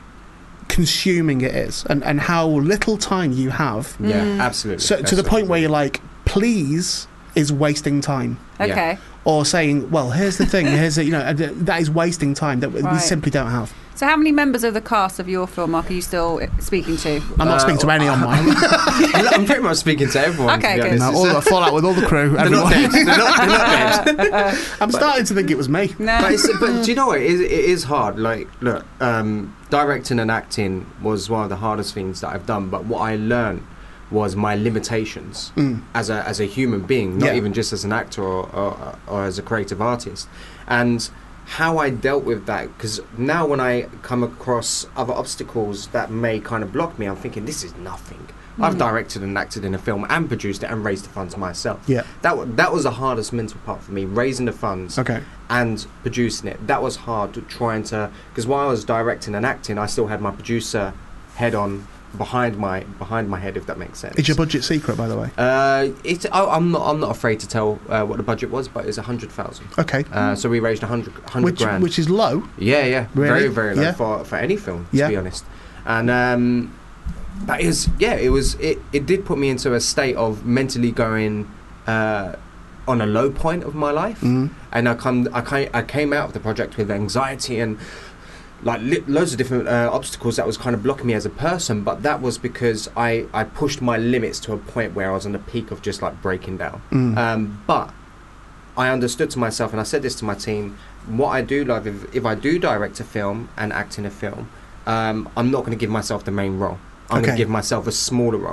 consuming it is and, and how little time you have. Yeah, Mm. absolutely. So to the point where you're like, please is wasting time. Okay. Or saying, well, here's the thing, here's the, you know, uh, that is wasting time that we Right. simply don't have. So how many members of the cast of your film, Mark, are you still speaking to? I'm not Uh, speaking to any on mine. I'm, I'm pretty much speaking to everyone. Okay, to be good. honest. No, all, I fall out with all the crew. They're not Everyone. dead. They're not, they're not dead. I'm starting to think it was me. No. But, it's, but do you know what? It is, it is hard. Like, look, um, directing and acting was one of the hardest things that I've done. But what I learned was my limitations Mm. as a as a human being, not Yeah. even just as an actor or, or, or as a creative artist, and how I dealt with that. Because now when I come across other obstacles that may kind of block me, I'm thinking this is nothing. I've Mm. directed and acted in a film and produced it and raised the funds myself. Yeah. That wa- that was the hardest mental part for me, raising the funds Okay. and producing it. That was hard, to trying to, because while I was directing and acting, I still had my producer head on behind my behind my head, if that makes sense. Is your budget secret, by the way? Uh, it, I, I'm not I'm not afraid to tell uh, what the budget was, but it's a hundred thousand. Okay. Uh, so we raised a hundred hundred Which, grand. which is low. yeah, yeah, Really? very very low Yeah. for for any film, to Yeah. be honest. And um, that is yeah, it was it, it did put me into a state of mentally going uh, on a low point of my life. Mm. And I come, I came, I came out of the project with anxiety and like li- loads of different uh, obstacles that was kind of blocking me as a person. But that was because I, I pushed my limits to a point where I was on the peak of just like breaking down. Mm. Um, but I understood to myself, and I said this to my team: what I do love, if, if I do direct a film and act in a film, um, I'm not going to give myself the main role. I'm going Okay. to give myself a smaller role.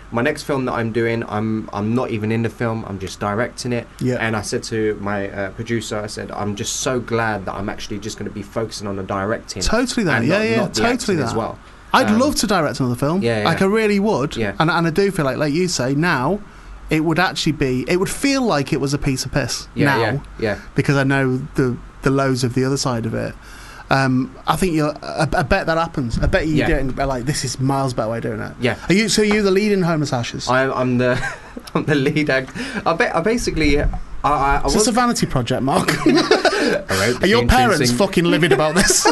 my next film that I'm doing, I'm I'm not even in the film. I'm just directing it. Yeah. And I said to my uh, producer, I said, I'm just so glad that I'm actually just going to be focusing on the directing. Totally that. and Yeah, not, yeah, not the totally acting that. as well. I'd Um, love to direct another film. Yeah, yeah. Like I really would. Yeah. And and I do feel like, like you say, now it would actually be. It would feel like it was a piece of piss Yeah, now. yeah, yeah. Because I know the the lows of the other side of it. Um, I think you're. I, I bet that happens. I bet you Yeah. do it. And be like, this is miles better way of doing it. Yeah. Are you? So you're the lead in Homeless Ashes? I, I'm the I'm the lead act. I bet. I basically. I, I, I Is was this a vanity project, Mark? Are Are your parents fucking livid about this?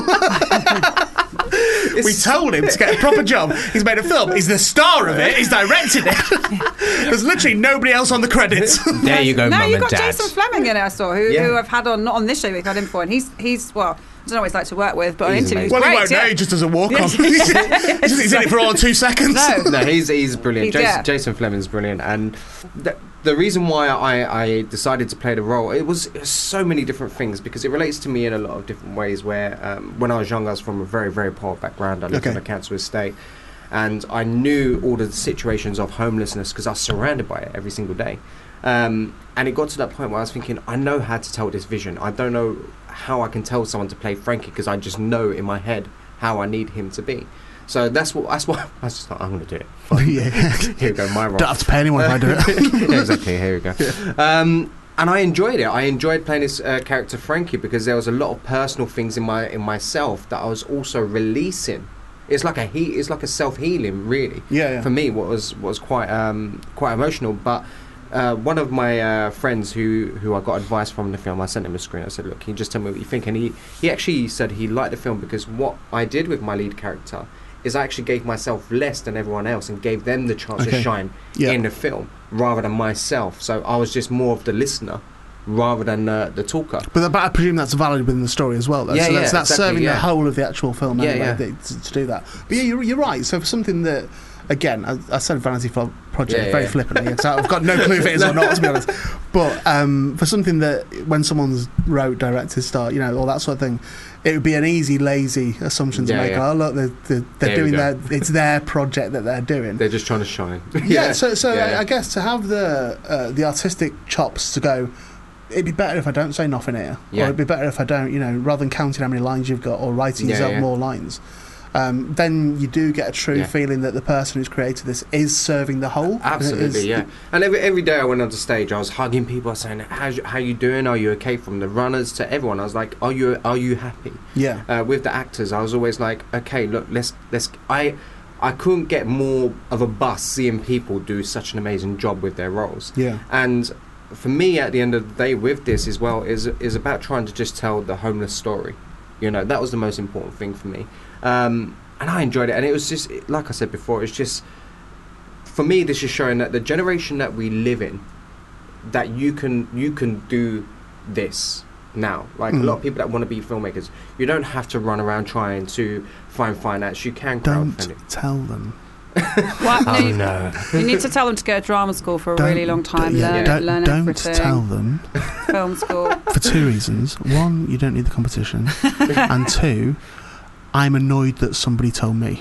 We told him to get a proper job. He's made a film. He's the star of it. He's directed it. There's literally nobody else on the credits. There you go, No, mum you've and got dad. Jason Fleming in it, I saw, who, Yeah. who I've had on, not on this show, we've had him before, and he's, he's well, I don't know what he's like to work with, but on He's interviews, Well, great, he won't yeah. know. He just does a walk on. Yes. he's, just- he's in it for all two seconds. No. No, he's he's brilliant. He- Jason, yeah. Jason Fleming's brilliant, and the, the reason why I, I decided to play the role, it was, it was so many different things because it relates to me in a lot of different ways. Where um, when I was young, I was from a very very poor background. I lived Okay. on a cancer estate, and I knew all the situations of homelessness because I was surrounded by it every single day. Um, and it got to that point where I was thinking, I know how to tell this vision. I don't know how I can tell someone to play Frankie because I just know in my head how I need him to be. So that's what that's what I was just like, I'm going to do it. Yeah. Here we go, my role. Don't have to pay anyone if I do it. Yeah, exactly. Here we go. Um, and I enjoyed it. I enjoyed playing this uh, character Frankie because there was a lot of personal things in my in myself that I was also releasing. It's like a he. It's like a self healing, really. Yeah, yeah. For me, what was was quite um, quite emotional. But uh, one of my uh, friends who who I got advice from the film, I sent him a screen. I said, "Look, can you just tell me what you think?" And he he actually said he liked the film because what I did with my lead character is I actually gave myself less than everyone else and gave them the chance Okay. to shine Yeah. in the film rather than myself. So I was just more of the listener rather than uh, the talker. But, but I presume that's valid within the story as well, though. Yeah, so that's, yeah, that's exactly, serving yeah. the whole of the actual film Yeah, anyway, yeah. that- to, to do that. But yeah, you're, you're right. So for something that, again, I, I said Vanity Flo- Project Yeah, very yeah. flippantly, because I've got no clue if it is or not, to be honest. But um, for something that, when someone's wrote, directed, start, you know, all that sort of thing, it would be an easy, lazy assumption to Yeah, make. yeah. Oh, look, they're, they're, they're There we doing go. their, it's their project that they're doing. They're just trying to shine. Yeah, so so Yeah, I, yeah. I guess to have the uh, the artistic chops to go, it'd be better if I don't say nothing here, Yeah. or it'd be better if I don't, you know, rather than counting how many lines you've got or writing Yeah, yourself yeah. more lines. Um, then you do get a true Yeah. feeling that the person who's created this is serving the whole. It is- Absolutely, yeah. And every every day I went onto stage, I was hugging people, saying, "How's you, how you doing? Are you okay?" From the runners to everyone, I was like, "Are you are you happy?" Yeah. Uh, with the actors, I was always like, "Okay, look, let's let's." I I couldn't get more of a buzz seeing people do such an amazing job with their roles. Yeah. And for me, at the end of the day, with this as well, is is about trying to just tell the homeless story. You know, that was the most important thing for me. Um, and I enjoyed it. And it was just, like I said before, it's just, for me, this is showing that the generation that we live in, that you can you can do this now. Like Mm. a lot of people that want to be filmmakers, you don't have to run around trying to find finance. You can crowdfund Don't it. tell them. Well, Oh, you, no. you need to tell them to go to drama school for a Don't- really long time, yeah, learn, don't learn don't everything. tell them Film school. for two reasons. One, you don't need the competition, and two, I'm annoyed that somebody told me.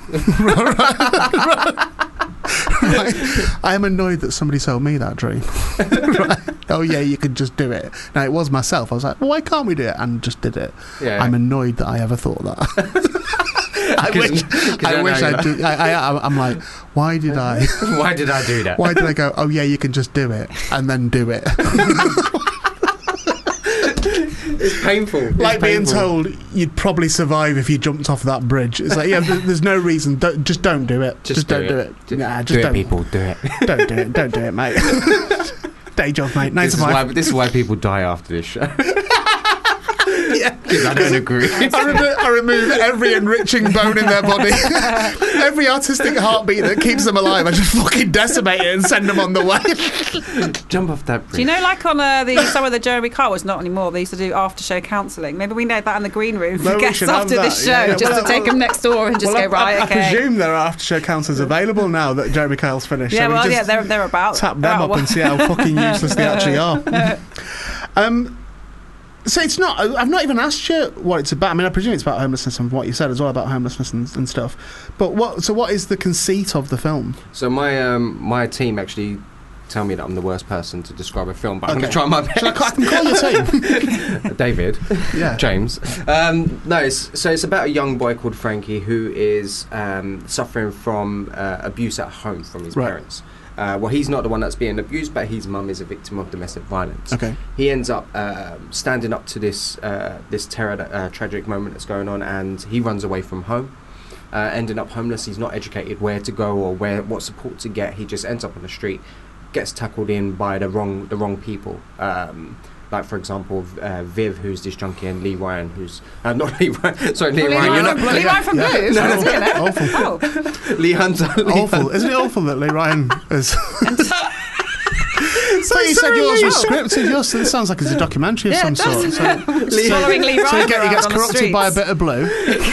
Right. I'm annoyed that somebody told me that dream. Right. Oh yeah, you could just do it. Now it was myself. I was like, well, why can't we do it? And just did it. Yeah. I'm annoyed that I ever thought that. I 'Cause- wish, 'cause I I wish know I that. did. I, I, I'm like, why did I? Why did I do that? Why did I go? Oh yeah, you can just do it, and then do it. It's painful. It's Like being painful. told you'd probably survive if you jumped off that bridge. It's like, yeah, there- there's no reason. Don't, just don't do it. Just, Just do don't it. do it. Ju- Nah, do just it, don't. people. Do it. Don't do it. Don't do it, mate. Day job, mate. Nine This to is, why, five. this is why people die after this show. Yeah. Because I don't agree. I, remo- I remove every enriching bone in their body. Every artistic heartbeat that keeps them alive, I just fucking decimate it and send them on the way. Jump off that bridge. Do you know, like on uh, the some of the Jeremy Kyle was not anymore. They used to do after show counselling. Maybe we need that in the green room for No, we guests should have after that. this show, Yeah, yeah. just Well, to take well- them next door and just well, go I, right. I, okay. I presume there are after show counsellors available now that Jeremy Kyle's finished. Yeah, so we well, just yeah, they're they're about. tap they're them about up and see how fucking useless they actually are. Um, So it's not. I've not even asked you what it's about. I mean, I presume it's about homelessness and what you said as well about homelessness and, and stuff. But what? So what is the conceit of the film? So my um, my team actually tell me that I'm the worst person to describe a film, but I'm Okay. going to try my best. Shall I, ca- I can call your team. David, Yeah. James. Um, no, it's, so it's about a young boy called Frankie who is um, suffering from uh, abuse at home from his Right. parents. Uh, well, he's not the one that's being abused, but his mum is a victim of domestic violence. Okay. He ends up uh, standing up to this uh, this terror, uh, tragic moment that's going on, and he runs away from home, uh, ending up homeless. He's not educated where to go or where what support to get. He just ends up on the street, gets tackled in by the wrong the wrong people. Um, like for example, uh, Viv, who's this junkie, and Lee Ryan, who's uh, not Lee Ryan. Sorry, Lee Lee Ryan. You're Ryan, not Lee Ryan from Yeah. Blues. No, Isn't it? awful. Oh. Lee Hunter. Lee Awful, Hunter. isn't it awful that Lee Ryan is? So you said sorry, yours Lee. was scripted. Yours this sounds like it's a documentary of Yeah, some it does. sort. So, Lee- Following Lee so Ryan he, get, he around gets on the corrupted by a streets. bit of blue.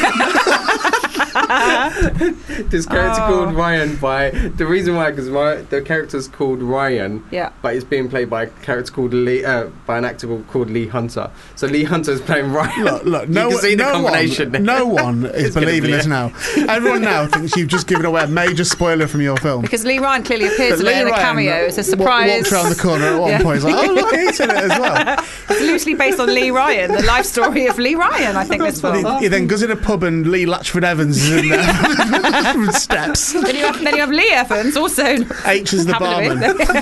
This character Oh. called Ryan by the reason why because the character's called Ryan, Yeah. but it's being played by a character called Lee, uh, by an actor called Lee Hunter. So Lee Hunter's playing Ryan. Look, look, You no, can see the no combination one, there. no one is It's gonna believing be this a- now. Everyone now thinks you've just given away a major spoiler from your film. Because Lee Ryan clearly appears But in it Lee in a Ryan cameo. It's a wa- surprise. Walks around the corner at one Yeah. point. He's like, oh look, he's in it as well. It's loosely based on Lee Ryan, the life story of Lee Ryan, I think, this film. He, he then goes in a pub and Lee Latchford Evans is in there from steps. Then you, have, then you have Lee Evans also. H is the having a barman. bit.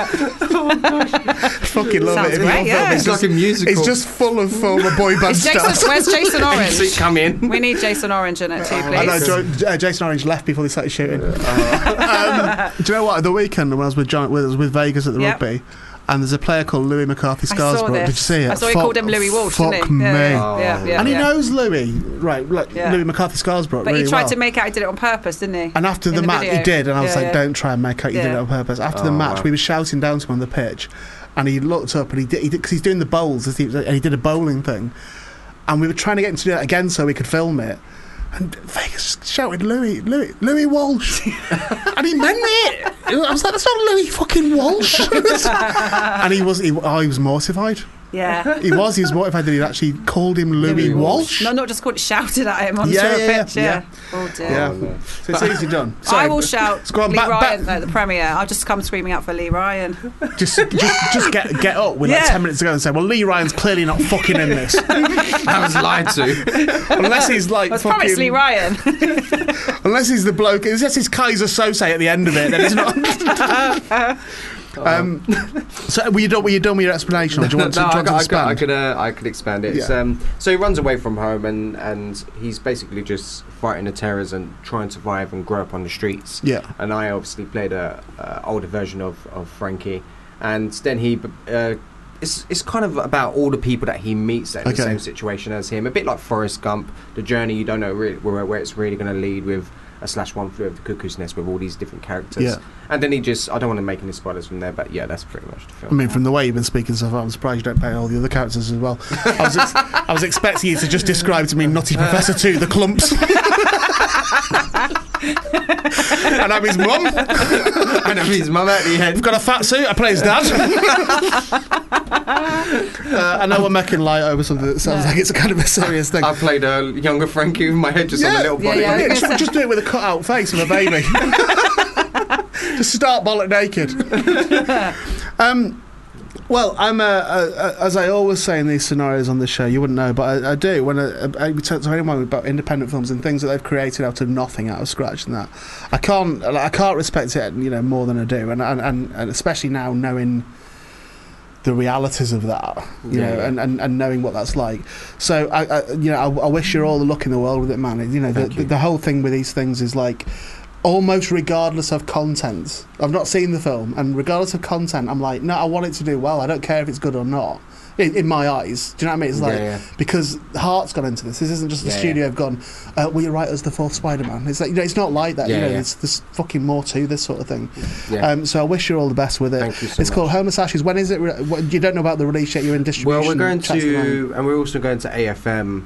Fucking love Sounds it. great, Your yeah. film is It's just- like a musical. It's just full of former boy band Is Jason, stuff. where's Jason Orange? See, come in. We need Jason Orange in it too, please. I know jo- uh, Jason Orange left before they started shooting. um, do you know what? At the weekend when I was with John, when I was with Vegas at the Yep. rugby, and there's a player called Louis McCarthy I saw Scarsbrook. this. Did you see it? I saw he Fuck- called him Louis Walsh, Fuck didn't he? me. Yeah, yeah, Oh. yeah, yeah, and he yeah. knows Louis, right? Like Yeah. Louis McCarthy Scarsbrook. But really he tried well. to make out he did it on purpose, didn't he? And after In the, the match, video. he did, and I was Yeah, like, yeah. "Don't try and make out you did Yeah. it on purpose." After the Oh, match, wow. we were shouting down to him on the pitch, and he looked up and he did he did because he's doing the bowls, and he did a bowling thing, and we were trying to get him to do that again so we could film it. And Vegas shouted, "Louis, Louis, Louis Walsh," and he meant it. I was like, "That's not Louis fucking Walsh." And he was, he, oh, he was mortified. Yeah. He was, he was mortified that he'd actually called him Louis, Walsh. No, not just called shouted at him on Yeah, the yeah, pitch. yeah, Yeah. Oh dear. Yeah, Oh, no. so it's easy done. I Sorry, will but- shout Let's go on, Lee back- Ryan back- at the premiere. I'll just come screaming out for Lee Ryan. Just, just, just get get up with like Yeah. ten minutes ago and say, "Well, Lee Ryan's clearly not fucking in this, I was lied to. unless he's like I was promised Lee fucking, Ryan. unless he's the bloke, unless he's Kaiser Sose at the end of it, then he's not." um, so, were you done? Were you done with your explanation? Or do you want to, no, do you I, want to got- I, got- I expand? could uh, I could expand it. It's, Yeah. um, so he runs away from home and, and he's basically just fighting the terrors and trying to survive and grow up on the streets. Yeah. And I obviously played a, a older version of, of Frankie, and then he. Uh, it's, it's kind of about all the people that he meets that are in the Okay. same situation as him. A bit like Forrest Gump, the journey you don't know really, where, where it's really going to lead with a slash one flew over the cuckoo's nest with all these different characters. Yeah. And then he just, I don't want to make any spoilers from there, but yeah, that's pretty much the film. I mean, from the way you've been speaking so far, I'm surprised you don't pay all the other characters as well. I was, ex- I was expecting you to just describe to me Nutty Professor two, the clumps. And I'm his mum. I know his mum at the end. I've got a fat suit, I play his dad. uh, I know we're making light over something that sounds like it's a kind of a serious thing. I played a younger Frankie with my head just on a little body. Yeah, yeah. just, just do it with a cut-out face of a baby. Just start bollock naked. um, well, I'm uh, uh, as I always say in these scenarios on this show, you wouldn't know, but I, I do. When I, I, I talk to anyone about independent films and things that they've created out of nothing, out of scratch, and that I can't, like, I can't respect it, you know, more than I do, and and, and, and especially now knowing the realities of that, you Yeah, know, yeah. and, and, and knowing what that's like. So, I, I you know, I, I wish you all the luck in the world with it, man. You know, the, Thank the, you. the whole thing with these things is like, almost regardless of content. I've not seen the film, and regardless of content, I'm like, no, I want it to do well. I don't care if it's good or not. In, in my eyes, do you know what I mean? It's like, Yeah, yeah. because the heart's gone into this. This isn't just the Yeah, studio yeah. have gone, uh, will you write us the fourth Spider-Man? It's like, you know, it's not like that. Yeah, you know, yeah. there's, there's fucking more to this sort of thing. Yeah. Um, so I wish you all the best with it. Thank you so it's called much. Homeless Ashes. When is it? Re- what, you don't know about the release yet. You're in distribution. Well, we're going Chat to the man. to, and we're also going to A F M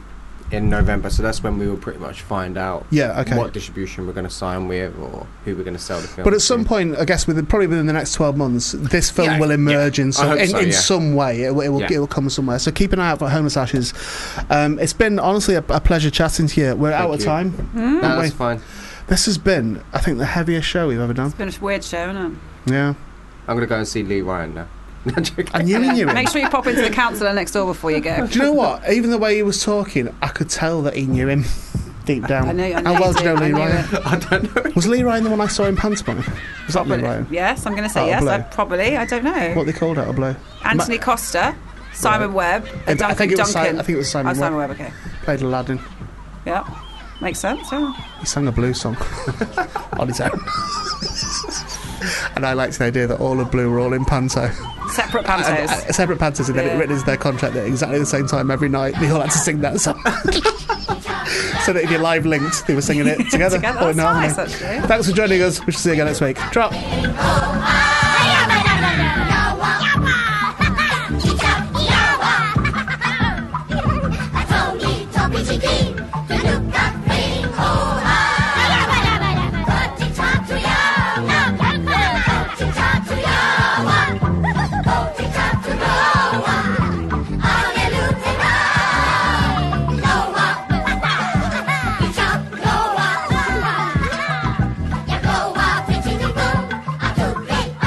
in November, so that's when we will pretty much find out Yeah, okay. what distribution we're going to sign with or who we're going to sell the film But at to. some point, I guess, within, probably within the next twelve months, this film Yeah, will emerge yeah. in I some hope in, so, in yeah. some way. It, will- it will Yeah. it will come somewhere. So keep an eye out for Homeless Ashes. Um, it's been honestly a, a pleasure chatting to you. We're out of you. time. Hmm? No, aren't that's we? fine. This has been, I think, the heaviest show we've ever done. It's been a weird show, isn't Yeah. I'm going to go and see Lee Ryan now. No, joking. I knew he knew it? it. Make sure you pop into the counsellor next door before you go. Do you know what? Even the way he was talking, I could tell that he knew him deep down. I know- I know How you well do you do. know I Lee knew Ryan? it. I don't know. Was Lee Ryan the one I saw in Pantomime? Was that Lee Probably. Ryan? Yes, I'm going to say Out of yes. Blue. I probably. I don't know. What they called Out of Blue? Anthony Costa, Simon Webb, and I Duncan. think it was Si- Duncan. I think it was Simon Oh, Simon Webb. Webb. Okay. Played Aladdin. Yeah. Makes sense. Yeah. He sang a blues song on his own. And I liked the idea that all of Blue were all in panto. Separate And, pantos. uh, separate pantos, and then Yeah. it written into their contract that at exactly the same time every night they all had to sing that song. So that if you're live linked, they were singing it together. Together, all in that's harmony. nice, actually. Thanks for joining us. We shall see you again next week. Drop. Hallelujah.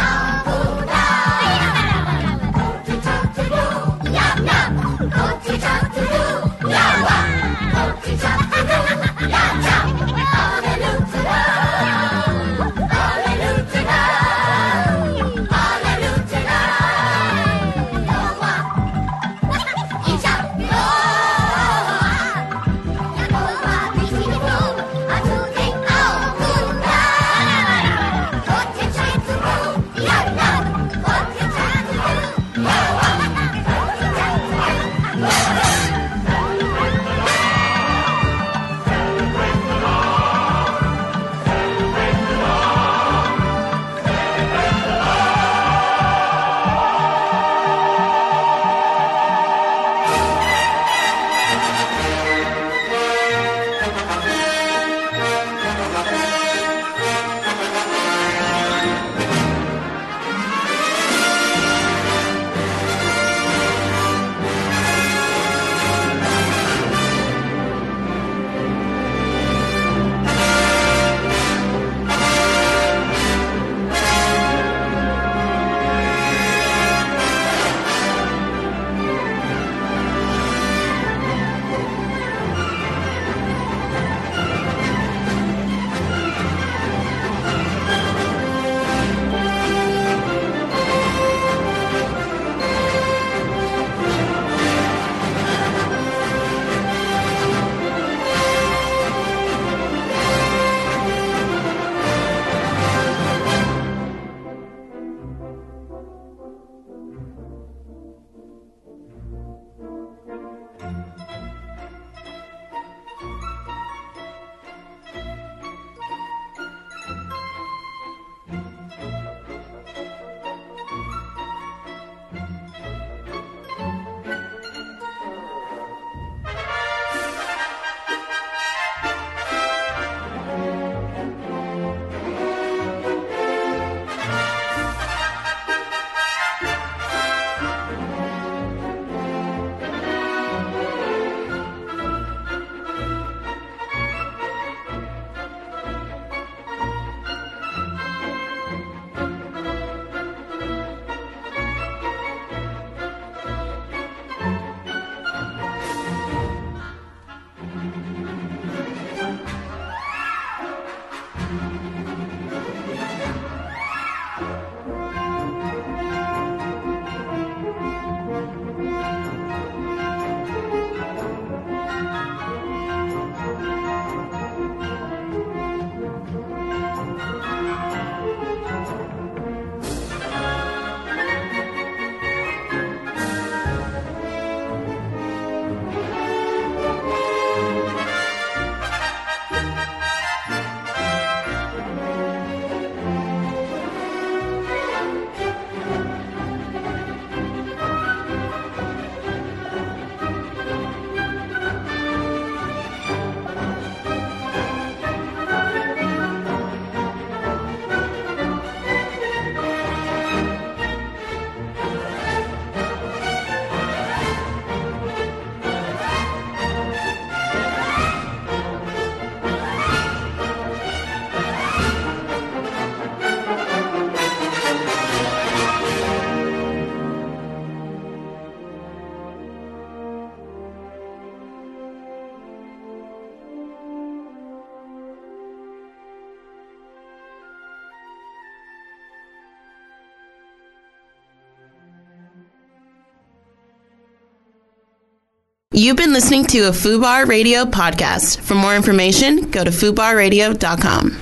You've been listening to a FUBAR Radio podcast. For more information, go to fubar radio dot com.